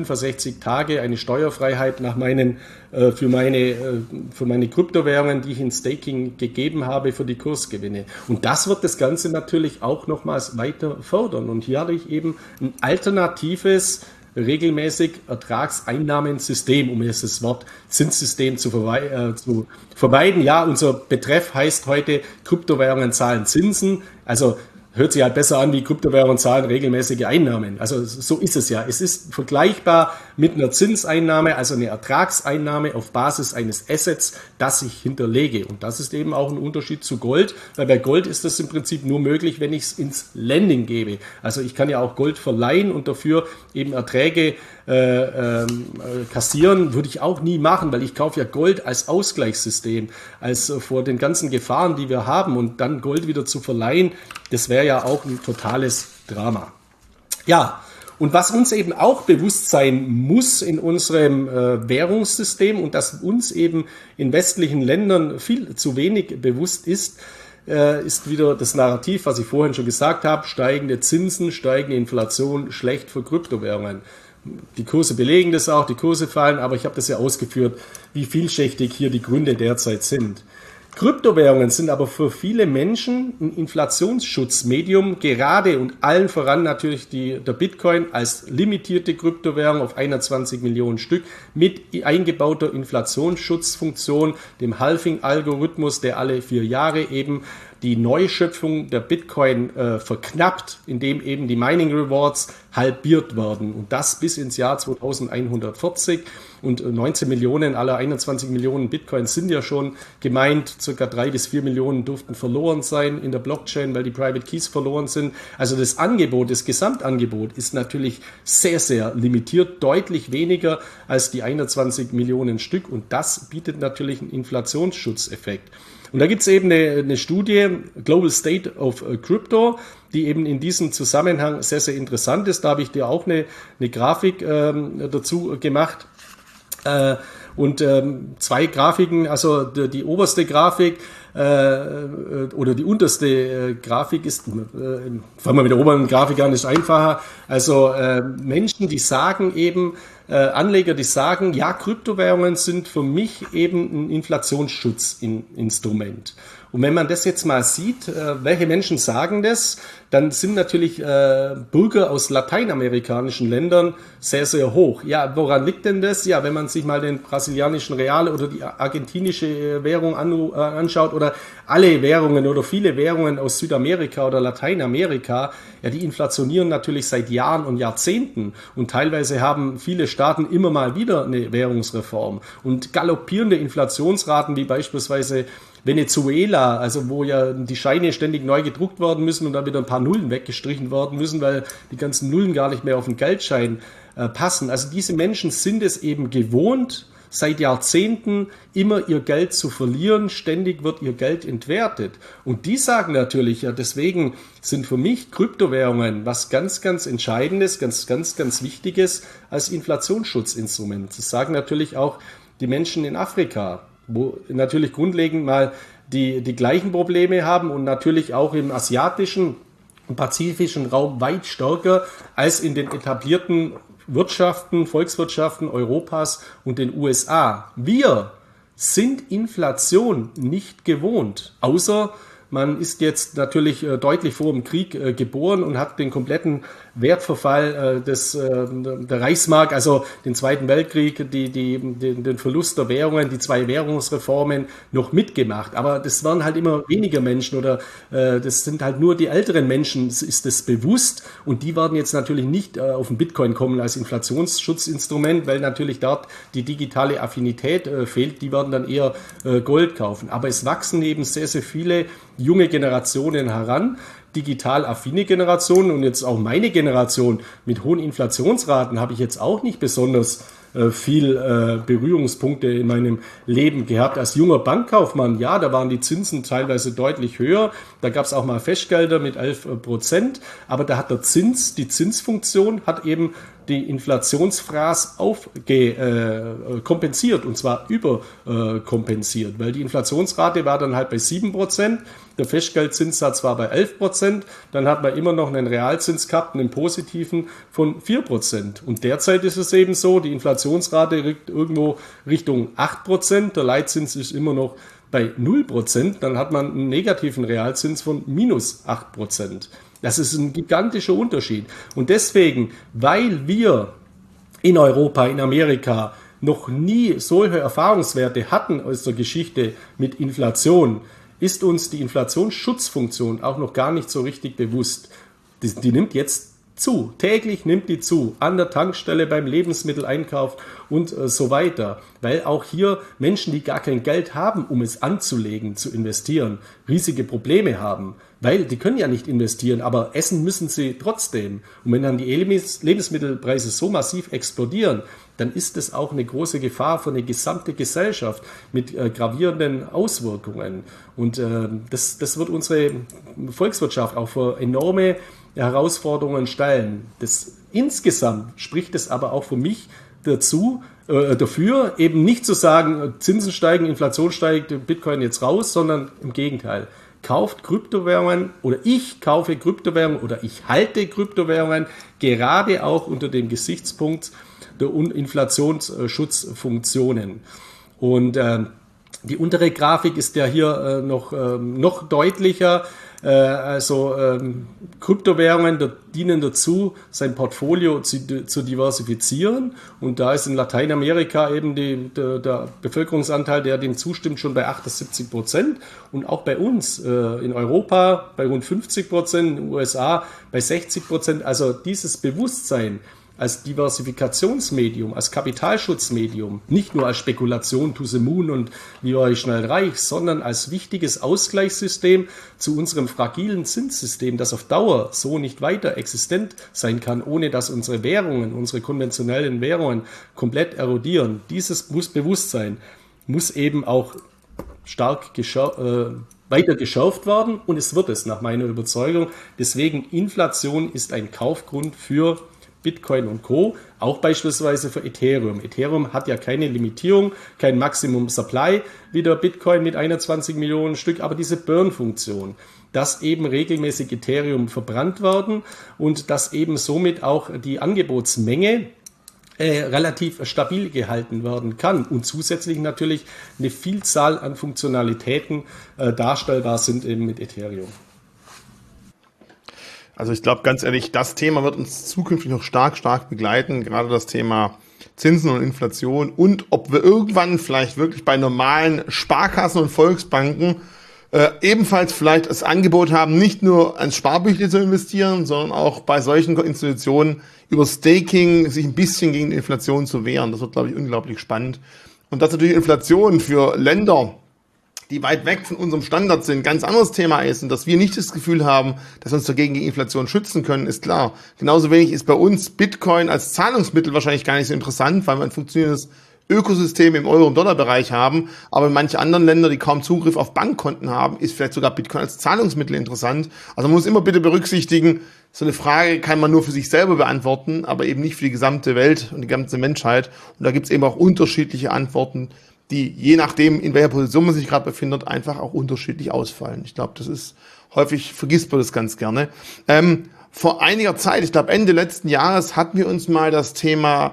365 Tage eine Steuerfreiheit nach für meine Kryptowährungen, die ich in Staking gegeben habe, für die Kursgewinne. Und das wird das Ganze natürlich auch nochmals weiter fördern. Und hier habe ich eben ein alternatives regelmäßig Ertragseinnahmensystem, um jetzt das Wort Zinssystem zu vermeiden. Ja, unser Betreff heißt heute, Kryptowährungen zahlen Zinsen. Also hört sich halt besser an, wie Kryptowährungen zahlen regelmäßige Einnahmen. Also so ist es ja. Es ist vergleichbar mit einer Zinseinnahme, also eine Ertragseinnahme auf Basis eines Assets, das ich hinterlege. Und das ist eben auch ein Unterschied zu Gold, weil bei Gold ist das im Prinzip nur möglich, wenn ich es ins Lending gebe. Also ich kann ja auch Gold verleihen und dafür eben Erträge kassieren, würde ich auch nie machen, weil ich kaufe ja Gold als Ausgleichssystem, als vor den ganzen Gefahren, die wir haben, und dann Gold wieder zu verleihen, das wäre ja auch ein totales Drama. Ja, Und was uns eben auch bewusst sein muss in unserem Währungssystem und das uns eben in westlichen Ländern viel zu wenig bewusst ist wieder das Narrativ, was ich vorhin schon gesagt habe: steigende Zinsen, steigende Inflation, schlecht für Kryptowährungen. Die Kurse belegen das auch, die Kurse fallen, aber ich habe das ja ausgeführt, wie vielschichtig hier die Gründe derzeit sind. Kryptowährungen sind aber für viele Menschen ein Inflationsschutzmedium, gerade und allen voran natürlich der Bitcoin als limitierte Kryptowährung auf 21 Millionen Stück mit eingebauter Inflationsschutzfunktion, dem Halving-Algorithmus, der alle 4 Jahre eben die Neuschöpfung der Bitcoin verknappt, indem eben die Mining Rewards halbiert werden. Und das bis ins Jahr 2140. Und 19 Millionen aller 21 Millionen Bitcoins sind ja schon gemeint. Circa 3 bis 4 Millionen durften verloren sein in der Blockchain, weil die Private Keys verloren sind. Also das Angebot, das Gesamtangebot ist natürlich sehr, sehr limitiert, deutlich weniger als die 21 Millionen Stück. Und das bietet natürlich einen Inflationsschutzeffekt. Und da gibt es eben eine Studie, Global State of Crypto, die eben in diesem Zusammenhang sehr, sehr interessant ist. Da habe ich dir auch eine Grafik dazu gemacht. Und 2 Grafiken, also die oberste Grafik oder die unterste Grafik ist, fangen wir mit der oberen Grafik an, ist einfacher. Also Menschen, die sagen eben, Anleger, die sagen, ja, Kryptowährungen sind für mich eben ein Inflationsschutzinstrument. Und wenn man das jetzt mal sieht, welche Menschen sagen das, dann sind natürlich Bürger aus lateinamerikanischen Ländern sehr, sehr hoch. Ja, woran liegt denn das? Ja, wenn man sich mal den brasilianischen Real oder die argentinische Währung anschaut oder alle Währungen oder viele Währungen aus Südamerika oder Lateinamerika, ja, die inflationieren natürlich seit Jahren und Jahrzehnten. Und teilweise haben viele Staaten immer mal wieder eine Währungsreform. Und galoppierende Inflationsraten wie beispielsweise Venezuela, also wo ja die Scheine ständig neu gedruckt werden müssen und dann wieder ein paar Nullen weggestrichen werden müssen, weil die ganzen Nullen gar nicht mehr auf den Geldschein passen. Also diese Menschen sind es eben gewohnt, seit Jahrzehnten immer ihr Geld zu verlieren. Ständig wird ihr Geld entwertet. Und die sagen natürlich, ja, deswegen sind für mich Kryptowährungen was ganz, ganz Entscheidendes, ganz, ganz, ganz Wichtiges als Inflationsschutzinstrument. Das sagen natürlich auch die Menschen in Afrika, wo natürlich grundlegend mal die gleichen Probleme haben und natürlich auch im asiatischen und pazifischen Raum weit stärker als in den etablierten Wirtschaften, Volkswirtschaften Europas und den USA. Wir sind Inflation nicht gewohnt, außer man ist jetzt natürlich deutlich vor dem Krieg geboren und hat den kompletten Wertverfall der Reichsmark, also den Zweiten Weltkrieg, den Verlust der Währungen, die 2 Währungsreformen noch mitgemacht. Aber das waren halt immer weniger Menschen oder das sind halt nur die älteren Menschen, ist das bewusst. Und die werden jetzt natürlich nicht auf den Bitcoin kommen als Inflationsschutzinstrument, weil natürlich dort die digitale Affinität fehlt. Die werden dann eher Gold kaufen. Aber es wachsen eben sehr, sehr viele junge Generationen heran, digital affine Generationen und jetzt auch meine Generation mit hohen Inflationsraten habe ich jetzt auch nicht besonders viel Berührungspunkte in meinem Leben gehabt. Als junger Bankkaufmann, ja, da waren die Zinsen teilweise deutlich höher. Da gab es auch mal Festgelder mit 11%. Aber da hat die Zinsfunktion hat eben die Inflationsfraß kompensiert und zwar überkompensiert, weil die Inflationsrate war dann halt bei 7%, der Festgeldzinssatz war bei 11%, dann hat man immer noch einen Realzins gehabt, einen positiven von 4%. Und derzeit ist es eben so, die Inflationsrate rückt irgendwo Richtung 8%, der Leitzins ist immer noch bei 0%, dann hat man einen negativen Realzins von minus 8%. Das ist ein gigantischer Unterschied. Und deswegen, weil wir in Europa, in Amerika noch nie solche Erfahrungswerte hatten aus der Geschichte mit Inflation, ist uns die Inflationsschutzfunktion auch noch gar nicht so richtig bewusst. Die nimmt jetzt zu. Täglich nimmt die zu. An der Tankstelle, beim Lebensmitteleinkauf und so weiter. Weil auch hier Menschen, die gar kein Geld haben, um es anzulegen, zu investieren, riesige Probleme haben. Weil die können ja nicht investieren, aber essen müssen sie trotzdem. Und wenn dann die Lebensmittelpreise so massiv explodieren, dann ist es auch eine große Gefahr für eine gesamte Gesellschaft mit gravierenden Auswirkungen. Und das wird unsere Volkswirtschaft auch vor enorme Herausforderungen stellen. Das Insgesamt spricht es aber auch für mich dafür, eben nicht zu sagen, Zinsen steigen, Inflation steigt, Bitcoin jetzt raus, sondern im Gegenteil. Kauft Kryptowährungen oder ich kaufe Kryptowährungen oder ich halte Kryptowährungen gerade auch unter dem Gesichtspunkt der Inflationsschutzfunktionen. Und die untere Grafik ist ja hier noch deutlicher. Kryptowährungen dienen dazu, sein Portfolio zu diversifizieren. Und da ist in Lateinamerika eben der Bevölkerungsanteil, der dem zustimmt, schon bei 78%. Und auch bei uns in Europa bei rund 50%, in den USA bei 60%. Also dieses Bewusstsein als Diversifikationsmedium, als Kapitalschutzmedium, nicht nur als Spekulation to the moon und wie war ich schnell reich, sondern als wichtiges Ausgleichssystem zu unserem fragilen Zinssystem, das auf Dauer so nicht weiter existent sein kann, ohne dass unsere Währungen, unsere konventionellen Währungen komplett erodieren. Dieses Bewusstsein muss eben auch stark weiter geschärft werden und es wird es nach meiner Überzeugung. Deswegen Inflation ist ein Kaufgrund für Bitcoin und Co., auch beispielsweise für Ethereum. Ethereum hat ja keine Limitierung, kein Maximum Supply wie der Bitcoin mit 21 Millionen Stück, aber diese Burn-Funktion, dass eben regelmäßig Ethereum verbrannt werden und dass eben somit auch die Angebotsmenge relativ stabil gehalten werden kann und zusätzlich natürlich eine Vielzahl an Funktionalitäten darstellbar sind eben mit Ethereum. Also ich glaube, ganz ehrlich, das Thema wird uns zukünftig noch stark begleiten, gerade das Thema Zinsen und Inflation und ob wir irgendwann vielleicht wirklich bei normalen Sparkassen und Volksbanken ebenfalls vielleicht das Angebot haben, nicht nur ans Sparbüchle zu investieren, sondern auch bei solchen Institutionen über Staking sich ein bisschen gegen die Inflation zu wehren. Das wird, glaube ich, unglaublich spannend. Und dass natürlich Inflation für Länder, die weit weg von unserem Standard sind, ganz anderes Thema ist und dass wir nicht das Gefühl haben, dass wir uns dagegen gegen Inflation schützen können, ist klar. Genauso wenig ist bei uns Bitcoin als Zahlungsmittel wahrscheinlich gar nicht so interessant, weil wir ein funktionierendes Ökosystem im Euro- und Dollarbereich haben, aber in manchen anderen Ländern, die kaum Zugriff auf Bankkonten haben, ist vielleicht sogar Bitcoin als Zahlungsmittel interessant. Also man muss immer bitte berücksichtigen, so eine Frage kann man nur für sich selber beantworten, aber eben nicht für die gesamte Welt und die ganze Menschheit. Und da gibt es eben auch unterschiedliche Antworten, die je nachdem, in welcher Position man sich gerade befindet, einfach auch unterschiedlich ausfallen. Ich glaube, das ist häufig, vergisst man das ganz gerne. Vor einiger Zeit, ich glaube Ende letzten Jahres, hatten wir uns mal das Thema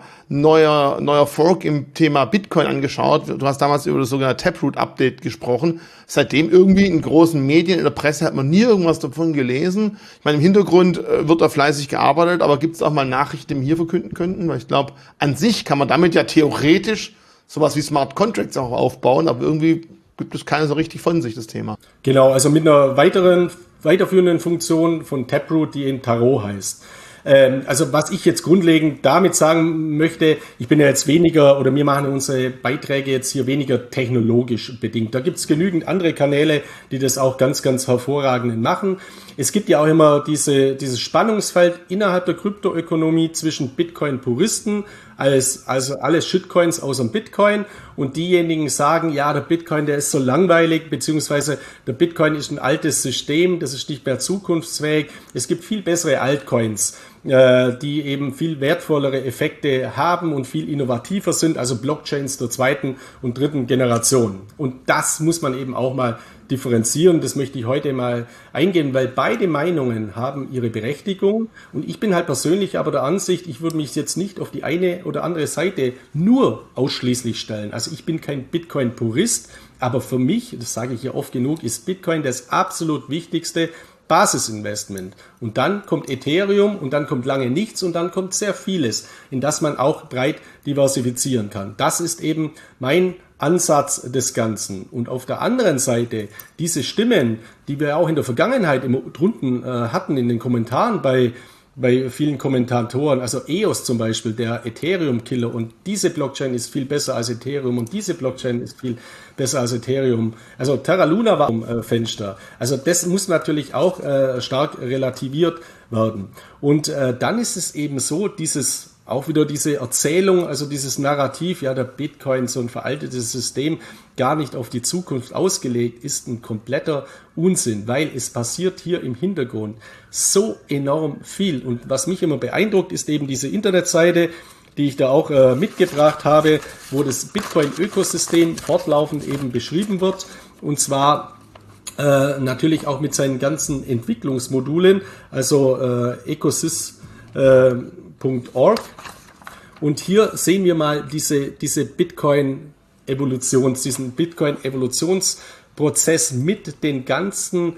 neuer Fork im Thema Bitcoin angeschaut. Du hast damals über das sogenannte Taproot-Update gesprochen. Seitdem irgendwie in großen Medien, in der Presse hat man nie irgendwas davon gelesen. Ich meine, im Hintergrund wird da fleißig gearbeitet, aber gibt es auch mal Nachrichten, die wir hier verkünden könnten? Weil ich glaube, an sich kann man damit ja theoretisch sowas wie Smart Contracts auch aufbauen, aber irgendwie gibt es keiner so richtig von sich, das Thema. Genau, also mit einer weiterführenden Funktion von Taproot, die in Tarot heißt. Also was ich jetzt grundlegend damit sagen möchte, ich bin ja jetzt weniger, oder wir machen unsere Beiträge jetzt hier weniger technologisch bedingt. Da gibt es genügend andere Kanäle, die das auch ganz hervorragend machen. Es gibt ja auch immer dieses Spannungsfeld innerhalb der Kryptoökonomie zwischen Bitcoin-Puristen, also alles Shitcoins außer Bitcoin, und diejenigen sagen, ja, der Bitcoin, der ist so langweilig, beziehungsweise der Bitcoin ist ein altes System, das ist nicht mehr zukunftsfähig. Es gibt viel bessere Altcoins, die eben viel wertvollere Effekte haben und viel innovativer sind, also Blockchains der zweiten und dritten Generation. Und das muss man eben auch mal differenzieren. Das möchte ich heute mal eingehen, weil beide Meinungen haben ihre Berechtigung. Und ich bin halt persönlich aber der Ansicht, ich würde mich jetzt nicht auf die eine oder andere Seite nur ausschließlich stellen. Also ich bin kein Bitcoin-Purist, aber für mich, das sage ich ja oft genug, ist Bitcoin das absolut wichtigste Basisinvestment. Und dann kommt Ethereum und dann kommt lange nichts und dann kommt sehr vieles, in das man auch breit diversifizieren kann. Das ist eben mein Ansatz des Ganzen. Und auf der anderen Seite, diese Stimmen, die wir auch in der Vergangenheit immer drunten hatten in den Kommentaren bei vielen Kommentatoren, also EOS zum Beispiel, der Ethereum-Killer, und diese Blockchain ist viel besser als Ethereum und diese Blockchain ist viel besser als Ethereum. Also Terra Luna war im Fenster. Also das muss natürlich auch stark relativiert werden. Und dann ist es eben so, dieses auch wieder diese Erzählung, also dieses Narrativ, ja, der Bitcoin, so ein veraltetes System, gar nicht auf die Zukunft ausgelegt, ist ein kompletter Unsinn, weil es passiert hier im Hintergrund so enorm viel. Und was mich immer beeindruckt, ist eben diese Internetseite, die ich da auch mitgebracht habe, wo das Bitcoin-Ökosystem fortlaufend eben beschrieben wird. Und zwar natürlich auch mit seinen ganzen Entwicklungsmodulen, also ecosys.org. Und hier sehen wir mal diese diesen Bitcoin-Evolutionsprozess mit den ganzen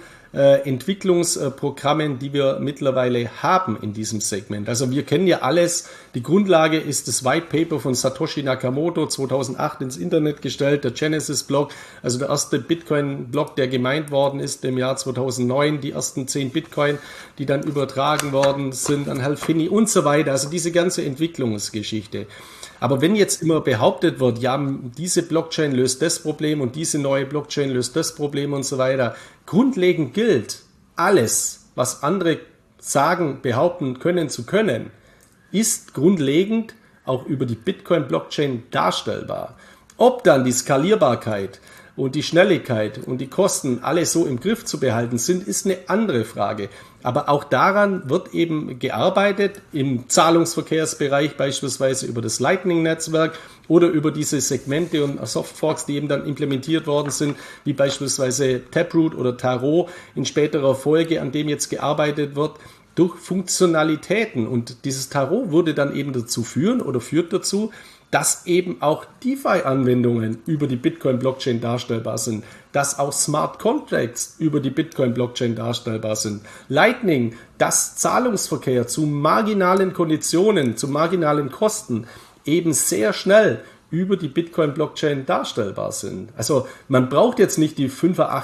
Entwicklungsprogrammen, die wir mittlerweile haben in diesem Segment. Also wir kennen ja alles. Die Grundlage ist das White Paper von Satoshi Nakamoto 2008 ins Internet gestellt, der Genesis-Block, also der erste Bitcoin-Block, der gemeint worden ist im Jahr 2009, die ersten 10 Bitcoin, die dann übertragen worden sind an Hal Finney und so weiter. Also diese ganze Entwicklungsgeschichte. Aber wenn jetzt immer behauptet wird, ja, diese Blockchain löst das Problem und diese neue Blockchain löst das Problem und so weiter, grundlegend gilt, alles, was andere sagen, behaupten können zu können, ist grundlegend auch über die Bitcoin-Blockchain darstellbar. Ob dann die Skalierbarkeit und die Schnelligkeit und die Kosten alle so im Griff zu behalten sind, ist eine andere Frage. Aber auch daran wird eben gearbeitet, im Zahlungsverkehrsbereich beispielsweise über das Lightning-Netzwerk oder über diese Segmente und Softforks, die eben dann implementiert worden sind, wie beispielsweise Taproot oder Taro in späterer Folge, an dem jetzt gearbeitet wird, durch Funktionalitäten. Und dieses Taro würde dann eben dazu führen oder führt dazu, dass eben auch DeFi-Anwendungen über die Bitcoin-Blockchain darstellbar sind, dass auch Smart Contracts über die Bitcoin-Blockchain darstellbar sind. Lightning, dass Zahlungsverkehr zu marginalen Konditionen, zu marginalen Kosten eben sehr schnell über die Bitcoin-Blockchain darstellbar sind. Also man braucht jetzt nicht die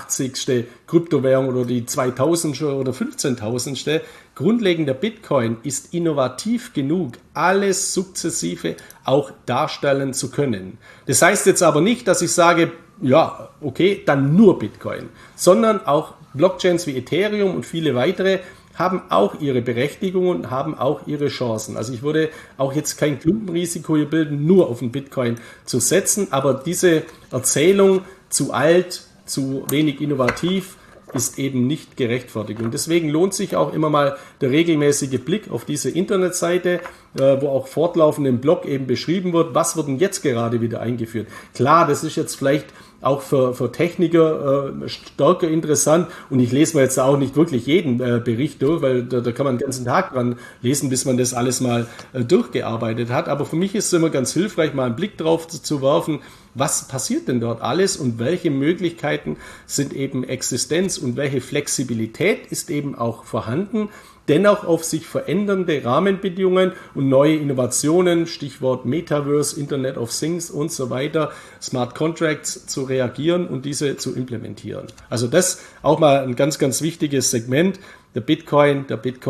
85. Kryptowährung oder die 2000. oder 15.000. Grundlegend der Bitcoin ist innovativ genug, alles sukzessive auch darstellen zu können. Das heißt jetzt aber nicht, dass ich sage, ja, okay, dann nur Bitcoin, sondern auch Blockchains wie Ethereum und viele weitere haben auch ihre Berechtigung und haben auch ihre Chancen. Also ich würde auch jetzt kein Klumpenrisiko hier bilden, nur auf den Bitcoin zu setzen, aber diese Erzählung zu alt, zu wenig innovativ, ist eben nicht gerechtfertigt. Und deswegen lohnt sich auch immer mal der regelmäßige Blick auf diese Internetseite, wo auch fortlaufend im Blog eben beschrieben wird, was wird denn jetzt gerade wieder eingeführt. Klar, das ist jetzt vielleicht auch für Techniker stärker interessant und ich lese mir jetzt auch nicht wirklich jeden Bericht durch, weil da kann man den ganzen Tag dran lesen, bis man das alles mal durchgearbeitet hat. Aber für mich ist es immer ganz hilfreich, mal einen Blick drauf zu werfen, was passiert denn dort alles und welche Möglichkeiten sind eben Existenz und welche Flexibilität ist eben auch vorhanden, dennoch auf sich verändernde Rahmenbedingungen und neue Innovationen, Stichwort Metaverse, Internet of Things und so weiter, Smart Contracts zu reagieren und diese zu implementieren. Also das auch mal ein ganz, ganz wichtiges Segment. Der Bitcoin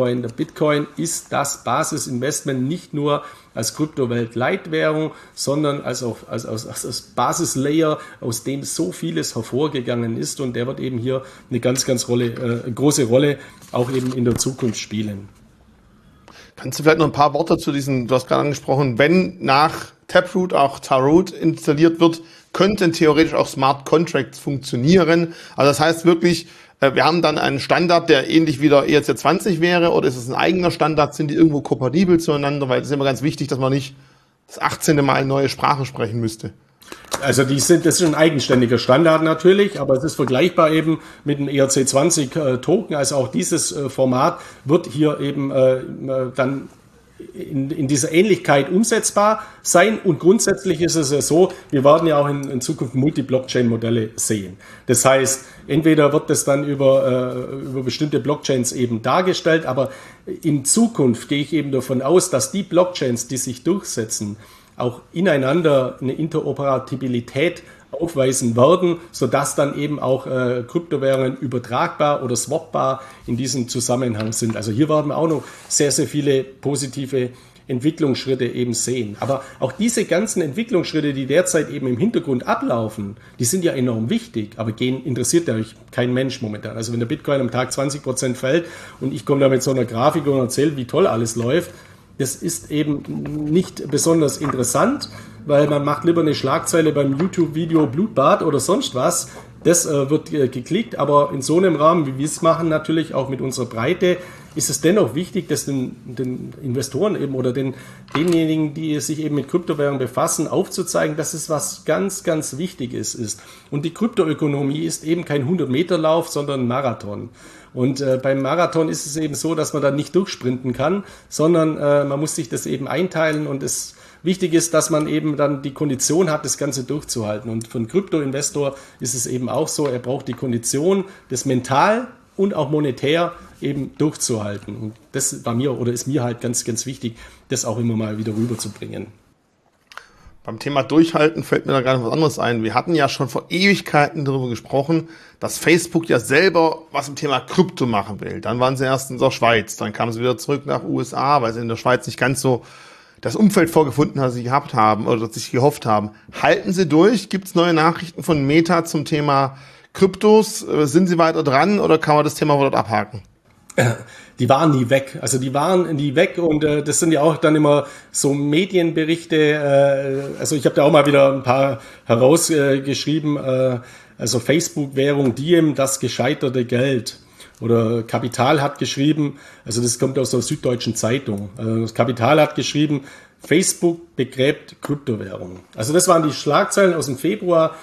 ist das Basisinvestment nicht nur als Kryptowelt-Leitwährung, sondern als Basislayer, aus dem so vieles hervorgegangen ist und der wird eben hier eine ganz, ganz große Rolle auch eben in der Zukunft spielen. Kannst du vielleicht noch ein paar Worte zu diesen, du hast gerade angesprochen, wenn nach Taproot auch Taroot installiert wird, könnten theoretisch auch Smart Contracts funktionieren. Also das heißt wirklich, wir haben dann einen Standard, der ähnlich wie der ERC20 wäre, oder ist es ein eigener Standard? Sind die irgendwo kompatibel zueinander? Weil es ist immer ganz wichtig, dass man nicht das 18. Mal eine neue Sprache sprechen müsste. Also das ist ein eigenständiger Standard natürlich, aber es ist vergleichbar eben mit dem ERC20 Token. Also auch dieses Format wird hier eben dann in dieser Ähnlichkeit umsetzbar sein und grundsätzlich ist es ja so, wir werden ja auch in Zukunft Multi-Blockchain-Modelle sehen. Das heißt, entweder wird das dann über bestimmte Blockchains eben dargestellt, aber in Zukunft gehe ich eben davon aus, dass die Blockchains, die sich durchsetzen, auch ineinander eine Interoperabilität aufweisen werden, sodass dann eben auch Kryptowährungen übertragbar oder swapbar in diesem Zusammenhang sind. Also hier werden wir auch noch sehr, sehr viele positive Entwicklungsschritte eben sehen. Aber auch diese ganzen Entwicklungsschritte, die derzeit eben im Hintergrund ablaufen, die sind ja enorm wichtig, aber interessiert ja kein Mensch momentan. Also wenn der Bitcoin am Tag 20% fällt und ich komme da mit so einer Grafik und erzähle, wie toll alles läuft, das ist eben nicht besonders interessant, weil man macht lieber eine Schlagzeile beim YouTube-Video Blutbad oder sonst was. Das wird geklickt, aber in so einem Rahmen, wie wir es machen, natürlich auch mit unserer Breite, ist es dennoch wichtig, dass den Investoren eben oder denjenigen, die sich eben mit Kryptowährungen befassen, aufzuzeigen, dass es was ganz, ganz Wichtiges ist. Und die Kryptoökonomie ist eben kein 100-Meter-Lauf, sondern ein Marathon. Und beim Marathon ist es eben so, dass man dann nicht durchsprinten kann, sondern man muss sich das eben einteilen und wichtig ist, dass man eben dann die Kondition hat, das Ganze durchzuhalten. Und für einen Krypto-Investor ist es eben auch so, er braucht die Kondition, das mental und auch monetär eben durchzuhalten. Und das war mir oder ist mir halt ganz, ganz wichtig, das auch immer mal wieder rüberzubringen. Beim Thema Durchhalten fällt mir da gerade was anderes ein. Wir hatten ja schon vor Ewigkeiten darüber gesprochen, dass Facebook ja selber was im Thema Krypto machen will. Dann waren sie erst in der Schweiz, dann kamen sie wieder zurück nach USA, weil sie in der Schweiz nicht ganz so das Umfeld vorgefunden haben, das sie gehabt haben oder sich gehofft haben. Halten Sie durch? Gibt es neue Nachrichten von Meta zum Thema Kryptos? Sind Sie weiter dran oder kann man das Thema dort abhaken? Die waren nie weg. Also die waren nie weg und das sind ja auch dann immer so Medienberichte. Also ich habe da auch mal wieder ein paar herausgeschrieben. Also Facebook-Währung Diem, das gescheiterte Geld. Oder Kapital hat geschrieben, also das kommt aus der Süddeutschen Zeitung. Das Kapital hat geschrieben, Facebook begräbt Kryptowährungen. Also das waren die Schlagzeilen aus dem Februar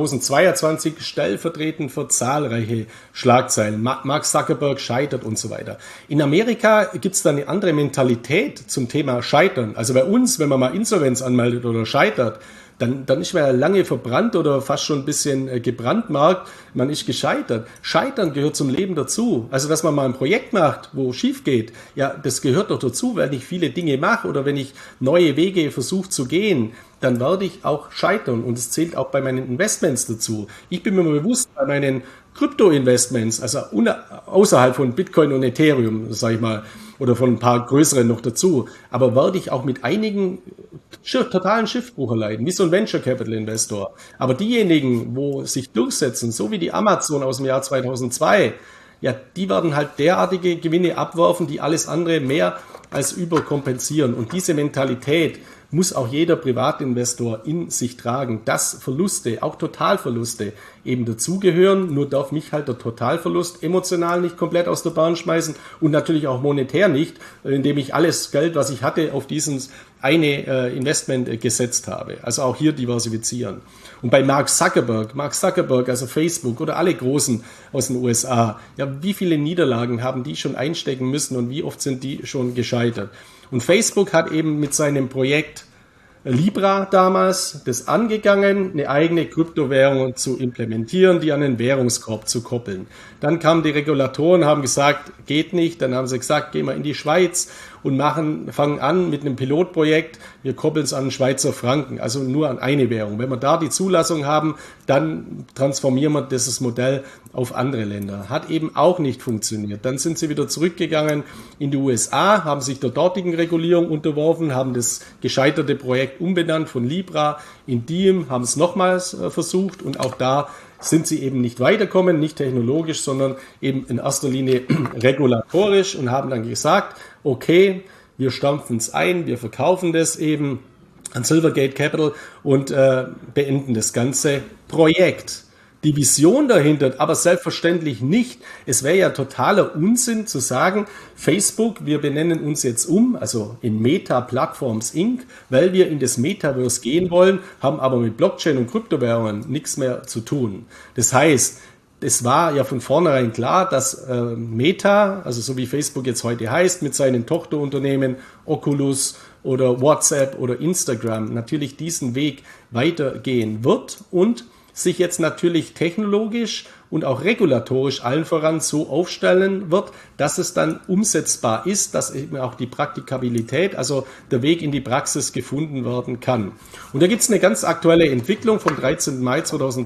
2022, stellvertretend für zahlreiche Schlagzeilen. Mark Zuckerberg scheitert und so weiter. In Amerika gibt es dann eine andere Mentalität zum Thema Scheitern. Also bei uns, wenn man mal Insolvenz anmeldet oder scheitert, dann ist man ja lange verbrannt oder fast schon ein bisschen gebrandmarkt. Man ist gescheitert. Scheitern gehört zum Leben dazu. Also, dass man mal ein Projekt macht, wo schief geht, ja, das gehört doch dazu. Wenn ich viele Dinge mache oder wenn ich neue Wege versuche zu gehen, dann werde ich auch scheitern. Und es zählt auch bei meinen Investments dazu. Ich bin mir bewusst, bei meinen Krypto-Investments, also außerhalb von Bitcoin und Ethereum, sage ich mal, oder von ein paar größeren noch dazu, aber werde ich auch mit einigen totalen Schiffbruch erleiden, wie so ein Venture Capital Investor. Aber diejenigen, wo sich durchsetzen, so wie die Amazon aus dem Jahr 2002, ja, die werden halt derartige Gewinne abwerfen, die alles andere mehr als überkompensieren. Und diese Mentalität muss auch jeder Privatinvestor in sich tragen, dass Verluste, auch Totalverluste, eben dazugehören. Nur darf mich halt der Totalverlust emotional nicht komplett aus der Bahn schmeißen und natürlich auch monetär nicht, indem ich alles Geld, was ich hatte, auf dieses eine Investment gesetzt habe. Also auch hier diversifizieren. Und bei Mark Zuckerberg, also Facebook oder alle Großen aus den USA, ja, wie viele Niederlagen haben die schon einstecken müssen und wie oft sind die schon gescheitert? Und Facebook hat eben mit seinem Projekt Libra damals das angegangen, eine eigene Kryptowährung zu implementieren, die an den Währungskorb zu koppeln. Dann kamen die Regulatoren, haben gesagt, geht nicht. Dann haben sie gesagt, gehen wir in die Schweiz und fangen an mit einem Pilotprojekt. Wir koppeln es an den Schweizer Franken, also nur an eine Währung. Wenn wir da die Zulassung haben, dann transformieren wir dieses Modell auf andere Länder. Hat eben auch nicht funktioniert. Dann sind sie wieder zurückgegangen in die USA, haben sich der dortigen Regulierung unterworfen, haben das gescheiterte Projekt umbenannt von Libra in Diem, haben es nochmals versucht und auch da sind sie eben nicht weiterkommen, nicht technologisch, sondern eben in erster Linie regulatorisch und haben dann gesagt, okay, wir stampfen es ein, wir verkaufen das eben an Silvergate Capital und beenden das ganze Projekt. Die Vision dahinter, aber selbstverständlich nicht. Es wäre ja totaler Unsinn zu sagen, Facebook, wir benennen uns jetzt um, also in Meta Platforms Inc., weil wir in das Metaverse gehen wollen, haben aber mit Blockchain und Kryptowährungen nichts mehr zu tun. Das heißt, es war ja von vornherein klar, dass Meta, also so wie Facebook jetzt heute heißt, mit seinen Tochterunternehmen Oculus oder WhatsApp oder Instagram natürlich diesen Weg weitergehen wird und sich jetzt natürlich technologisch und auch regulatorisch allen voran so aufstellen wird, dass es dann umsetzbar ist, dass eben auch die Praktikabilität, also der Weg in die Praxis gefunden werden kann. Und da gibt es eine ganz aktuelle Entwicklung vom 13. Mai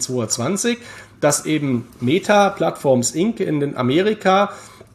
2022, dass eben Meta Platforms Inc. in Amerika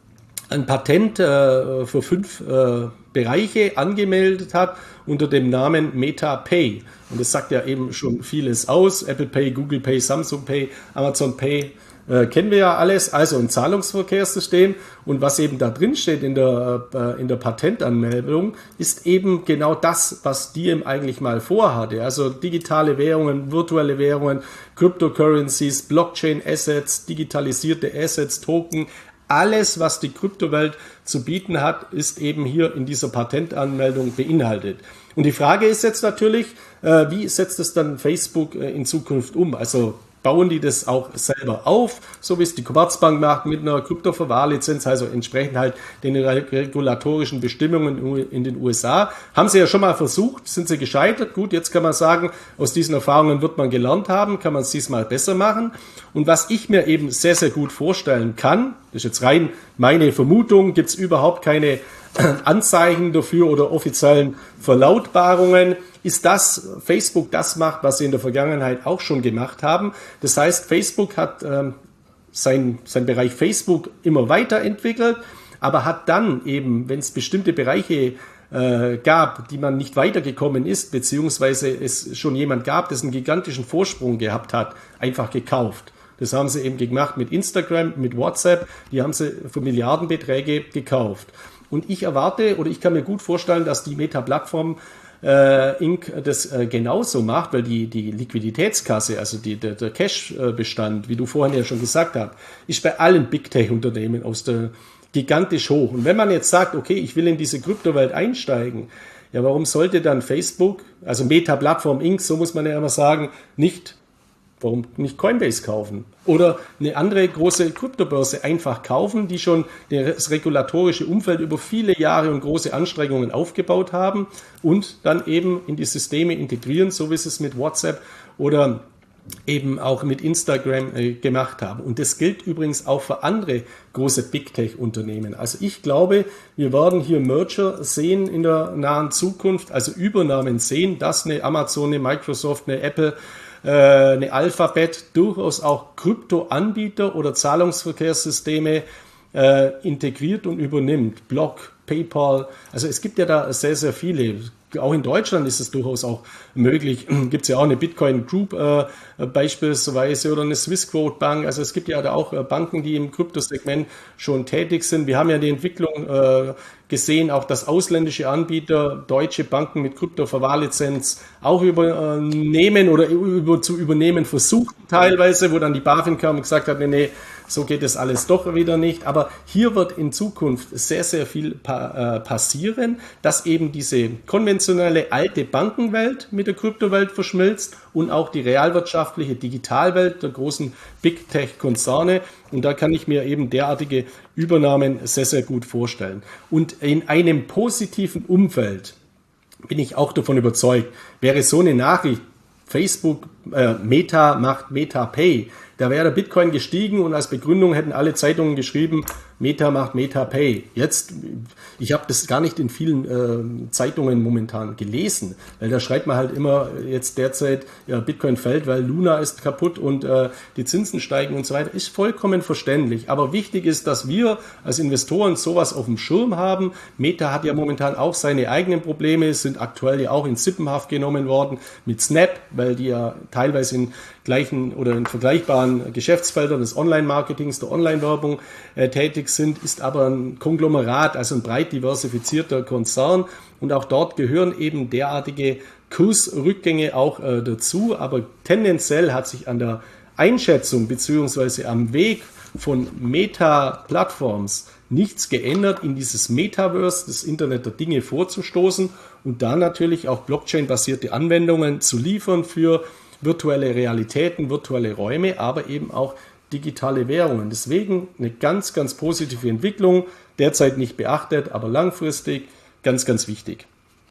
ein Patent für 5 Bereiche angemeldet hat unter dem Namen Meta Pay. Und das sagt ja eben schon vieles aus. Apple Pay, Google Pay, Samsung Pay, Amazon Pay, kennen wir ja alles, also ein Zahlungsverkehrssystem. Und was eben da drin steht in der Patentanmeldung, ist eben genau das, was Diem eigentlich mal vorhatte. Also digitale Währungen, virtuelle Währungen, Cryptocurrencies, Blockchain-Assets, digitalisierte Assets, Token. Alles, was die Kryptowelt zu bieten hat, ist eben hier in dieser Patentanmeldung beinhaltet. Und die Frage ist jetzt natürlich, wie setzt es dann Facebook in Zukunft um? Also bauen die das auch selber auf, so wie es die Commerzbank macht mit einer Kryptoverwahrlizenz, also entsprechend halt den regulatorischen Bestimmungen in den USA. Haben sie ja schon mal versucht, sind sie gescheitert. Gut, jetzt kann man sagen, aus diesen Erfahrungen wird man gelernt haben, kann man es diesmal besser machen. Und was ich mir eben sehr, sehr gut vorstellen kann, das ist jetzt rein meine Vermutung, gibt es überhaupt keine Anzeichen dafür oder offiziellen Verlautbarungen, ist, dass Facebook das macht, was sie in der Vergangenheit auch schon gemacht haben. Das heißt, Facebook hat sein Bereich Facebook immer weiterentwickelt, aber hat dann eben, wenn es bestimmte Bereiche gab, die man nicht weitergekommen ist, beziehungsweise es schon jemand gab, das einen gigantischen Vorsprung gehabt hat, einfach gekauft. Das haben sie eben gemacht mit Instagram, mit WhatsApp, die haben sie für Milliardenbeträge gekauft. Und ich erwarte oder ich kann mir gut vorstellen, dass die Meta-Plattform Inc. das genauso macht, weil die Liquiditätskasse, also der Cash-Bestand, wie du vorhin ja schon gesagt hast, ist bei allen Big-Tech-Unternehmen gigantisch hoch. Und wenn man jetzt sagt, okay, ich will in diese Kryptowelt einsteigen, ja, warum sollte dann Facebook, also Meta-Plattform Inc., so muss man ja immer sagen, warum nicht Coinbase kaufen? Oder eine andere große Kryptobörse einfach kaufen, die schon das regulatorische Umfeld über viele Jahre und große Anstrengungen aufgebaut haben und dann eben in die Systeme integrieren, so wie sie es mit WhatsApp oder eben auch mit Instagram gemacht haben. Und das gilt übrigens auch für andere große Big-Tech-Unternehmen. Also ich glaube, wir werden hier Merger sehen in der nahen Zukunft, also Übernahmen sehen, dass eine Amazon, eine Microsoft, eine Apple, eine Alphabet durchaus auch Kryptoanbieter oder Zahlungsverkehrssysteme integriert und übernimmt. Block, PayPal, also es gibt ja da sehr, sehr viele. Auch in Deutschland ist es durchaus auch möglich. Gibt es ja auch eine Bitcoin Group beispielsweise oder eine Swissquote Bank. Also es gibt ja da auch Banken, die im Kryptosegment schon tätig sind. Wir haben ja die Entwicklung gesehen, auch dass ausländische Anbieter deutsche Banken mit Kryptoverwahrlizenz auch übernehmen oder zu übernehmen versuchen teilweise, wo dann die BaFin kam und gesagt hat, nee, so geht es alles doch wieder nicht. Aber hier wird in Zukunft sehr, sehr viel passieren, dass eben diese konventionelle alte Bankenwelt mit der Kryptowelt verschmilzt und auch die realwirtschaftliche Digitalwelt der großen Big Tech-Konzerne. Und da kann ich mir eben derartige Übernahmen sehr, sehr gut vorstellen. Und in einem positiven Umfeld bin ich auch davon überzeugt, wäre so eine Nachricht, Facebook, Meta macht Meta Pay, da wäre der Bitcoin gestiegen und als Begründung hätten alle Zeitungen geschrieben, Meta macht Meta Pay. Jetzt, ich habe das gar nicht in vielen Zeitungen momentan gelesen, weil da schreibt man halt immer jetzt derzeit, ja, Bitcoin fällt, weil Luna ist kaputt und die Zinsen steigen und so weiter. Ist vollkommen verständlich. Aber wichtig ist, dass wir als Investoren sowas auf dem Schirm haben. Meta hat ja momentan auch seine eigenen Probleme, sind aktuell ja auch in Sippenhaft genommen worden mit Snap, weil die ja teilweise in gleichen oder in vergleichbaren Geschäftsfeldern des Online-Marketings, der Online-Werbung tätig sind, ist aber ein Konglomerat, also ein breit diversifizierter Konzern und auch dort gehören eben derartige Kursrückgänge auch dazu, aber tendenziell hat sich an der Einschätzung bzw. am Weg von Meta-Plattforms nichts geändert, in dieses Metaverse, das Internet der Dinge vorzustoßen und da natürlich auch Blockchain-basierte Anwendungen zu liefern für virtuelle Realitäten, virtuelle Räume, aber eben auch digitale Währungen. Deswegen eine ganz, ganz positive Entwicklung, derzeit nicht beachtet, aber langfristig ganz, ganz wichtig.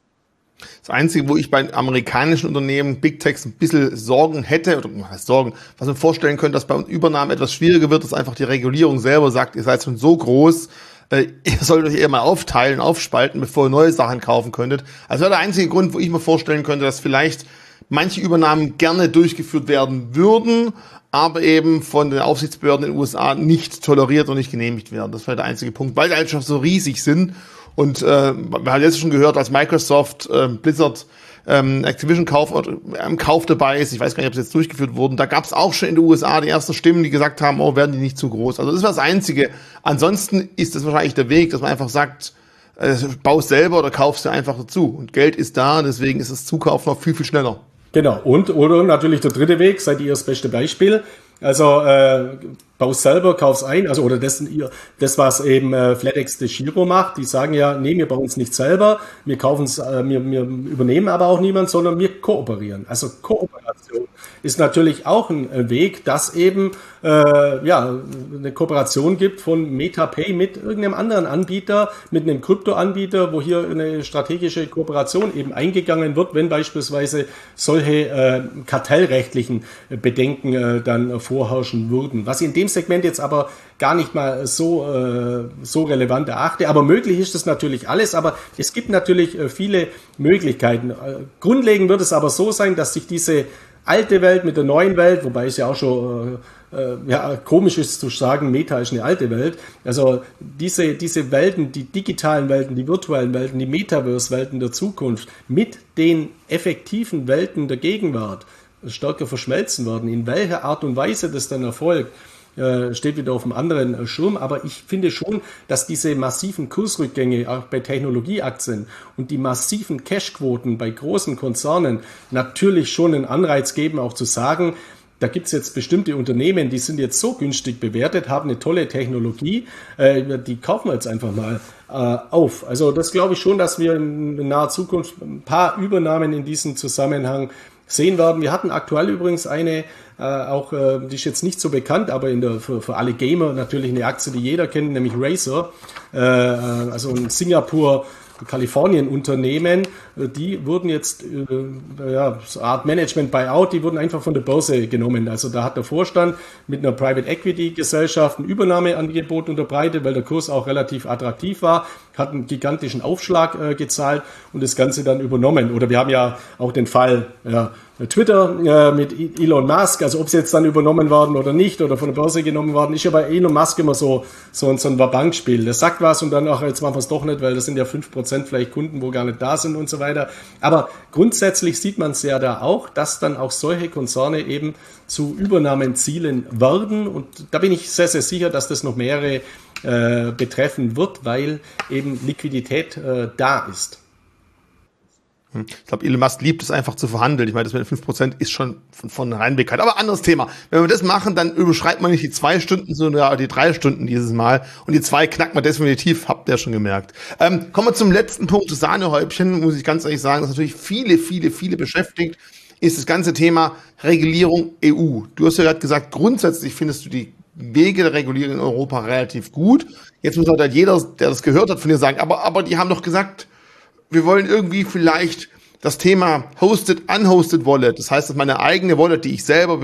Das Einzige, wo ich bei amerikanischen Unternehmen, Big Techs, ein bisschen Sorgen hätte, oder was heißt Sorgen, was man vorstellen könnte, dass bei Übernahmen etwas schwieriger wird, dass einfach die Regulierung selber sagt, ihr seid schon so groß, ihr solltet euch eher mal aufteilen, aufspalten, bevor ihr neue Sachen kaufen könntet. Also das wäre der einzige Grund, wo ich mir vorstellen könnte, dass vielleicht manche Übernahmen gerne durchgeführt werden würden, aber eben von den Aufsichtsbehörden in den USA nicht toleriert und nicht genehmigt werden. Das wäre der einzige Punkt, weil die halt schon so riesig sind. Und wir haben jetzt schon gehört, als Microsoft Blizzard Activision-Kauf im Kauf dabei ist. Ich weiß gar nicht, ob es jetzt durchgeführt wurde. Da gab es auch schon in den USA die ersten Stimmen, die gesagt haben, oh, werden die nicht zu groß. Also das war das Einzige. Ansonsten ist das wahrscheinlich der Weg, dass man einfach sagt, baust selber oder kaufst du einfach dazu. Und Geld ist da, deswegen ist das Zukaufen noch viel, viel schneller. Genau. Oder natürlich der dritte Weg, seid ihr das beste Beispiel. Also baust selber, kaufst ein, also oder das was eben FedEx DeGiro macht, die sagen ja, nee, wir bauen es nicht selber, wir kaufen es, wir übernehmen aber auch niemand, sondern wir kooperieren. Also Kooperation ist natürlich auch ein Weg, dass eben eine Kooperation gibt von MetaPay mit irgendeinem anderen Anbieter, mit einem Kryptoanbieter, wo hier eine strategische Kooperation eben eingegangen wird, wenn beispielsweise solche kartellrechtlichen Bedenken dann vorherrschen würden. Was in dem Segment jetzt aber gar nicht mal so relevant erachte. Aber möglich ist das natürlich alles. Aber es gibt natürlich viele Möglichkeiten. Grundlegend wird es aber so sein, dass sich diese alte Welt mit der neuen Welt, wobei es ja auch schon komisch ist zu sagen, Meta ist eine alte Welt. Also diese Welten, die digitalen Welten, die virtuellen Welten, die Metaverse-Welten der Zukunft mit den effektiven Welten der Gegenwart stärker verschmelzen werden. In welcher Art und Weise das dann erfolgt, steht wieder auf einem anderen Schirm, aber ich finde schon, dass diese massiven Kursrückgänge auch bei Technologieaktien und die massiven Cashquoten bei großen Konzernen natürlich schon einen Anreiz geben, auch zu sagen, da gibt es jetzt bestimmte Unternehmen, die sind jetzt so günstig bewertet, haben eine tolle Technologie, die kaufen wir jetzt einfach mal auf. Also das glaube ich schon, dass wir in naher Zukunft ein paar Übernahmen in diesem Zusammenhang sehen werden. Wir hatten aktuell übrigens eine, die ist jetzt nicht so bekannt, aber für alle Gamer natürlich eine Aktie, die jeder kennt, nämlich Razer, also ein Kalifornien-Unternehmen, die wurden jetzt, so eine Art Management-Buyout, die wurden einfach von der Börse genommen. Also da hat der Vorstand mit einer Private Equity Gesellschaft ein Übernahmeangebot unterbreitet, weil der Kurs auch relativ attraktiv war, hat einen gigantischen Aufschlag gezahlt und das Ganze dann übernommen. Oder wir haben ja auch den Fall, Twitter mit Elon Musk, also ob sie jetzt dann übernommen werden oder nicht oder von der Börse genommen werden, ist ja bei Elon Musk immer so ein Bankspiel. Das sagt was und dann, jetzt machen wir es doch nicht, weil das sind ja 5% vielleicht Kunden, wo gar nicht da sind und so weiter. Aber grundsätzlich sieht man es ja da auch, dass dann auch solche Konzerne eben zu Übernahmen zielen werden und da bin ich sehr, sehr sicher, dass das noch mehrere betreffen wird, weil eben Liquidität da ist. Ich glaube, Elon Musk liebt es einfach zu verhandeln. Ich meine, das mit den 5% ist schon von vornherein bekannt. Aber anderes Thema. Wenn wir das machen, dann überschreibt man nicht die 2 Stunden, sondern die 3 Stunden dieses Mal. Und die 2 knackt man definitiv, habt ihr schon gemerkt. Kommen wir zum letzten Punkt, das Sahnehäubchen, muss ich ganz ehrlich sagen, das natürlich viele beschäftigt, ist das ganze Thema Regulierung EU. Du hast ja gerade gesagt, grundsätzlich findest du die Wege der Regulierung in Europa relativ gut. Jetzt muss halt jeder, der das gehört hat, von dir sagen, aber die haben doch gesagt, wir wollen irgendwie vielleicht das Thema Hosted, Unhosted Wallet, das heißt, dass meine eigene Wallet, die ich selber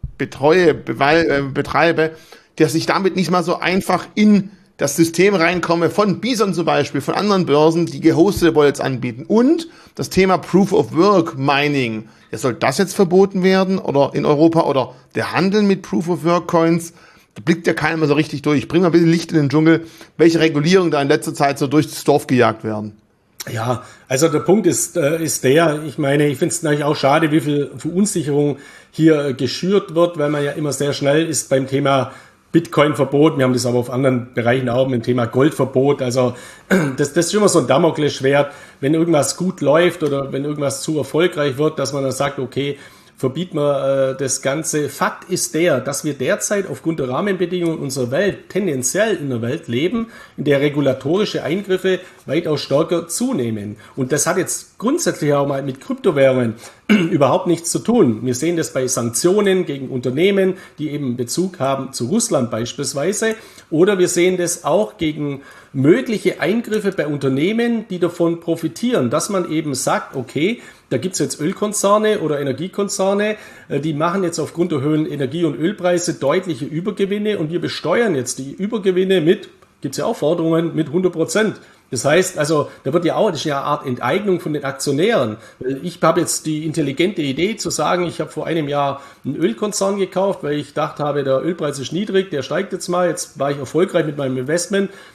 betreibe, dass ich damit nicht mal so einfach in das System reinkomme von Bison zum Beispiel, von anderen Börsen, die gehostete Wallets anbieten. Und das Thema Proof of Work Mining. Ja, soll das jetzt verboten werden oder in Europa oder der Handel mit Proof of Work Coins? Da blickt ja keiner mehr so richtig durch. Bring mal ein bisschen Licht in den Dschungel, welche Regulierungen da in letzter Zeit so durchs Dorf gejagt werden. Ja, also der Punkt ist der, ich meine, ich finde es natürlich auch schade, wie viel Verunsicherung hier geschürt wird, weil man ja immer sehr schnell ist beim Thema Bitcoin-Verbot. Wir haben das aber auf anderen Bereichen auch mit dem Thema Goldverbot. Also das ist immer so ein Damoklesschwert, wenn irgendwas gut läuft oder wenn irgendwas zu erfolgreich wird, dass man dann sagt, okay, verbieten wir das Ganze. Fakt ist der, dass wir derzeit aufgrund der Rahmenbedingungen unserer Welt tendenziell in einer Welt leben, in der regulatorische Eingriffe weitaus stärker zunehmen. Und das hat jetzt grundsätzlich auch mal mit Kryptowährungen überhaupt nichts zu tun. Wir sehen das bei Sanktionen gegen Unternehmen, die eben Bezug haben zu Russland beispielsweise. Oder wir sehen das auch gegen mögliche Eingriffe bei Unternehmen, die davon profitieren, dass man eben sagt, okay, da gibt's jetzt Ölkonzerne oder Energiekonzerne, die machen jetzt aufgrund der höheren Energie- und Ölpreise deutliche Übergewinne und wir besteuern jetzt die Übergewinne gibt's ja auch Forderungen, mit 100%. Das heißt, also da wird ja auch, das ist ja eine Art Enteignung von den Aktionären. Ich habe jetzt die intelligente Idee zu sagen, ich habe vor einem Jahr einen Ölkonzern gekauft, weil ich gedacht habe, der Ölpreis ist niedrig, der steigt jetzt mal, jetzt war ich erfolgreich mit meinem Investment.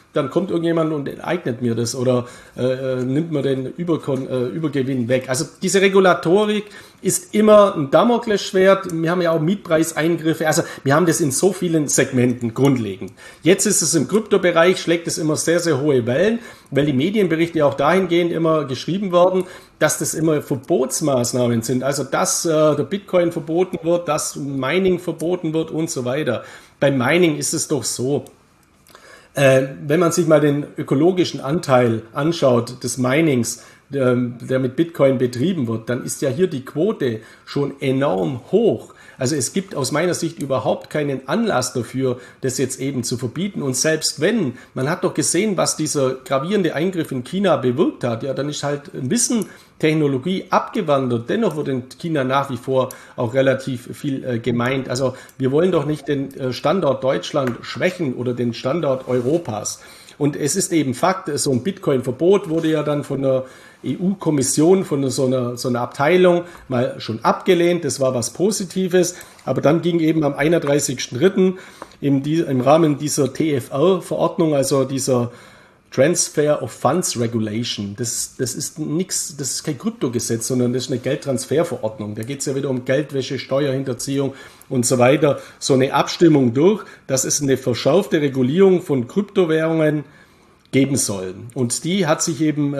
dann kommt irgendjemand und enteignet mir das oder nimmt mir den Übergewinn weg. Also diese Regulatorik ist immer ein Damoklesschwert. Wir haben ja auch Mietpreiseingriffe. Also wir haben das in so vielen Segmenten grundlegend. Jetzt ist es im Kryptobereich, schlägt es immer sehr, sehr hohe Wellen, weil die Medienberichte auch dahingehend immer geschrieben werden, dass das immer Verbotsmaßnahmen sind. Also dass der Bitcoin verboten wird, dass Mining verboten wird und so weiter. Beim Mining ist es doch so, wenn man sich mal den ökologischen Anteil anschaut des Minings, der mit Bitcoin betrieben wird, dann ist ja hier die Quote schon enorm hoch. Also es gibt aus meiner Sicht überhaupt keinen Anlass dafür, das jetzt eben zu verbieten. Und selbst wenn, man hat doch gesehen, was dieser gravierende Eingriff in China bewirkt hat, ja, dann ist halt Wissen, Technologie abgewandert. Dennoch wird in China nach wie vor auch relativ viel gemeint. Also wir wollen doch nicht den Standort Deutschland schwächen oder den Standort Europas. Und es ist eben Fakt, so ein Bitcoin-Verbot wurde ja dann von der EU-Kommission, von so einer Abteilung mal schon abgelehnt. Das war was Positives. Aber dann ging eben am 31.03. im Rahmen dieser TFR-Verordnung, also dieser Transfer of Funds Regulation. Das ist nichts, das ist kein Kryptogesetz, sondern das ist eine Geldtransferverordnung. Da geht es ja wieder um Geldwäsche, Steuerhinterziehung und so weiter. So eine Abstimmung durch, dass es eine verschärfte Regulierung von Kryptowährungen geben soll. Und die hat sich eben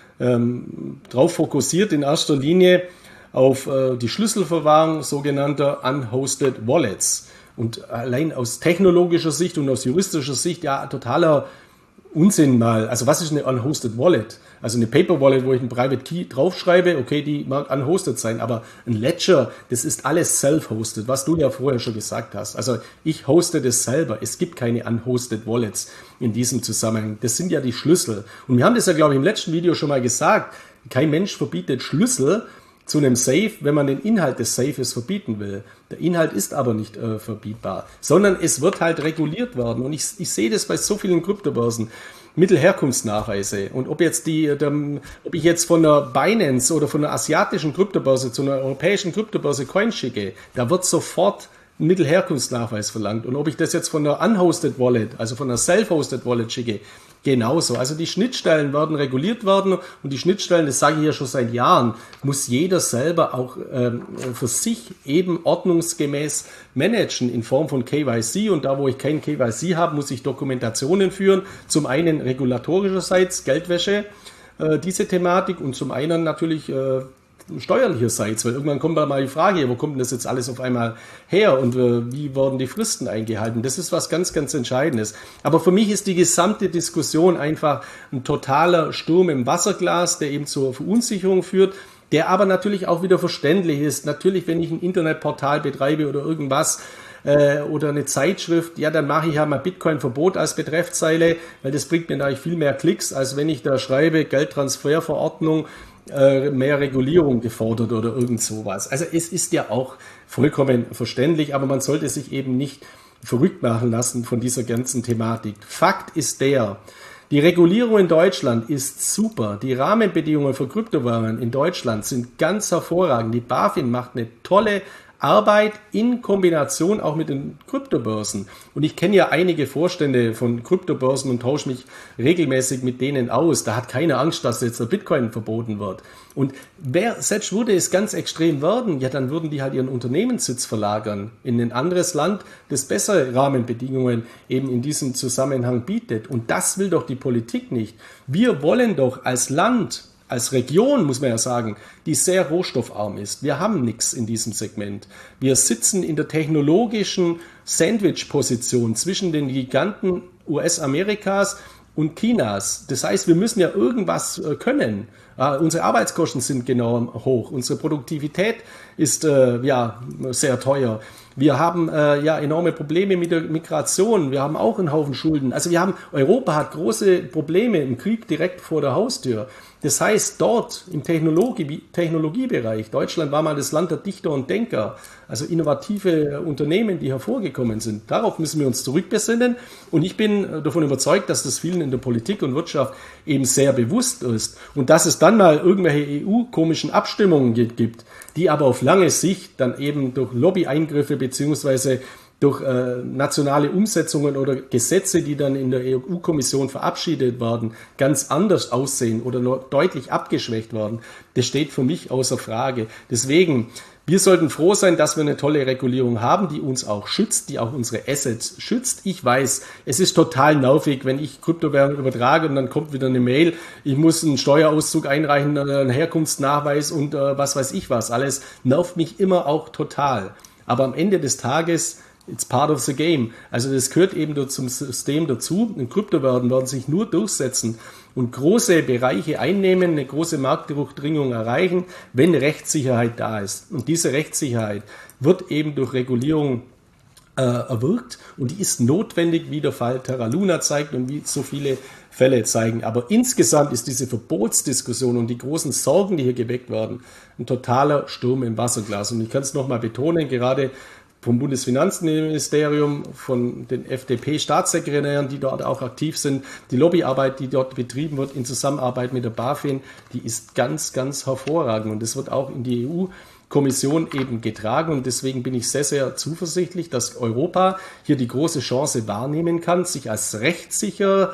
darauf fokussiert, in erster Linie auf die Schlüsselverwahrung sogenannter Unhosted Wallets. Und allein aus technologischer Sicht und aus juristischer Sicht ja totaler Unsinn mal. Also was ist eine Unhosted Wallet? Also eine Paper Wallet, wo ich einen Private Key draufschreibe, okay, die mag unhosted sein, aber ein Ledger, das ist alles self-hosted, was du ja vorher schon gesagt hast. Also ich hoste das selber. Es gibt keine Unhosted Wallets in diesem Zusammenhang. Das sind ja die Schlüssel. Und wir haben das ja, glaube ich, im letzten Video schon mal gesagt. Kein Mensch verbietet Schlüssel zu einem Safe, wenn man den Inhalt des Safes verbieten will. Der Inhalt ist aber nicht verbietbar, sondern es wird halt reguliert werden. Und ich sehe das bei so vielen Kryptobörsen. Mittelherkunftsnachweise. Und ob jetzt ob ich jetzt von der Binance oder von einer asiatischen Kryptobörse zu einer europäischen Kryptobörse Coins schicke, da wird sofort ein Mittelherkunftsnachweis verlangt. Und ob ich das jetzt von einer Unhosted Wallet, also von einer Self-Hosted Wallet schicke, genauso. Also die Schnittstellen werden reguliert werden und die Schnittstellen, das sage ich ja schon seit Jahren, muss jeder selber auch für sich eben ordnungsgemäß managen in Form von KYC. Und da, wo ich kein KYC habe, muss ich Dokumentationen führen. Zum einen regulatorischerseits Geldwäsche, diese Thematik, und zum einen natürlich steuerlicherseits, weil irgendwann kommt mal die Frage, wo kommt denn das jetzt alles auf einmal her und wie wurden die Fristen eingehalten? Das ist was ganz, ganz Entscheidendes. Aber für mich ist die gesamte Diskussion einfach ein totaler Sturm im Wasserglas, der eben zur Verunsicherung führt, der aber natürlich auch wieder verständlich ist. Natürlich, wenn ich ein Internetportal betreibe oder irgendwas, oder eine Zeitschrift, ja, dann mache ich ja mal Bitcoin-Verbot als Betreffzeile, weil das bringt mir natürlich viel mehr Klicks, als wenn ich da schreibe, Geldtransferverordnung, mehr Regulierung gefordert oder irgend sowas. Also es ist ja auch vollkommen verständlich, aber man sollte sich eben nicht verrückt machen lassen von dieser ganzen Thematik. Fakt ist die Regulierung in Deutschland ist super. Die Rahmenbedingungen für Kryptowährungen in Deutschland sind ganz hervorragend. Die BaFin macht eine tolle Arbeit in Kombination auch mit den Kryptobörsen. Und ich kenne ja einige Vorstände von Kryptobörsen und tausche mich regelmäßig mit denen aus. Da hat keiner Angst, dass jetzt der Bitcoin verboten wird. Und selbst würde es ganz extrem werden, ja, dann würden die halt ihren Unternehmenssitz verlagern in ein anderes Land, das bessere Rahmenbedingungen eben in diesem Zusammenhang bietet. Und das will doch die Politik nicht. Wir wollen doch als Land, als Region, muss man ja sagen, die sehr rohstoffarm ist. Wir haben nichts in diesem Segment. Wir sitzen in der technologischen Sandwich-Position zwischen den Giganten US-Amerikas und Chinas. Das heißt, wir müssen ja irgendwas können. Unsere Arbeitskosten sind enorm hoch. Unsere Produktivität ist sehr teuer. Wir haben enorme Probleme mit der Migration. Wir haben auch einen Haufen Schulden. Also Europa hat große Probleme im Krieg direkt vor der Haustür. Das heißt, dort im Technologiebereich, Deutschland war mal das Land der Dichter und Denker, also innovative Unternehmen, die hervorgekommen sind. Darauf müssen wir uns zurückbesinnen. Und ich bin davon überzeugt, dass das vielen in der Politik und Wirtschaft eben sehr bewusst ist. Und dass es dann mal irgendwelche EU-komischen Abstimmungen gibt, die aber auf lange Sicht dann eben durch Lobby-Eingriffe beziehungsweise durch nationale Umsetzungen oder Gesetze, die dann in der EU-Kommission verabschiedet werden, ganz anders aussehen oder nur deutlich abgeschwächt werden, das steht für mich außer Frage. Deswegen, wir sollten froh sein, dass wir eine tolle Regulierung haben, die uns auch schützt, die auch unsere Assets schützt. Ich weiß, es ist total nervig, wenn ich Kryptowährungen übertrage und dann kommt wieder eine Mail, ich muss einen Steuerauszug einreichen, einen Herkunftsnachweis und was weiß ich was. Alles nervt mich immer auch total. Aber am Ende des Tages, it's part of the game. Also das gehört eben zum System dazu. Und Kryptowährungen werden sich nur durchsetzen und große Bereiche einnehmen, eine große Marktdurchdringung erreichen, wenn Rechtssicherheit da ist. Und diese Rechtssicherheit wird eben durch Regulierung erwirkt und die ist notwendig, wie der Fall Terra Luna zeigt und wie so viele Fälle zeigen. Aber insgesamt ist diese Verbotsdiskussion und die großen Sorgen, die hier geweckt werden, ein totaler Sturm im Wasserglas. Und ich kann es nochmal betonen, gerade vom Bundesfinanzministerium, von den FDP-Staatssekretären, die dort auch aktiv sind, die Lobbyarbeit, die dort betrieben wird in Zusammenarbeit mit der BaFin, die ist ganz, ganz hervorragend. Und das wird auch in die EU-Kommission eben getragen. Und deswegen bin ich sehr, sehr zuversichtlich, dass Europa hier die große Chance wahrnehmen kann, sich als rechtssicherer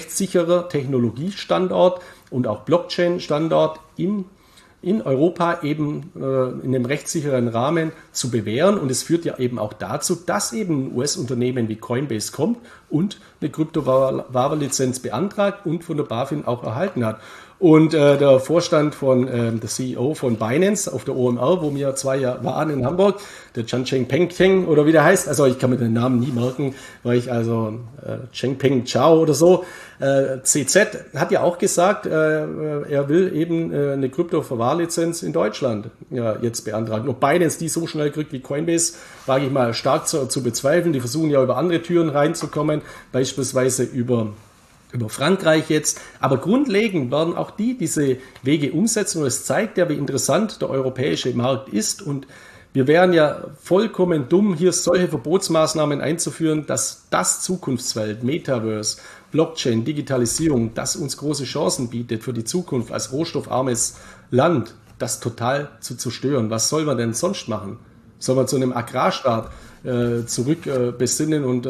Technologiestandort und auch Blockchain-Standort in Europa eben in einem rechtssicheren Rahmen zu bewähren. Und es führt ja eben auch dazu, dass eben ein US-Unternehmen wie Coinbase kommt und eine Kryptowährerlizenz beantragt und von der BaFin auch erhalten hat. Und der Vorstand der CEO von Binance auf der OMR, wo wir 2 Jahre waren in Hamburg, der Changpeng oder wie der heißt, also ich kann mir den Namen nie merken, weil ich Changpeng Chao oder so, CZ, hat ja auch gesagt, er will eben eine Krypto-Verwahrlizenz in Deutschland jetzt beantragen. Ob Binance die so schnell kriegt wie Coinbase, wage ich mal stark zu bezweifeln. Die versuchen ja über andere Türen reinzukommen, beispielsweise über Frankreich jetzt. Aber grundlegend werden auch diese Wege umsetzen. Und es zeigt ja, wie interessant der europäische Markt ist. Und wir wären ja vollkommen dumm, hier solche Verbotsmaßnahmen einzuführen, dass das Zukunftsfeld, Metaverse, Blockchain, Digitalisierung, das uns große Chancen bietet für die Zukunft als rohstoffarmes Land, das total zu zerstören. Was soll man denn sonst machen? Soll man zu einem Agrarstaat zurück besinnen und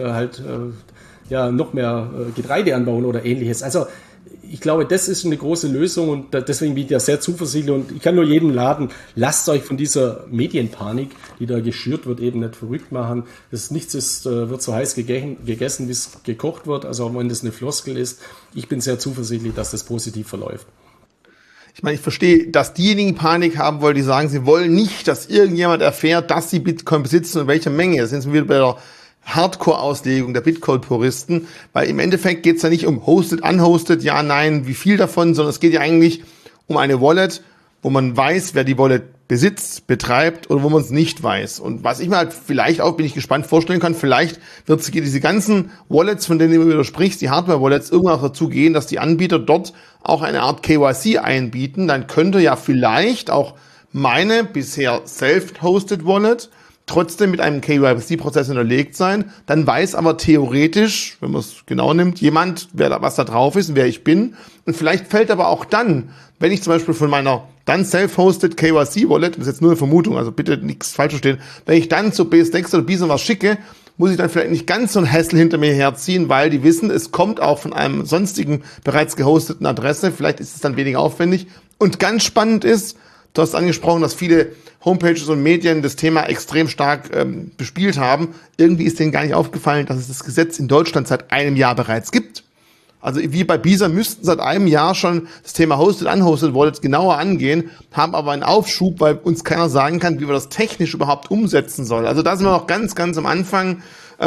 noch mehr Getreide anbauen oder ähnliches. Also ich glaube, das ist eine große Lösung und deswegen bin ich ja sehr zuversichtlich und ich kann nur jedem laden, lasst euch von dieser Medienpanik, die da geschürt wird, eben nicht verrückt machen. Nichts wird so heiß gegessen, wie es gekocht wird, also auch wenn das eine Floskel ist. Ich bin sehr zuversichtlich, dass das positiv verläuft. Ich meine, ich verstehe, dass diejenigen Panik haben wollen, die sagen, sie wollen nicht, dass irgendjemand erfährt, dass sie Bitcoin besitzen und welche Menge. Das sind wir wieder bei der Hardcore-Auslegung der Bitcoin-Puristen, weil im Endeffekt geht es ja nicht um hosted, unhosted, ja, nein, wie viel davon, sondern es geht ja eigentlich um eine Wallet, wo man weiß, wer die Wallet besitzt, betreibt oder wo man es nicht weiß. Und was ich mir halt vielleicht auch, bin ich gespannt, vorstellen kann, vielleicht wird es diese ganzen Wallets, von denen du immer wieder sprichst, die Hardware-Wallets, irgendwann auch dazu gehen, dass die Anbieter dort auch eine Art KYC einbieten. Dann könnte ja vielleicht auch meine bisher self-hosted Wallet trotzdem mit einem KYC-Prozess hinterlegt sein, dann weiß aber theoretisch, wenn man es genau nimmt, jemand, was da drauf ist und wer ich bin. Und vielleicht fällt aber auch dann, wenn ich zum Beispiel von meiner dann self-hosted KYC-Wallet, das ist jetzt nur eine Vermutung, also bitte nichts falsch verstehen, wenn ich dann zu BSDEX oder Bison was schicke, muss ich dann vielleicht nicht ganz so ein Hassel hinter mir herziehen, weil die wissen, es kommt auch von einem sonstigen bereits gehosteten Adresse, vielleicht ist es dann weniger aufwendig. Und ganz spannend ist, du hast angesprochen, dass viele Homepages und Medien das Thema extrem stark bespielt haben. Irgendwie ist denen gar nicht aufgefallen, dass es das Gesetz in Deutschland seit einem Jahr bereits gibt. Also wie bei Bisa müssten seit einem Jahr schon das Thema Hosted, Unhosted Wallets genauer angehen, haben aber einen Aufschub, weil uns keiner sagen kann, wie man das technisch überhaupt umsetzen soll. Also da sind wir noch ganz, ganz am Anfang.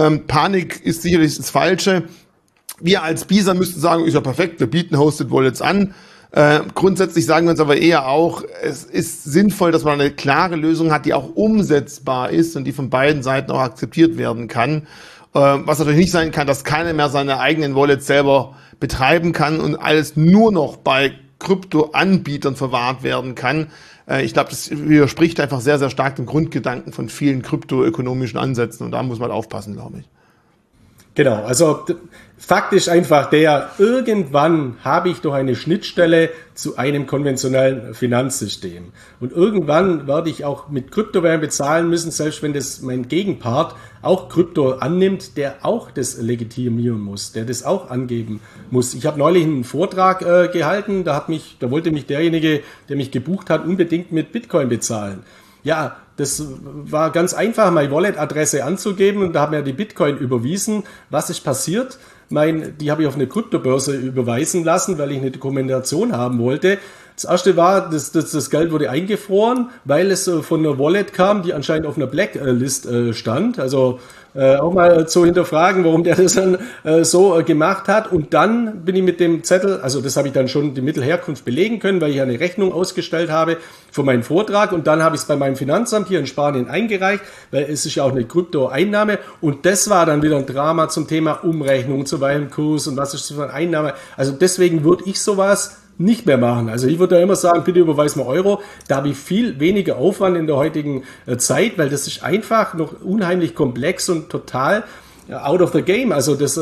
Panik ist sicherlich das Falsche. Wir als Bisa müssten sagen, ist ja perfekt, wir bieten Hosted Wallets an. Grundsätzlich sagen wir uns aber eher auch, es ist sinnvoll, dass man eine klare Lösung hat, die auch umsetzbar ist und die von beiden Seiten auch akzeptiert werden kann. Was natürlich nicht sein kann, dass keiner mehr seine eigenen Wallets selber betreiben kann und alles nur noch bei Krypto-Anbietern verwahrt werden kann. Ich glaube, das widerspricht einfach sehr, sehr stark dem Grundgedanken von vielen kryptoökonomischen Ansätzen und da muss man aufpassen, glaube ich. Genau, also Fakt ist einfach irgendwann habe ich doch eine Schnittstelle zu einem konventionellen Finanzsystem. Und irgendwann werde ich auch mit Kryptowährungen bezahlen müssen, selbst wenn das mein Gegenpart auch Krypto annimmt, der auch das legitimieren muss, der das auch angeben muss. Ich habe neulich einen Vortrag gehalten, da wollte mich derjenige, der mich gebucht hat, unbedingt mit Bitcoin bezahlen. Ja, das war ganz einfach, meine Wallet-Adresse anzugeben und da haben wir die Bitcoin überwiesen. Was ist passiert? Die habe ich auf eine Kryptobörse überweisen lassen, weil ich eine Dokumentation haben wollte. Das erste war, das Geld wurde eingefroren, weil es von einer Wallet kam, die anscheinend auf einer Blacklist stand. Also auch mal zu hinterfragen, warum der das dann so gemacht hat. Und dann bin ich mit dem Zettel, also das habe ich dann schon die Mittelherkunft belegen können, weil ich eine Rechnung ausgestellt habe für meinen Vortrag. Und dann habe ich es bei meinem Finanzamt hier in Spanien eingereicht, weil es ist ja auch eine Kryptoeinnahme. Und das war dann wieder ein Drama zum Thema Umrechnung, zu welchem Kurs und was ist das für eine Einnahme. Also deswegen würde ich sowas nicht mehr machen. Also ich würde da immer sagen, bitte überweis mal Euro. Da habe ich viel weniger Aufwand in der heutigen Zeit, weil das ist einfach noch unheimlich komplex und total out of the game, also das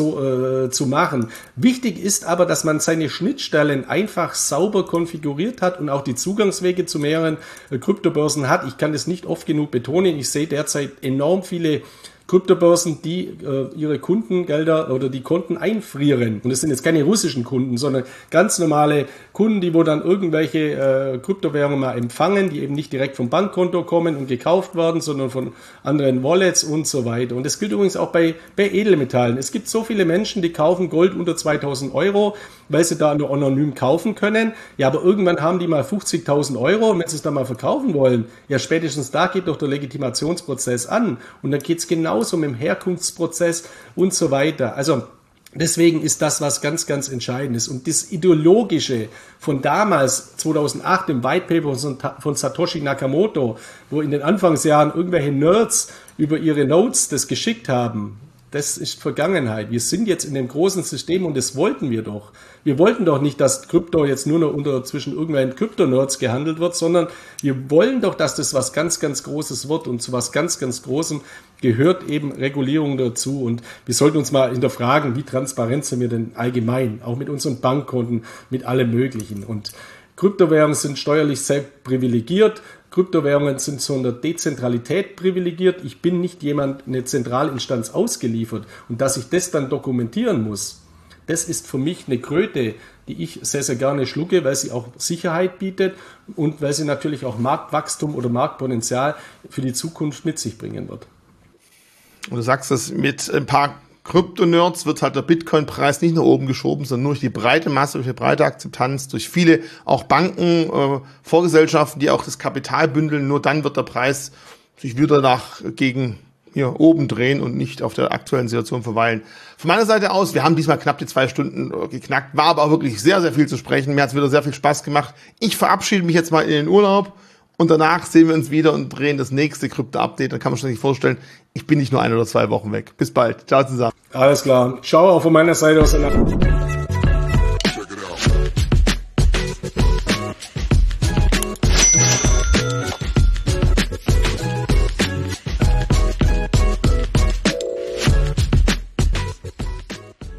zu machen. Wichtig ist aber, dass man seine Schnittstellen einfach sauber konfiguriert hat und auch die Zugangswege zu mehreren Kryptobörsen hat. Ich kann das nicht oft genug betonen. Ich sehe derzeit enorm viele Kryptobörsen, die ihre Kundengelder oder die Konten einfrieren. Und das sind jetzt keine russischen Kunden, sondern ganz normale Kunden, die wo dann irgendwelche Kryptowährungen mal empfangen, die eben nicht direkt vom Bankkonto kommen und gekauft werden, sondern von anderen Wallets und so weiter. Und das gilt übrigens auch bei Edelmetallen. Es gibt so viele Menschen, die kaufen Gold unter 2.000 Euro, weil sie da nur anonym kaufen können. Ja, aber irgendwann haben die mal 50.000 Euro und wenn sie es dann mal verkaufen wollen, ja spätestens da geht doch der Legitimationsprozess an. Und dann geht es genauso mit dem Herkunftsprozess und so weiter. Also deswegen ist das was ganz, ganz Entscheidendes. Und das Ideologische von damals, 2008, im White Paper von Satoshi Nakamoto, wo in den Anfangsjahren irgendwelche Nerds über ihre Notes das geschickt haben, das ist Vergangenheit. Wir sind jetzt in dem großen System und das wollten wir doch. Wir wollten doch nicht, dass Krypto jetzt nur noch zwischen irgendwelchen Krypto-Nerds gehandelt wird, sondern wir wollen doch, dass das was ganz, ganz Großes wird und zu was ganz, ganz Großem gehört eben Regulierung dazu und wir sollten uns mal hinterfragen, wie transparent sind wir denn allgemein, auch mit unseren Bankkonten, mit allem Möglichen und Kryptowährungen sind steuerlich sehr privilegiert. Kryptowährungen sind zu einer Dezentralität privilegiert. Ich bin nicht jemand, eine Zentralinstanz ausgeliefert. Und dass ich das dann dokumentieren muss, das ist für mich eine Kröte, die ich sehr, sehr gerne schlucke, weil sie auch Sicherheit bietet und weil sie natürlich auch Marktwachstum oder Marktpotenzial für die Zukunft mit sich bringen wird. Und du sagst es, mit ein paar Krypto-Nerds wird halt der Bitcoin-Preis nicht nach oben geschoben, sondern nur durch die breite Masse, durch die breite Akzeptanz, durch viele auch Banken, Vorgesellschaften, die auch das Kapital bündeln. Nur dann wird der Preis sich wieder gegen hier oben drehen und nicht auf der aktuellen Situation verweilen. Von meiner Seite aus, wir haben diesmal knapp die 2 Stunden geknackt, war aber auch wirklich sehr, sehr viel zu sprechen. Mir hat es wieder sehr viel Spaß gemacht. Ich verabschiede mich jetzt mal in den Urlaub. Und danach sehen wir uns wieder und drehen das nächste Krypto-Update. Da kann man sich nicht vorstellen, ich bin nicht nur 1 oder 2 Wochen weg. Bis bald. Ciao zusammen. Alles klar. Ciao auch von meiner Seite aus.